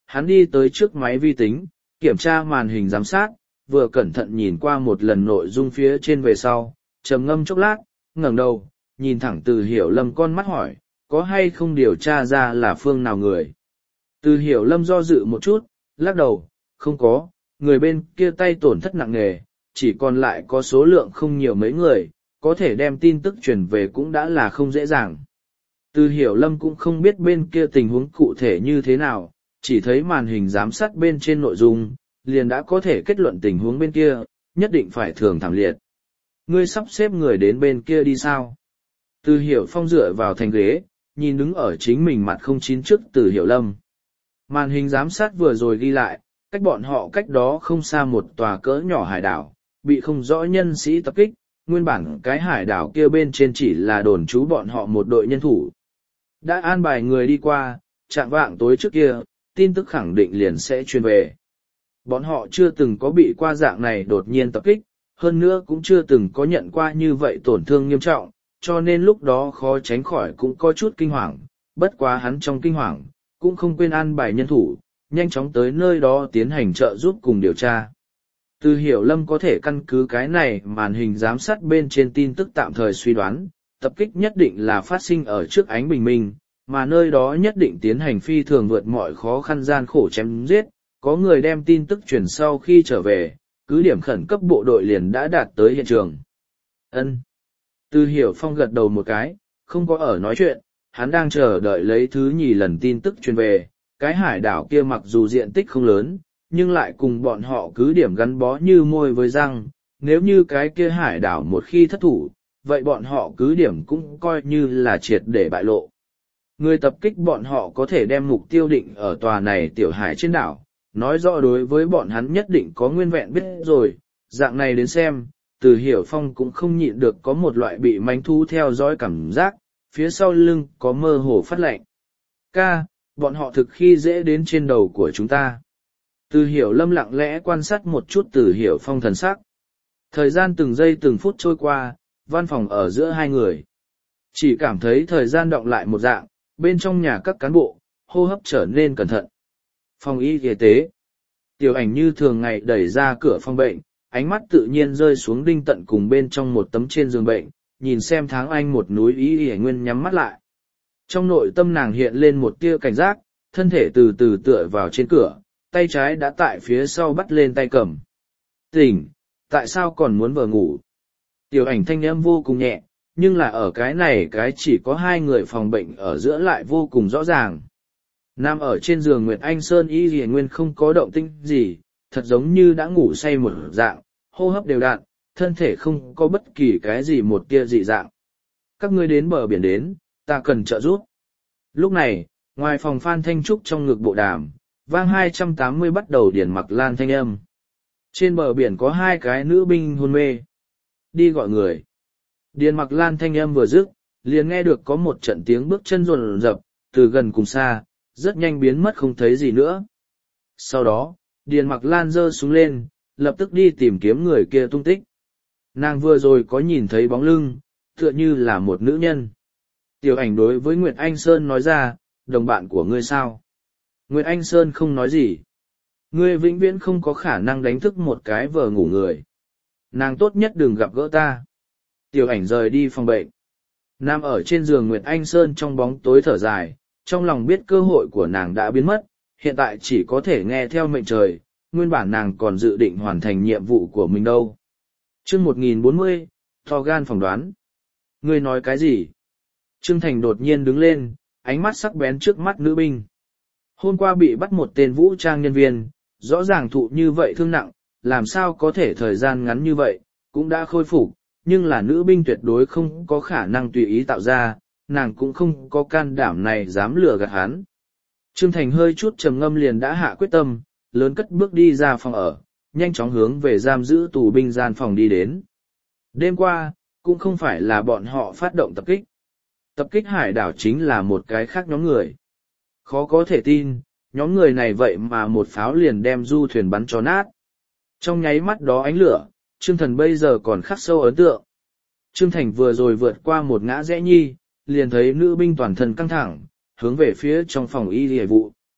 Speaker 1: hắn đi tới trước máy vi tính, kiểm tra màn hình giám sát, vừa cẩn thận nhìn qua một lần nội dung phía trên về sau, trầm ngâm chốc lát, ngẩng đầu, nhìn thẳng Từ Hiểu Lâm con mắt hỏi, có hay không điều tra ra là phương nào người. Từ Hiểu Lâm do dự một chút, lắc đầu, không có, người bên kia tay tổn thất nặng nề, chỉ còn lại có số lượng không nhiều mấy người, có thể đem tin tức truyền về cũng đã là không dễ dàng. Từ Hiểu Lâm cũng không biết bên kia tình huống cụ thể như thế nào, chỉ thấy màn hình giám sát bên trên nội dung, liền đã có thể kết luận tình huống bên kia, nhất định phải thường thảm liệt. Ngươi sắp xếp người đến bên kia đi sao? Từ Hiểu Phong dựa vào thành ghế, nhìn đứng ở chính mình mặt không chín trước Từ Hiểu Lâm. Màn hình giám sát vừa rồi ghi lại, cách bọn họ cách đó không xa một tòa cỡ nhỏ hải đảo, bị không rõ nhân sĩ tập kích, nguyên bản cái hải đảo kia bên trên chỉ là đồn trú bọn họ một đội nhân thủ. Đã an bài người đi qua, chạng vạng tối trước kia, tin tức khẳng định liền sẽ truyền về. Bọn họ chưa từng có bị qua dạng này đột nhiên tập kích, hơn nữa cũng chưa từng có nhận qua như vậy tổn thương nghiêm trọng, cho nên lúc đó khó tránh khỏi cũng có chút kinh hoàng, bất quá hắn trong kinh hoàng, cũng không quên an bài nhân thủ, nhanh chóng tới nơi đó tiến hành trợ giúp cùng điều tra. Từ Hiểu Lâm có thể căn cứ cái này màn hình giám sát bên trên tin tức tạm thời suy đoán, tập kích nhất định là phát sinh ở trước ánh bình minh, mà nơi đó nhất định tiến hành phi thường vượt mọi khó khăn gian khổ chém giết, có người đem tin tức truyền sau khi trở về, cứ điểm khẩn cấp bộ đội liền đã đạt tới hiện trường. Ân. Từ Hiểu Phong gật đầu một cái, không có ở nói chuyện, hắn đang chờ đợi lấy thứ nhì lần tin tức truyền về, cái hải đảo kia mặc dù diện tích không lớn, nhưng lại cùng bọn họ cứ điểm gắn bó như môi với răng, nếu như cái kia hải đảo một khi thất thủ, vậy bọn họ cứ điểm cũng coi như là triệt để bại lộ. Người tập kích bọn họ có thể đem mục tiêu định ở tòa này tiểu hải trên đảo, nói rõ đối với bọn hắn nhất định có nguyên vẹn biết rồi, dạng này đến xem, Từ Hiểu Phong cũng không nhịn được có một loại bị mánh thú theo dõi cảm giác, phía sau lưng có mơ hồ phát lạnh. Ca, bọn họ thực khi dễ đến trên đầu của chúng ta. Từ Hiểu Lâm lặng lẽ quan sát một chút Từ Hiểu Phong thần sắc. Thời gian từng giây từng phút trôi qua, văn phòng ở giữa hai người. Chỉ cảm thấy thời gian đọng lại một dạng, bên trong nhà các cán bộ, hô hấp trở nên cẩn thận. Phòng y y tế. Tiểu Ảnh như thường ngày đẩy ra cửa phòng bệnh, ánh mắt tự nhiên rơi xuống Đinh Tận cùng bên trong một tấm trên giường bệnh, nhìn xem tháng anh một núi y y nguyên nhắm mắt lại. Trong nội tâm nàng hiện lên một tia cảnh giác, thân thể từ từ tựa vào trên cửa, tay trái đã tại phía sau bắt lên tay cầm. Tỉnh, tại sao còn muốn vờ ngủ? Tiểu Ảnh thanh âm vô cùng nhẹ, nhưng là ở cái này cái chỉ có hai người phòng bệnh ở giữa lại vô cùng rõ ràng. Nằm ở trên giường Nguyệt Anh Sơn y y nguyên không có động tĩnh gì, thật giống như đã ngủ say một dạng, hô hấp đều đặn, thân thể không có bất kỳ cái gì một tia dị dạng. Các ngươi đến bờ biển đến, ta cần trợ giúp. Lúc này, ngoài phòng Phan Thanh Trúc trong ngực bộ đàm, vang 280 bắt đầu Điền Mặc Lan thanh âm. Trên bờ biển có hai cái nữ binh hôn mê. Đi gọi người. Điền Mặc Lan thanh âm vừa dứt, liền nghe được có một trận tiếng bước chân rồn rập, từ gần cùng xa, rất nhanh biến mất không thấy gì nữa. Sau đó, Điền Mặc Lan giơ súng lên, lập tức đi tìm kiếm người kia tung tích. Nàng vừa rồi có nhìn thấy bóng lưng, tựa như là một nữ nhân. Tiểu Ảnh đối với Nguyệt Anh Sơn nói ra, đồng bạn của ngươi sao? Nguyệt Anh Sơn không nói gì. Ngươi vĩnh viễn không có khả năng đánh thức một cái vờ ngủ người. Nàng tốt nhất đừng gặp gỡ ta. Tiểu Ảnh rời đi phòng bệnh. Nằm ở trên giường Nguyệt Anh Sơn trong bóng tối thở dài, trong lòng biết cơ hội của nàng đã biến mất, hiện tại chỉ có thể nghe theo mệnh trời, nguyên bản nàng còn dự định hoàn thành nhiệm vụ của mình đâu. Chương 1040, to gan phỏng đoán. Ngươi nói cái gì? Trương Thành đột nhiên đứng lên, ánh mắt sắc bén trước mắt nữ binh. Hôm qua bị bắt một tên vũ trang nhân viên, rõ ràng thụ như vậy thương nặng, làm sao có thể thời gian ngắn như vậy, cũng đã khôi phục, nhưng là nữ binh tuyệt đối không có khả năng tùy ý tạo ra, nàng cũng không có can đảm này dám lừa gạt hắn. Trương Thành hơi chút trầm ngâm liền đã hạ quyết tâm, lớn cất bước đi ra phòng ở, nhanh chóng hướng về giam giữ tù binh gian phòng đi đến. Đêm qua, cũng không phải là bọn họ phát động tập kích. Tập kích hải đảo chính là một cái khác nhóm người. Khó có thể tin, nhóm người này vậy mà một pháo liền đem du thuyền bắn cho nát. Trong nháy mắt đó ánh lửa, Trương Thần bây giờ còn khắc sâu ấn tượng. Trương Thành vừa rồi vượt qua một ngã rẽ nhi, liền thấy nữ binh toàn thân căng thẳng, hướng về phía trong phòng y lìa vụ.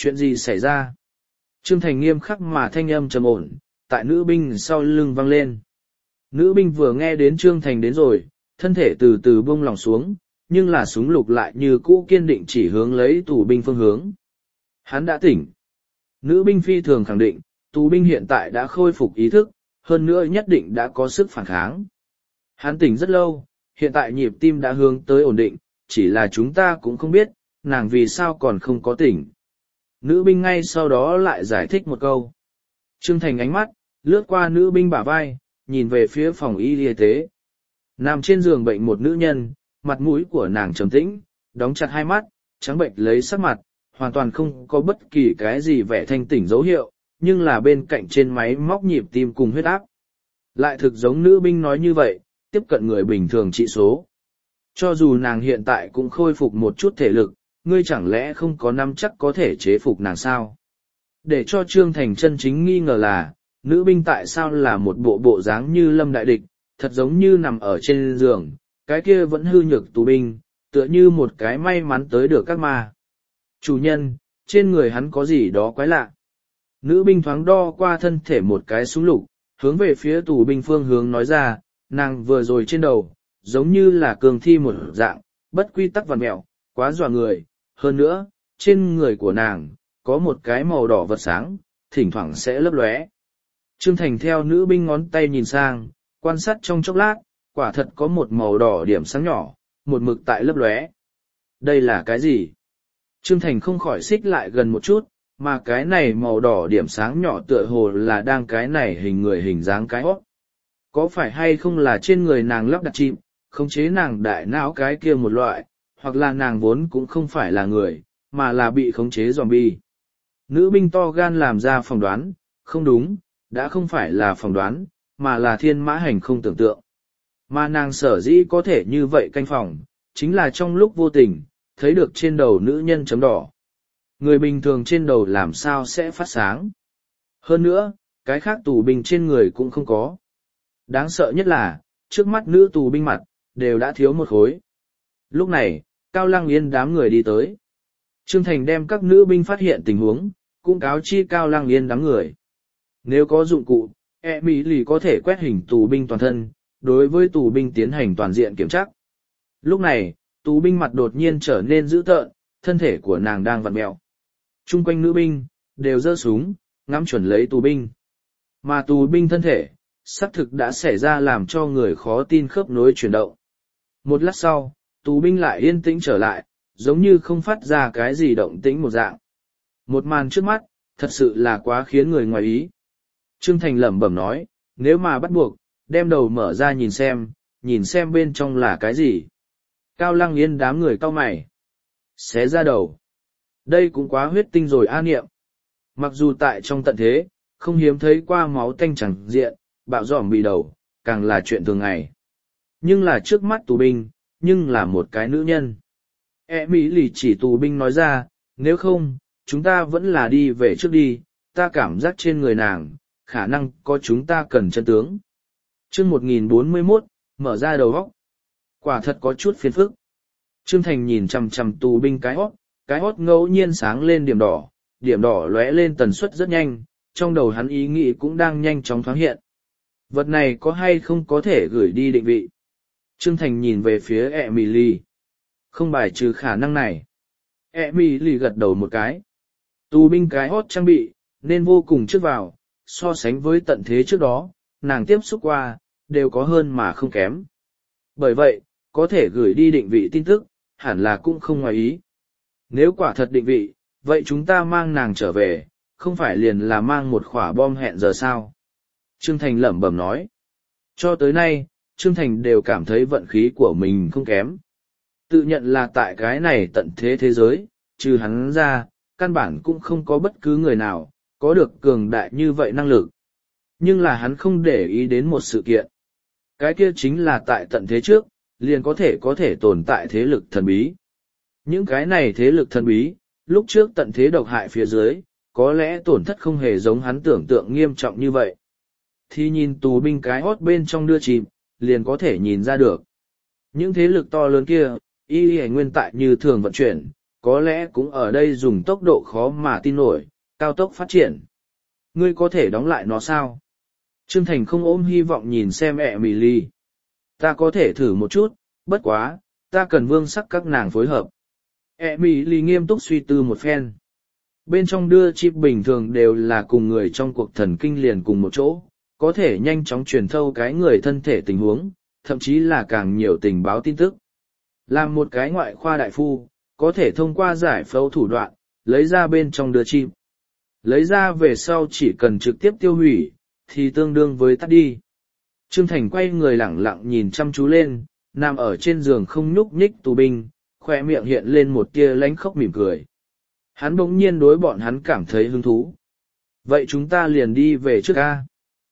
Speaker 1: Chuyện gì xảy ra? Trương Thành nghiêm khắc mà thanh âm trầm ổn, tại nữ binh sau lưng vang lên. Nữ binh vừa nghe đến Trương Thành đến rồi, thân thể từ từ buông lỏng xuống, nhưng là súng lục lại như cũ kiên định chỉ hướng lấy tù binh phương hướng. Hắn đã tỉnh. Nữ binh phi thường khẳng định, tù binh hiện tại đã khôi phục ý thức, hơn nữa nhất định đã có sức phản kháng. Hắn tỉnh rất lâu, hiện tại nhịp tim đã hướng tới ổn định, chỉ là chúng ta cũng không biết, nàng vì sao còn không có tỉnh. Nữ binh ngay sau đó lại giải thích một câu. Trương Thành ánh mắt, lướt qua nữ binh bả vai, nhìn về phía phòng y tế. Nằm trên giường bệnh một nữ nhân, mặt mũi của nàng trầm tĩnh, đóng chặt hai mắt, trắng bệnh lấy sắc mặt, hoàn toàn không có bất kỳ cái gì vẻ thanh tỉnh dấu hiệu, nhưng là bên cạnh trên máy móc nhịp tim cùng huyết áp. Lại thực giống nữ binh nói như vậy, tiếp cận người bình thường trị số. Cho dù nàng hiện tại cũng khôi phục một chút thể lực, ngươi chẳng lẽ không có nắm chắc có thể chế phục nàng sao? Để cho Trương Thành chân chính nghi ngờ là, nữ binh tại sao là một bộ dáng như Lâm Đại Địch, thật giống như nằm ở trên giường, cái kia vẫn hư nhược tù binh, tựa như một cái may mắn tới được các ma. Chủ nhân, trên người hắn có gì đó quái lạ. Nữ binh thoáng đo qua thân thể một cái súng lục, hướng về phía tù binh phương hướng nói ra, nàng vừa rồi trên đầu, giống như là cường thi một dạng, bất quy tắc vằn mẹo, quá dọa người. Hơn nữa, trên người của nàng, có một cái màu đỏ vật sáng, thỉnh thoảng sẽ lấp lóe. Trương Thành theo nữ binh ngón tay nhìn sang, quan sát trong chốc lát, quả thật có một màu đỏ điểm sáng nhỏ, một mực tại lấp lóe. Đây là cái gì? Trương Thành không khỏi xích lại gần một chút, mà cái này màu đỏ điểm sáng nhỏ tựa hồ là đang cái này hình người hình dáng cái hót. Có phải hay không là trên người nàng lắp đặt chim, khống chế nàng đại não cái kia một loại, hoặc là nàng vốn cũng không phải là người, mà là bị khống chế zombie. Nữ binh to gan làm ra phỏng đoán, không đúng, đã không phải là phỏng đoán, mà là thiên mã hành không tưởng tượng. Mà nàng sở dĩ có thể như vậy canh phòng, chính là trong lúc vô tình, thấy được trên đầu nữ nhân chấm đỏ. Người bình thường trên đầu làm sao sẽ phát sáng. Hơn nữa, cái khác tù binh trên người cũng không có. Đáng sợ nhất là, trước mắt nữ tù binh mặt, đều đã thiếu một khối. Lúc này, Cao Lăng Yên đám người đi tới. Trương Thành đem các nữ binh phát hiện tình huống, cũng cáo chi Cao Lăng Yên đám người. Nếu có dụng cụ, Emily có thể quét hình tù binh toàn thân, đối với tù binh tiến hành toàn diện kiểm tra. Lúc này, tù binh mặt đột nhiên trở nên dữ tợn, thân thể của nàng đang vặn mẹo. Trung quanh nữ binh, đều giơ súng, ngắm chuẩn lấy tù binh. Mà tù binh thân thể, xác thực đã xảy ra làm cho người khó tin khớp nối chuyển động. Một lát sau, tù binh lại yên tĩnh trở lại, giống như không phát ra cái gì động tĩnh một dạng. Một màn trước mắt, thật sự là quá khiến người ngoài ý. Trương Thành lẩm bẩm nói, nếu mà bắt buộc, đem đầu mở ra nhìn xem bên trong là cái gì. Cao Lăng Yên đám người cau mày. Xé ra đầu. Đây cũng quá huyết tinh rồi a niệm. Mặc dù tại trong tận thế, không hiếm thấy qua máu tanh chẳng diện, bạo dòm bị đầu, càng là chuyện thường ngày. Nhưng là trước mắt tù binh, nhưng là một cái nữ nhân. Mỹ lì chỉ tù binh nói ra, nếu không, chúng ta vẫn là đi về trước đi, ta cảm giác trên người nàng, khả năng có chúng ta cần chân tướng. Chương 1041, mở ra đầu góc. Quả thật có chút phiền phức. Trương Thành nhìn chằm chằm tù binh cái hót ngẫu nhiên sáng lên điểm đỏ lóe lên tần suất rất nhanh, trong đầu hắn ý nghĩ cũng đang nhanh chóng thoáng hiện. Vật này có hay không có thể gửi đi định vị? Trương Thành nhìn về phía Emily. Không bài trừ khả năng này. Emily gật đầu một cái. Tù binh cái hót trang bị, nên vô cùng trước vào, so sánh với tận thế trước đó, nàng tiếp xúc qua, đều có hơn mà không kém. Bởi vậy, có thể gửi đi định vị tin tức, hẳn là cũng không ngoài ý. Nếu quả thật định vị, vậy chúng ta mang nàng trở về, không phải liền là mang một quả bom hẹn giờ sao? Trương Thành lẩm bẩm nói. Cho tới nay, Trương Thành đều cảm thấy vận khí của mình không kém. Tự nhận là tại cái này tận thế thế giới, trừ hắn ra, căn bản cũng không có bất cứ người nào, có được cường đại như vậy năng lực. Nhưng là hắn không để ý đến một sự kiện. Cái kia chính là tại tận thế trước, liền có thể tồn tại thế lực thần bí. Những cái này thế lực thần bí, lúc trước tận thế độc hại phía dưới, có lẽ tổn thất không hề giống hắn tưởng tượng nghiêm trọng như vậy. Thì nhìn tù binh cái hót bên trong đưa chìm, liền có thể nhìn ra được. Những thế lực to lớn kia, y nguyên tại như thường vận chuyển, có lẽ cũng ở đây dùng tốc độ khó mà tin nổi, cao tốc phát triển. Ngươi có thể đóng lại nó sao? Trương Thành không ôm hy vọng nhìn xem Emily. Ta có thể thử một chút, bất quá, ta cần Vương Sắc các nàng phối hợp. Emily nghiêm túc suy tư một phen. Bên trong đưa chip bình thường đều là cùng người trong cuộc thần kinh liền cùng một chỗ, có thể nhanh chóng truyền thâu cái người thân thể tình huống, thậm chí là càng nhiều tình báo tin tức. Làm một cái ngoại khoa đại phu, có thể thông qua giải phẫu thủ đoạn, lấy ra bên trong đưa chip. Lấy ra về sau chỉ cần trực tiếp tiêu hủy, thì tương đương với tắt đi. Trương Thành quay người lẳng lặng nhìn chăm chú lên, nằm ở trên giường không nhúc nhích tù binh, khoe miệng hiện lên một tia lánh khóc mỉm cười. Hắn bỗng nhiên đối bọn hắn cảm thấy hứng thú. Vậy chúng ta liền đi về trước ca.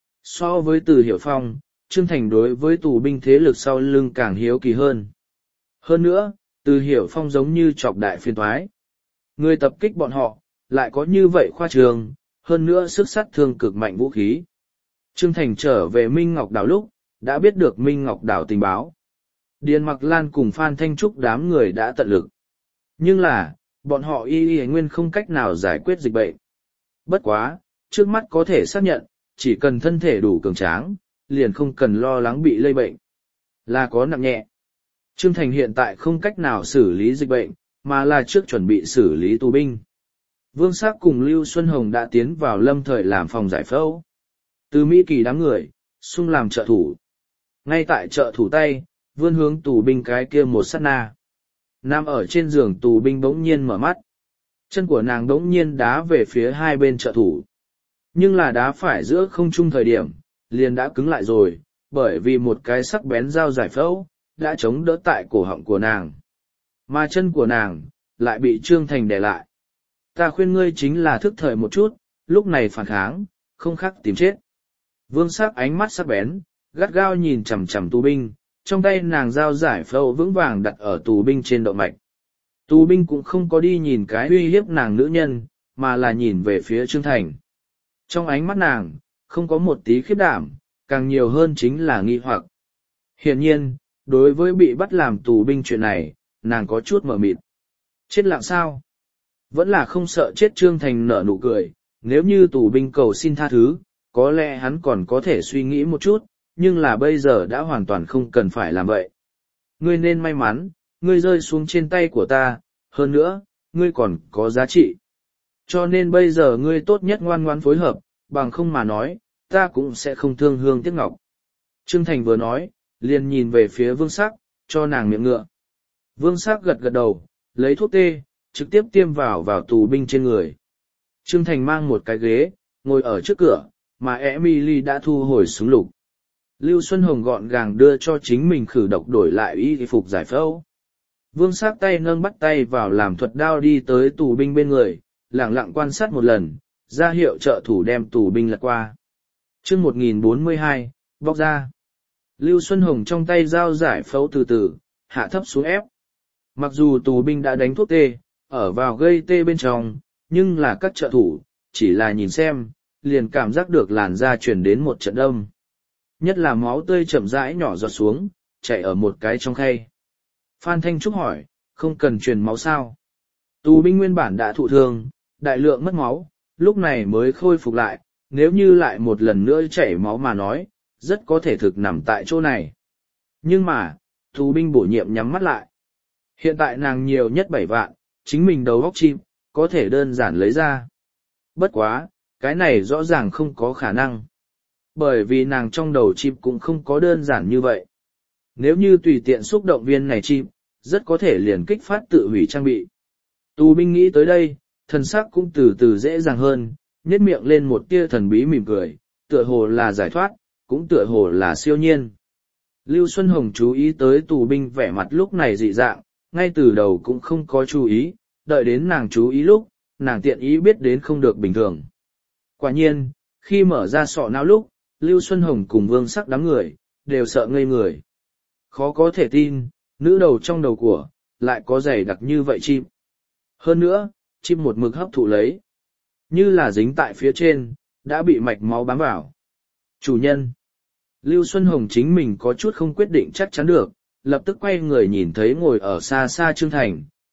Speaker 1: So với Từ Hiểu Phong, Trương Thành đối với tù binh thế lực sau lưng càng hiếu kỳ hơn. Hơn nữa, Từ Hiểu Phong giống như chọc đại phiền toái. Người tập kích bọn họ, lại có như vậy khoa trường, hơn nữa sức sát thương cực mạnh vũ khí. Trương Thành trở về Minh Ngọc Đảo lúc, đã biết được Minh Ngọc Đảo tình báo. Điền Mặc Lan cùng Phan Thanh Trúc đám người đã tận lực. Nhưng là, bọn họ y nguyên không cách nào giải quyết dịch bệnh. Bất quá, trước mắt có thể xác nhận, chỉ cần thân thể đủ cường tráng, liền không cần lo lắng bị lây bệnh. Là có nặng nhẹ. Trương Thành hiện tại không cách nào xử lý dịch bệnh, mà là trước chuẩn bị xử lý tù binh. Vương Sắc cùng Lưu Xuân Hồng đã tiến vào Lâm Thời làm phòng giải phẫu. Từ Mỹ Kỳ đám người, xung làm trợ thủ. Ngay tại trợ thủ tay, vươn hướng tù binh cái kia một sát na. Nằm ở trên giường tù binh bỗng nhiên mở mắt. Chân của nàng bỗng nhiên đá về phía hai bên trợ thủ. Nhưng là đá phải giữa không trung thời điểm, liền đã cứng lại rồi, bởi vì một cái sắc bén dao giải phẫu, đã chống đỡ tại cổ họng của nàng. Mà chân của nàng, lại bị Trương Thành đè lại. Ta khuyên ngươi chính là thức thời một chút, lúc này phản kháng, không khác tìm chết. Vương Sắc ánh mắt sắc bén, gắt gao nhìn chằm chằm tù binh, trong tay nàng dao giải phẫu vững vàng đặt ở tù binh trên động mạch. Tù binh cũng không có đi nhìn cái uy hiếp nàng nữ nhân, mà là nhìn về phía Trương Thành. Trong ánh mắt nàng, không có một tí khiếp đảm, càng nhiều hơn chính là nghi hoặc. Hiển nhiên, đối với bị bắt làm tù binh chuyện này, nàng có chút mờ mịt. Chết lặng sao? Vẫn là không sợ chết. Trương Thành nở nụ cười, nếu như tù binh cầu xin tha thứ, có lẽ hắn còn có thể suy nghĩ một chút, nhưng là bây giờ đã hoàn toàn không cần phải làm vậy. Ngươi nên may mắn, ngươi rơi xuống trên tay của ta, hơn nữa, ngươi còn có giá trị. Cho nên bây giờ ngươi tốt nhất ngoan ngoãn phối hợp, bằng không mà nói, ta cũng sẽ không thương hương tiếc ngọc. Trương Thành vừa nói, liền nhìn về phía Vương Sắc, cho nàng miệng ngựa. Vương Sắc gật gật đầu, lấy thuốc tê, trực tiếp tiêm vào tù binh trên người. Trương Thành mang một cái ghế, ngồi ở trước cửa, mà Emily đã thu hồi súng lục. Lưu Xuân Hồng gọn gàng đưa cho chính mình khử độc đổi lại y phục giải phẫu. Vương Sắc tay nâng bắt tay vào làm thuật đao đi tới tù binh bên người, lẳng lặng quan sát một lần, ra hiệu trợ thủ đem tù binh lật qua. Chương 1042, bóc ra. Lưu Xuân Hồng trong tay dao giải phẫu từ từ, hạ thấp xuống ép. Mặc dù tù binh đã đánh thuốc tê, ở vào gây tê bên trong, nhưng là các trợ thủ, chỉ là nhìn xem, liền cảm giác được làn da truyền đến một trận đâm. Nhất là máu tươi chậm rãi nhỏ giọt xuống, chảy ở một cái trong khay. Phan Thanh Trúc hỏi, không cần truyền máu sao? Tù binh nguyên bản đã thụ thương, đại lượng mất máu, lúc này mới khôi phục lại, nếu như lại một lần nữa chảy máu mà nói, rất có thể thực nằm tại chỗ này. Nhưng mà, tù binh bổ nhiệm nhắm mắt lại. Hiện tại nàng nhiều nhất 7 vạn, chính mình đầu góc chim, có thể đơn giản lấy ra. Bất quá, cái này rõ ràng không có khả năng. Bởi vì nàng trong đầu chim cũng không có đơn giản như vậy. Nếu như tùy tiện xúc động viên này chim, rất có thể liền kích phát tự hủy trang bị. Tù binh nghĩ tới đây, thần sắc cũng từ từ dễ dàng hơn, nhếch miệng lên một tia thần bí mỉm cười, tựa hồ là giải thoát, cũng tựa hồ là siêu nhiên. Lưu Xuân Hồng chú ý tới tù binh vẻ mặt lúc này dị dạng, ngay từ đầu cũng không có chú ý, đợi đến nàng chú ý lúc, nàng tiện ý biết đến không được bình thường. Quả nhiên, khi mở ra sọ não lúc, Lưu Xuân Hồng cùng Vương Sắc đám người, đều sợ ngây người. Khó có thể tin, nữ đầu trong đầu của, lại có dày đặc như vậy chim. Hơn nữa, chim một mực hấp thụ lấy. Như là dính tại phía trên, đã bị mạch máu bám vào. Chủ nhân. Lưu Xuân Hồng chính mình có chút không quyết định chắc chắn được, lập tức quay người nhìn thấy ngồi ở xa xa Trương Thành,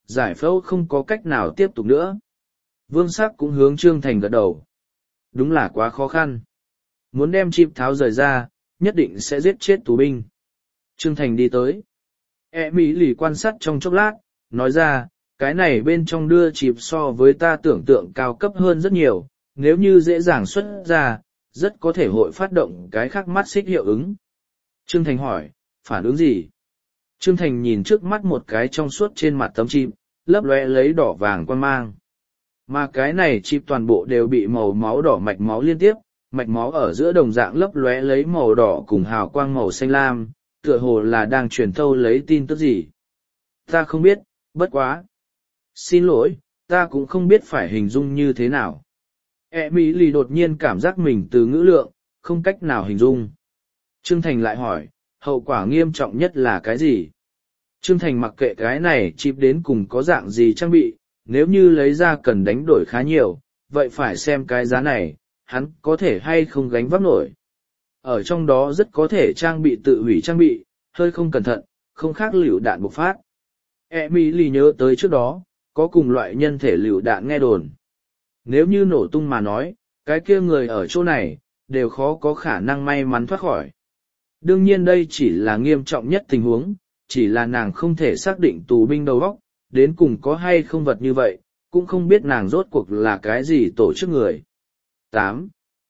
Speaker 1: giải phẫu không có cách nào tiếp tục nữa. Vương Sắc cũng hướng Trương Thành gật đầu. Đúng là quá khó khăn. Muốn đem chip tháo rời ra, nhất định sẽ giết chết tù binh. Trương Thành đi tới. Mỹ lì quan sát trong chốc lát, nói ra, cái này bên trong đưa chip so với ta tưởng tượng cao cấp hơn rất nhiều, nếu như dễ dàng xuất ra, rất có thể hội phát động cái khác mắt xích hiệu ứng. Trương Thành hỏi, phản ứng gì? Trương Thành nhìn trước mắt một cái trong suốt trên mặt tấm chip, lấp lóe lấy đỏ vàng quan mang. Mà cái này chip toàn bộ đều bị màu máu đỏ mạch máu liên tiếp, mạch máu ở giữa đồng dạng lấp lóe lấy màu đỏ cùng hào quang màu xanh lam, tựa hồ là đang truyền thâu lấy tin tức gì. Ta không biết, bất quá. Xin lỗi, ta cũng không biết phải hình dung như thế nào. Mỹ lì đột nhiên cảm giác mình từ ngữ lượng, không cách nào hình dung. Trương Thành lại hỏi, hậu quả nghiêm trọng nhất là cái gì? Trương Thành mặc kệ cái này chip đến cùng có dạng gì trang bị, nếu như lấy ra cần đánh đổi khá nhiều, vậy phải xem cái giá này, hắn có thể hay không gánh vác nổi. Ở trong đó rất có thể trang bị tự hủy trang bị, hơi không cẩn thận, không khác lựu đạn bộc phát. Emily nhớ tới trước đó, có cùng loại nhân thể lựu đạn nghe đồn. Nếu như nổ tung mà nói, cái kia người ở chỗ này, đều khó có khả năng may mắn thoát khỏi. Đương nhiên đây chỉ là nghiêm trọng nhất tình huống, chỉ là nàng không thể xác định tù binh đầu óc, đến cùng có hay không vật như vậy, cũng không biết nàng rốt cuộc là cái gì tổ chức người. 8.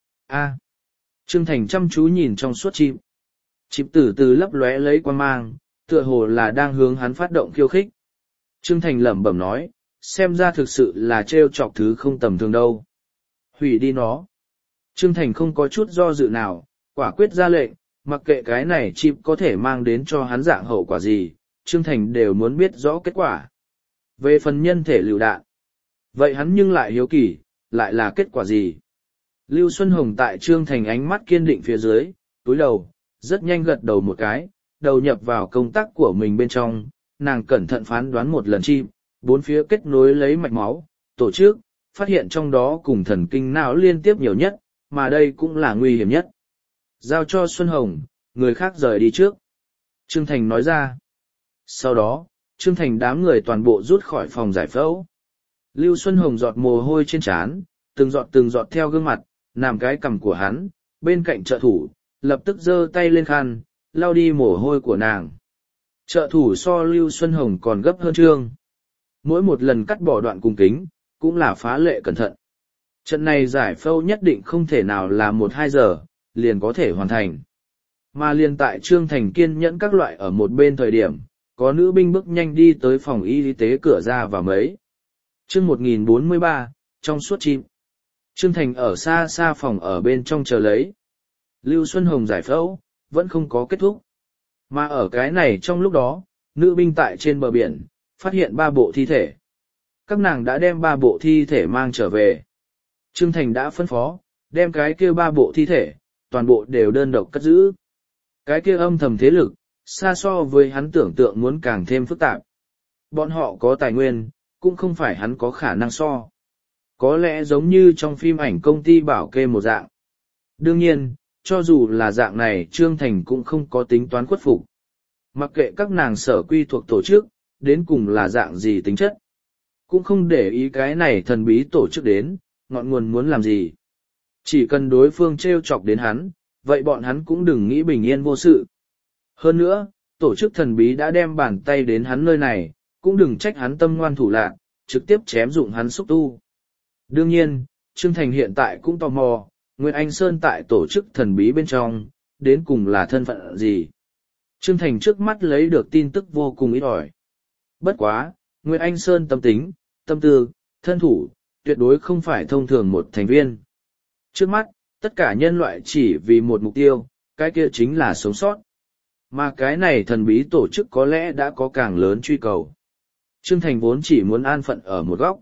Speaker 1: Trương Thành chăm chú nhìn trong suốt chim. Chim từ từ lấp lóe lấy quan mang, tựa hồ là đang hướng hắn phát động khiêu khích. Trương Thành lẩm bẩm nói, xem ra thực sự là trêu chọc thứ không tầm thường đâu. Hủy đi nó. Trương Thành không có chút do dự nào, quả quyết ra lệnh, mặc kệ cái này chim có thể mang đến cho hắn dạng hậu quả gì, Trương Thành đều muốn biết rõ kết quả. Về phần nhân thể lựu đạn, vậy hắn nhưng lại hiếu kỳ, lại là kết quả gì? Lưu Xuân Hồng tại Trương Thành ánh mắt kiên định phía dưới, túi đầu, rất nhanh gật đầu một cái, đầu nhập vào công tác của mình bên trong, nàng cẩn thận phán đoán một lần chim, bốn phía kết nối lấy mạch máu, tổ chức, phát hiện trong đó cùng thần kinh não liên tiếp nhiều nhất, mà đây cũng là nguy hiểm nhất. Giao cho Xuân Hồng, người khác rời đi trước. Trương Thành nói ra. Sau đó, Trương Thành đám người toàn bộ rút khỏi phòng giải phẫu. Lưu Xuân Hồng giọt mồ hôi trên trán, từng giọt theo gương mặt, nằm cái cằm của hắn, bên cạnh trợ thủ, lập tức giơ tay lên khăn, lau đi mồ hôi của nàng. Trợ thủ so Lưu Xuân Hồng còn gấp hơn Trương. Mỗi một lần cắt bỏ đoạn cung kính, cũng là phá lệ cẩn thận. Trận này giải phẫu nhất định không thể nào là 1-2 giờ, liền có thể hoàn thành. Mà liền tại Trương Thành kiên nhẫn các loại ở một bên thời điểm, có nữ binh bước nhanh đi tới phòng y tế cửa ra và mấy. Chương 1043, trong suốt chim. Trương Thành ở xa xa phòng ở bên trong chờ lấy. Lưu Xuân Hồng giải phẫu, vẫn không có kết thúc. Mà ở cái này trong lúc đó, nữ binh tại trên bờ biển, phát hiện 3 bộ thi thể. Các nàng đã đem 3 bộ thi thể mang trở về. Trương Thành đã phân phó, đem cái kia 3 bộ thi thể, toàn bộ đều đơn độc cất giữ. Cái kia âm thầm thế lực, xa so với hắn tưởng tượng muốn càng thêm phức tạp. Bọn họ có tài nguyên, cũng không phải hắn có khả năng so. Có lẽ giống như trong phim ảnh công ty bảo kê một dạng. Đương nhiên, cho dù là dạng này Trương Thành cũng không có tính toán khuất phục. Mặc kệ các nàng sở quy thuộc tổ chức, đến cùng là dạng gì tính chất. Cũng không để ý cái này thần bí tổ chức đến, ngọn nguồn muốn làm gì. Chỉ cần đối phương trêu chọc đến hắn, vậy bọn hắn cũng đừng nghĩ bình yên vô sự. Hơn nữa, tổ chức thần bí đã đem bàn tay đến hắn nơi này, cũng đừng trách hắn tâm ngoan thủ lạn, trực tiếp chém dụng hắn xúc tu. Đương nhiên, Trương Thành hiện tại cũng tò mò, Nguyễn Anh Sơn tại tổ chức thần bí bên trong, đến cùng là thân phận gì. Trương Thành trước mắt lấy được tin tức vô cùng ít ỏi. Bất quá, Nguyễn Anh Sơn tâm tính, tâm tư, thân thủ, tuyệt đối không phải thông thường một thành viên. Trước mắt, tất cả nhân loại chỉ vì một mục tiêu, cái kia chính là sống sót. Mà cái này thần bí tổ chức có lẽ đã có càng lớn truy cầu. Trương Thành vốn chỉ muốn an phận ở một góc.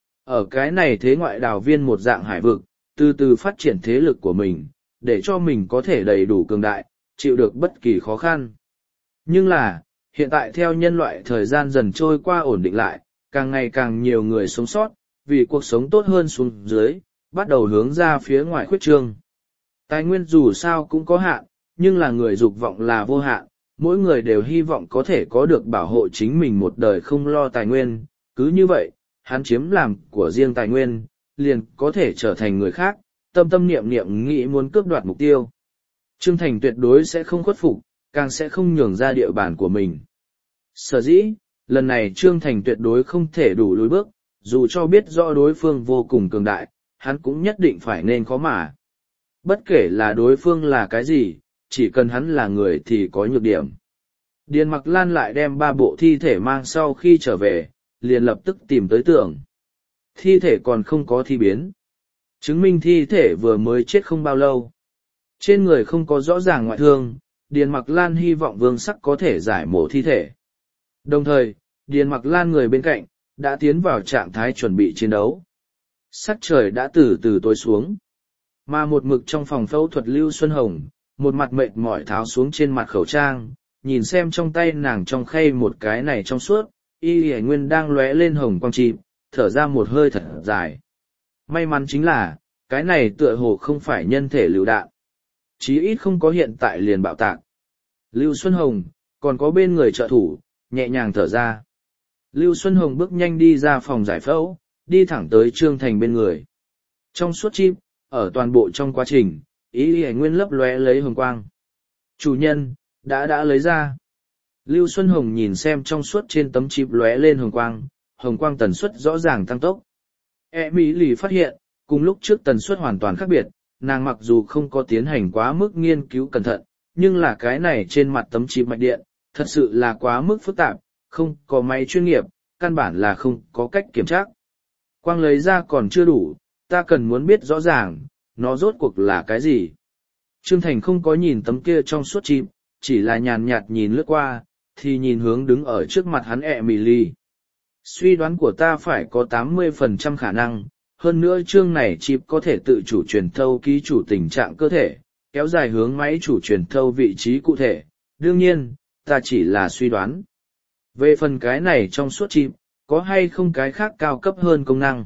Speaker 1: Ở cái này thế ngoại đào viên một dạng hải vực, từ từ phát triển thế lực của mình, để cho mình có thể đầy đủ cường đại, chịu được bất kỳ khó khăn. Nhưng là, hiện tại theo nhân loại thời gian dần trôi qua ổn định lại, càng ngày càng nhiều người sống sót, vì cuộc sống tốt hơn xuống dưới, bắt đầu hướng ra phía ngoài khuyết trương. Tài nguyên dù sao cũng có hạn, nhưng là người dục vọng là vô hạn, mỗi người đều hy vọng có thể có được bảo hộ chính mình một đời không lo tài nguyên, cứ như vậy, hắn chiếm làm của riêng tài nguyên, liền có thể trở thành người khác, tâm tâm niệm niệm nghĩ muốn cướp đoạt mục tiêu. Trương Thành tuyệt đối sẽ không khuất phục, càng sẽ không nhường ra địa bàn của mình. Sở dĩ, lần này Trương Thành tuyệt đối không thể đủ lùi bước, dù cho biết rõ đối phương vô cùng cường đại, hắn cũng nhất định phải nên khó mà. Bất kể là đối phương là cái gì, chỉ cần hắn là người thì có nhược điểm. Điền Mặc Lan lại đem 3 bộ thi thể mang sau khi trở về, liền lập tức tìm tới Tưởng. Thi thể còn không có thi biến. Chứng minh thi thể vừa mới chết không bao lâu. Trên người không có rõ ràng ngoại thương, Điền Mặc Lan hy vọng Vương Sắc có thể giải mổ thi thể. Đồng thời, Điền Mặc Lan người bên cạnh, đã tiến vào trạng thái chuẩn bị chiến đấu. Sắc trời đã từ từ tối xuống. Mà một mực trong phòng phẫu thuật Lưu Xuân Hồng, một mặt mệt mỏi tháo xuống trên mặt khẩu trang, nhìn xem trong tay nàng trong khay một cái này trong suốt, y hải nguyên đang lóe lên hồng quang chìm, thở ra một hơi thật dài. May mắn chính là, cái này tựa hồ không phải nhân thể lựu đạn. Chí ít không có hiện tại liền bạo tạc. Lưu Xuân Hồng, còn có bên người trợ thủ, nhẹ nhàng thở ra. Lưu Xuân Hồng bước nhanh đi ra phòng giải phẫu, đi thẳng tới Trương Thành bên người. Trong suốt chip, ở toàn bộ trong quá trình, ý hải nguyên lấp lóe lấy hồng quang. Chủ nhân, đã lấy ra. Lưu Xuân Hồng nhìn xem trong suốt trên tấm chip lóe lên hồng quang tần suất rõ ràng tăng tốc. Mỹ lì phát hiện, cùng lúc trước tần suất hoàn toàn khác biệt, nàng mặc dù không có tiến hành quá mức nghiên cứu cẩn thận, nhưng là cái này trên mặt tấm chip mạch điện, thật sự là quá mức phức tạp, không có máy chuyên nghiệp, căn bản là không có cách kiểm tra. Quang lấy ra còn chưa đủ, ta cần muốn biết rõ ràng, nó rốt cuộc là cái gì. Trương Thành không có nhìn tấm kia trong suốt chip, chỉ là nhàn nhạt nhìn lướt qua, thì nhìn hướng đứng ở trước mặt hắn Emily. Suy đoán của ta phải có 80% khả năng, hơn nữa chương này chip có thể tự chủ truyền thâu ký chủ tình trạng cơ thể, kéo dài hướng máy chủ truyền thâu vị trí cụ thể. Đương nhiên, ta chỉ là suy đoán. Về phần cái này trong suốt chip, có hay không cái khác cao cấp hơn công năng?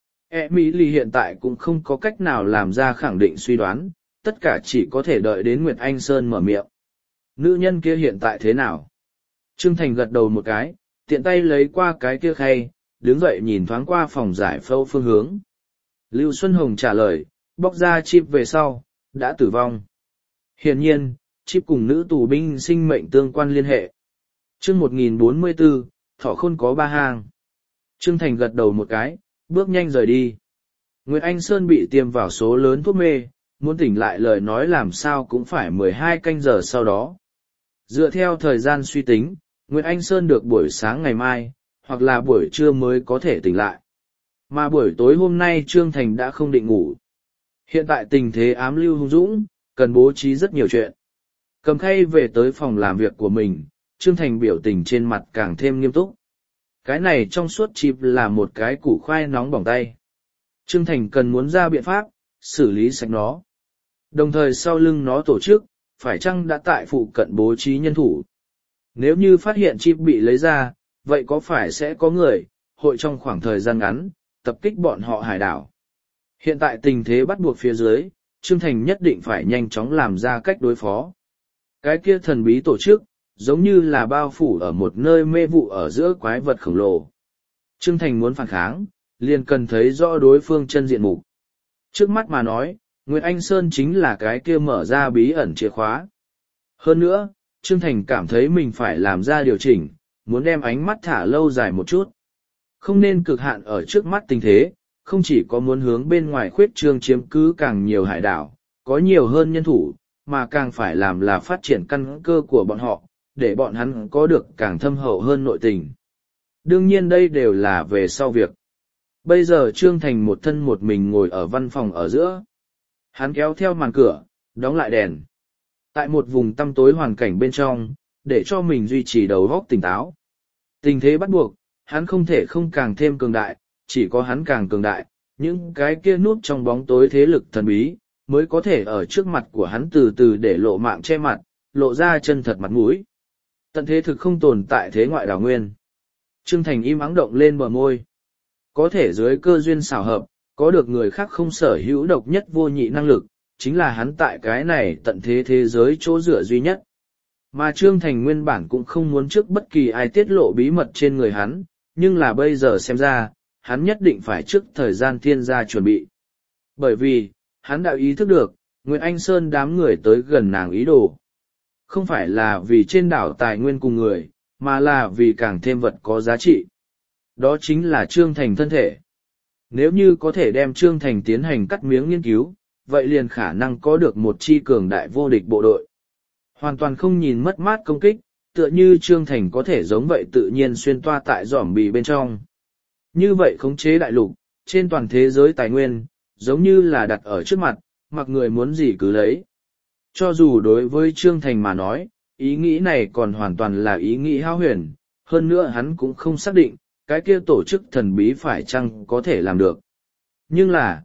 Speaker 1: Emily hiện tại cũng không có cách nào làm ra khẳng định suy đoán, tất cả chỉ có thể đợi đến Nguyệt Anh Sơn mở miệng. Nữ nhân kia hiện tại thế nào? Trương Thành gật đầu một cái, tiện tay lấy qua cái kia khay, đứng dậy nhìn thoáng qua phòng giải phẫu phương hướng. Lưu Xuân Hồng trả lời, bóc ra chip về sau, đã tử vong. Hiển nhiên, chip cùng nữ tù binh sinh mệnh tương quan liên hệ. Chương 1044, thỏ khôn có 3 hang. Trương Thành gật đầu một cái, bước nhanh rời đi. Nguyệt Anh Sơn bị tiêm vào số lớn thuốc mê, muốn tỉnh lại lời nói làm sao cũng phải 12 canh giờ sau đó. Dựa theo thời gian suy tính, Nguyệt Anh Sơn được buổi sáng ngày mai, hoặc là buổi trưa mới có thể tỉnh lại. Mà buổi tối hôm nay Trương Thành đã không định ngủ. Hiện tại tình thế ám lưu hung dũng, cần bố trí rất nhiều chuyện. Cầm khay về tới phòng làm việc của mình, Trương Thành biểu tình trên mặt càng thêm nghiêm túc. Cái này trong suốt chip là một cái củ khoai nóng bỏng tay. Trương Thành cần muốn ra biện pháp, xử lý sạch nó. Đồng thời sau lưng nó tổ chức, phải chăng đã tại phụ cận bố trí nhân thủ. Nếu như phát hiện chip bị lấy ra, vậy có phải sẽ có người, hội trong khoảng thời gian ngắn, tập kích bọn họ hải đảo. Hiện tại tình thế bắt buộc phía dưới, Trương Thành nhất định phải nhanh chóng làm ra cách đối phó. Cái kia thần bí tổ chức, giống như là bao phủ ở một nơi mê vụ ở giữa quái vật khổng lồ. Trương Thành muốn phản kháng, liền cần thấy rõ đối phương chân diện mục. Trước mắt mà nói, Nguyệt Anh Sơn chính là cái kia mở ra bí ẩn chìa khóa. Hơn nữa, Trương Thành cảm thấy mình phải làm ra điều chỉnh, muốn đem ánh mắt thả lâu dài một chút. Không nên cực hạn ở trước mắt tình thế, không chỉ có muốn hướng bên ngoài khuyết trương chiếm cứ càng nhiều hải đảo, có nhiều hơn nhân thủ, mà càng phải làm là phát triển căn cơ của bọn họ, để bọn hắn có được càng thâm hậu hơn nội tình. Đương nhiên đây đều là về sau việc. Bây giờ Trương Thành một thân một mình ngồi ở văn phòng ở giữa. Hắn kéo theo màn cửa, đóng lại đèn. Tại một vùng tăm tối hoàn cảnh bên trong, để cho mình duy trì đầu óc tỉnh táo. Tình thế bắt buộc, hắn không thể không càng thêm cường đại, chỉ có hắn càng cường đại, những cái kia núp trong bóng tối thế lực thần bí, mới có thể ở trước mặt của hắn từ từ để lộ mạng che mặt, lộ ra chân thật mặt mũi. Tận thế thực không tồn tại thế ngoại đảo nguyên. Trương Thành im ắng động lên bờ môi. Có thể dưới cơ duyên xảo hợp, có được người khác không sở hữu độc nhất vô nhị năng lực, chính là hắn tại cái này tận thế thế giới chỗ dựa duy nhất. Mà Trương Thành nguyên bản cũng không muốn trước bất kỳ ai tiết lộ bí mật trên người hắn, nhưng là bây giờ xem ra, hắn nhất định phải trước thời gian thiên gia chuẩn bị. Bởi vì, hắn đã ý thức được, Nguyệt Anh Sơn đám người tới gần nàng ý đồ. Không phải là vì trên đảo tài nguyên cùng người, mà là vì càng thêm vật có giá trị. Đó chính là Trương Thành thân thể. Nếu như có thể đem Trương Thành tiến hành cắt miếng nghiên cứu, vậy liền khả năng có được một chi cường đại vô địch bộ đội. Hoàn toàn không nhìn mất mát công kích, tựa như Trương Thành có thể giống vậy tự nhiên xuyên toa tại giỏm bì bên trong. Như vậy khống chế đại lục, trên toàn thế giới tài nguyên, giống như là đặt ở trước mặt, mặc người muốn gì cứ lấy. Cho dù đối với Trương Thành mà nói, ý nghĩ này còn hoàn toàn là ý nghĩ hão huyền, hơn nữa hắn cũng không xác định, cái kia tổ chức thần bí phải chăng có thể làm được. Nhưng là,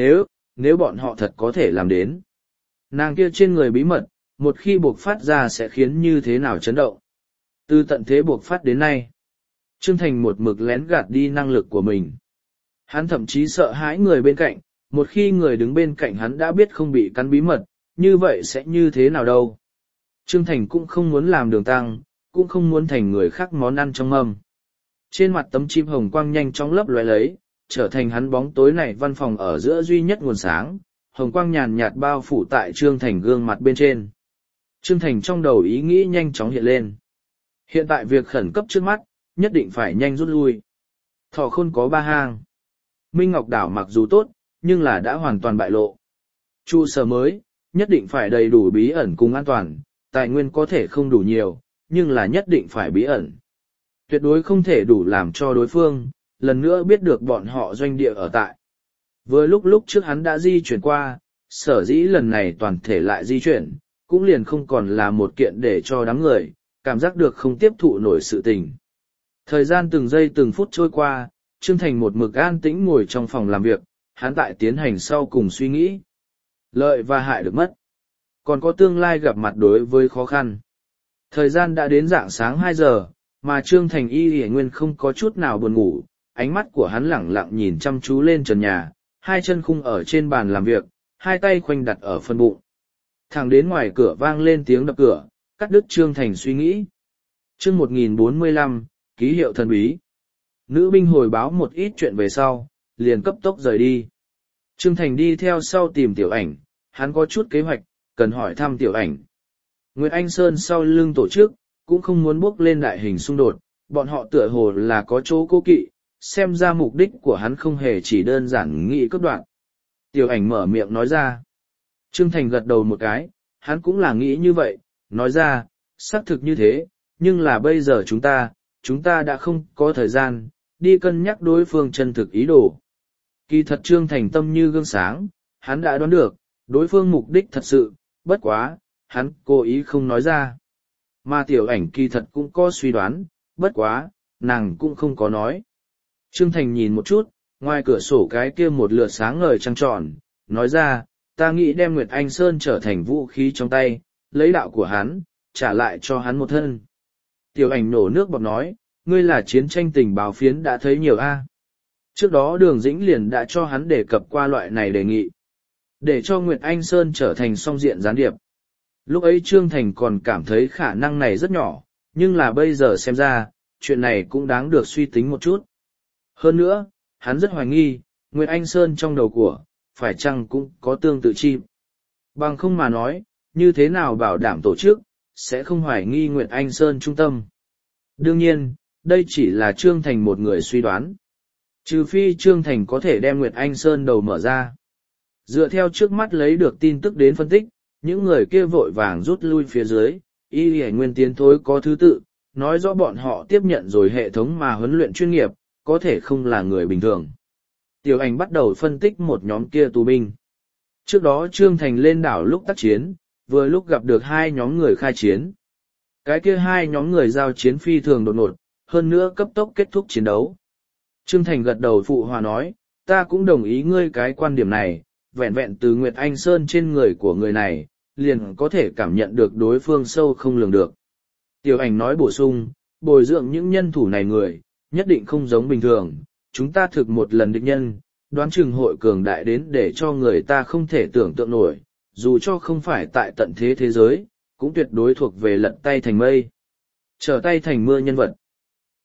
Speaker 1: nếu bọn họ thật có thể làm đến, nàng kia trên người bí mật, một khi buộc phát ra sẽ khiến như thế nào chấn động. Từ tận thế buộc phát đến nay, Trương Thành một mực lén gạt đi năng lực của mình. Hắn thậm chí sợ hãi người bên cạnh, một khi người đứng bên cạnh hắn đã biết không bị cắn bí mật, như vậy sẽ như thế nào đâu. Trương Thành cũng không muốn làm đường tăng, cũng không muốn thành người khác món ăn trong mâm. Trên mặt tấm chim hồng quang nhanh chóng lấp lóe lấy, trở thành hắn bóng tối này văn phòng ở giữa duy nhất nguồn sáng, hồng quang nhàn nhạt bao phủ tại Trương Thành gương mặt bên trên. Trương Thành trong đầu ý nghĩ nhanh chóng hiện lên. Hiện tại việc khẩn cấp trước mắt, nhất định phải nhanh rút lui. Thỏ khôn có 3 hang. Minh Ngọc Đảo mặc dù tốt, nhưng là đã hoàn toàn bại lộ. Trụ sở mới, nhất định phải đầy đủ bí ẩn cùng an toàn, tài nguyên có thể không đủ nhiều, nhưng là nhất định phải bí ẩn. Tuyệt đối không thể đủ làm cho đối phương, lần nữa biết được bọn họ doanh địa ở tại. Vừa lúc trước hắn đã di chuyển qua, sở dĩ lần này toàn thể lại di chuyển, cũng liền không còn là một kiện để cho đám người, cảm giác được không tiếp thụ nổi sự tình. Thời gian từng giây từng phút trôi qua, Trương Thành một mực an tĩnh ngồi trong phòng làm việc, hắn tại tiến hành sau cùng suy nghĩ. Lợi và hại được mất. Còn có tương lai gặp mặt đối với khó khăn. Thời gian đã đến rạng sáng 2 giờ, mà Trương Thành y nguyên không có chút nào buồn ngủ, ánh mắt của hắn lẳng lặng nhìn chăm chú lên trần nhà, hai chân khung ở trên bàn làm việc, hai tay khoanh đặt ở phân bụng. Thẳng đến ngoài cửa vang lên tiếng đập cửa, cắt đứt Trương Thành suy nghĩ. Chương 1045, ký hiệu thần bí. Nữ binh hồi báo một ít chuyện về sau, liền cấp tốc rời đi. Trương Thành đi theo sau tìm Tiểu Ảnh, hắn có chút kế hoạch, cần hỏi thăm Tiểu Ảnh. Nguyệt Anh Sơn sau lưng tổ chức, cũng không muốn bước lên đại hình xung đột, bọn họ tựa hồ là có chỗ cố kỵ, xem ra mục đích của hắn không hề chỉ đơn giản nghị cấp đoạn. Tiểu Ảnh mở miệng nói ra. Trương Thành gật đầu một cái, hắn cũng là nghĩ như vậy, nói ra, xác thực như thế, nhưng là bây giờ chúng ta đã không có thời gian, đi cân nhắc đối phương chân thực ý đồ. Kỳ thật Trương Thành tâm như gương sáng, hắn đã đoán được, đối phương mục đích thật sự, bất quá, hắn cố ý không nói ra. Mà Tiểu Ảnh kỳ thật cũng có suy đoán, bất quá, nàng cũng không có nói. Trương Thành nhìn một chút, ngoài cửa sổ cái kia một lượt sáng ngời trăng tròn, nói ra, ta nghĩ đem Nguyệt Anh Sơn trở thành vũ khí trong tay, lấy đạo của hắn, trả lại cho hắn một thân. Tiểu Ảnh nổ nước bọt nói, ngươi là chiến tranh tình báo phiến đã thấy nhiều a. Trước đó Đường Dĩnh liền đã cho hắn đề cập qua loại này đề nghị. Để cho Nguyệt Anh Sơn trở thành song diện gián điệp. Lúc ấy Trương Thành còn cảm thấy khả năng này rất nhỏ, nhưng là bây giờ xem ra, chuyện này cũng đáng được suy tính một chút. Hơn nữa, hắn rất hoài nghi, Nguyệt Anh Sơn trong đầu của, phải chăng cũng có tương tự chim. Bằng không mà nói, như thế nào bảo đảm tổ chức, sẽ không hoài nghi Nguyệt Anh Sơn trung tâm. Đương nhiên, đây chỉ là Trương Thành một người suy đoán. Trừ phi Trương Thành có thể đem Nguyệt Anh Sơn đầu mở ra. Dựa theo trước mắt lấy được tin tức đến phân tích, những người kia vội vàng rút lui phía dưới, y hải nguyên tiến thối có thứ tự, nói rõ bọn họ tiếp nhận rồi hệ thống mà huấn luyện chuyên nghiệp, có thể không là người bình thường. Tiểu Ảnh bắt đầu phân tích một nhóm kia tù binh. Trước đó Trương Thành lên đảo lúc tác chiến, vừa lúc gặp được 2 nhóm người khai chiến. Cái kia 2 nhóm người giao chiến phi thường đột ngột, hơn nữa cấp tốc kết thúc chiến đấu. Trương Thành gật đầu phụ hòa nói, ta cũng đồng ý ngươi cái quan điểm này, vẹn vẹn từ Nguyệt Anh Sơn trên người của người này, liền có thể cảm nhận được đối phương sâu không lường được. Tiểu Ảnh nói bổ sung, bồi dưỡng những nhân thủ này người, nhất định không giống bình thường, chúng ta thực một lần địch nhân, đoán chừng hội cường đại đến để cho người ta không thể tưởng tượng nổi, dù cho không phải tại tận thế thế giới, cũng tuyệt đối thuộc về lật tay thành mây, trở tay thành mưa nhân vật.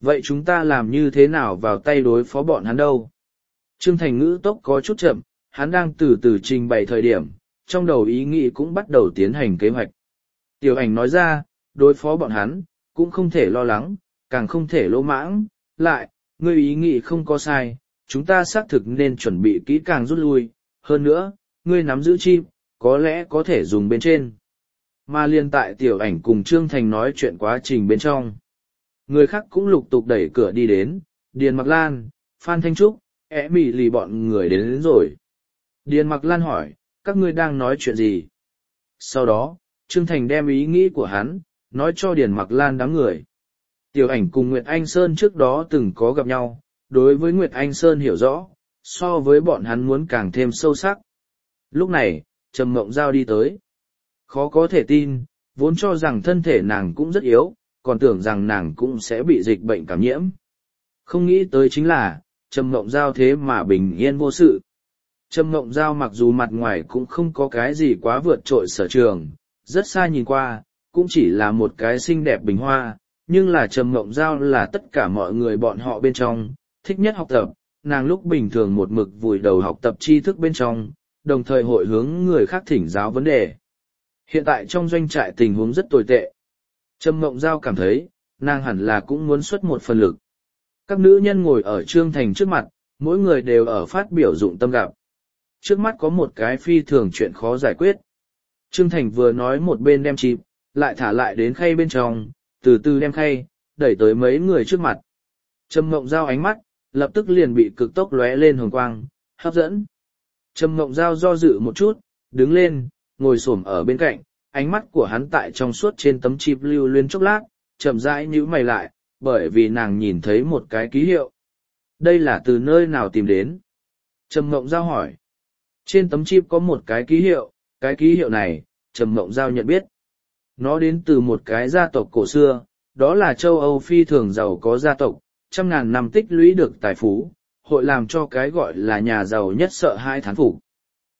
Speaker 1: Vậy chúng ta làm như thế nào vào tay đối phó bọn hắn đâu? Trương Thành ngữ tốc có chút chậm, hắn đang từ từ trình bày thời điểm, trong đầu ý nghĩ cũng bắt đầu tiến hành kế hoạch. Tiểu ảnh nói ra, đối phó bọn hắn, cũng không thể lo lắng, càng không thể lỗ mãng, lại, ngươi ý nghĩ không có sai, chúng ta xác thực nên chuẩn bị kỹ càng rút lui, hơn nữa, ngươi nắm giữ chim, có lẽ có thể dùng bên trên. Mà liên tại tiểu ảnh cùng Trương Thành nói chuyện quá trình bên trong. Người khác cũng lục tục đẩy cửa đi đến, Điền Mặc Lan, Phan Thanh Trúc, Mị lì bọn người đến rồi. Điền Mặc Lan hỏi, các ngươi đang nói chuyện gì? Sau đó, Trương Thành đem ý nghĩ của hắn, nói cho Điền Mặc Lan đám người. Tiểu ảnh cùng Nguyệt Anh Sơn trước đó từng có gặp nhau, đối với Nguyệt Anh Sơn hiểu rõ, so với bọn hắn muốn càng thêm sâu sắc. Lúc này, Trầm Mộng Giao đi tới. Khó có thể tin, vốn cho rằng thân thể nàng cũng rất yếu, còn tưởng rằng nàng cũng sẽ bị dịch bệnh cảm nhiễm. Không nghĩ tới chính là, Trầm Mộng Giao thế mà bình yên vô sự. Trầm Mộng Giao mặc dù mặt ngoài cũng không có cái gì quá vượt trội sở trường, rất xa nhìn qua, cũng chỉ là một cái xinh đẹp bình hoa, nhưng là Trầm Mộng Giao là tất cả mọi người bọn họ bên trong, thích nhất học tập, nàng lúc bình thường một mực vùi đầu học tập tri thức bên trong, đồng thời hội hướng người khác thỉnh giáo vấn đề. Hiện tại trong doanh trại tình huống rất tồi tệ. Trầm Mộng Giao cảm thấy, nàng hẳn là cũng muốn xuất một phần lực. Các nữ nhân ngồi ở Trương Thành trước mặt, mỗi người đều ở phát biểu dụng tâm gặp. Trước mắt có một cái phi thường chuyện khó giải quyết. Trương Thành vừa nói một bên đem chìm, lại thả lại đến khay bên trong, từ từ đem khay, đẩy tới mấy người trước mặt. Trầm Mộng Giao ánh mắt, lập tức liền bị cực tốc lóe lên hồng quang, hấp dẫn. Trầm Mộng Giao do dự một chút, đứng lên, ngồi xổm ở bên cạnh, ánh mắt của hắn tại trong suốt trên tấm chip lưu luyến chốc lát, chậm rãi nhíu mày lại, bởi vì nàng nhìn thấy một cái ký hiệu. Đây là từ nơi nào tìm đến? Trầm Mộng Giao hỏi. Trên tấm chip có một cái ký hiệu này, Trầm Mộng Giao nhận biết. Nó đến từ một cái gia tộc cổ xưa, đó là châu Âu phi thường giàu có gia tộc, trăm ngàn năm tích lũy được tài phú, hội làm cho cái gọi là nhà giàu nhất sợ hai thán phục.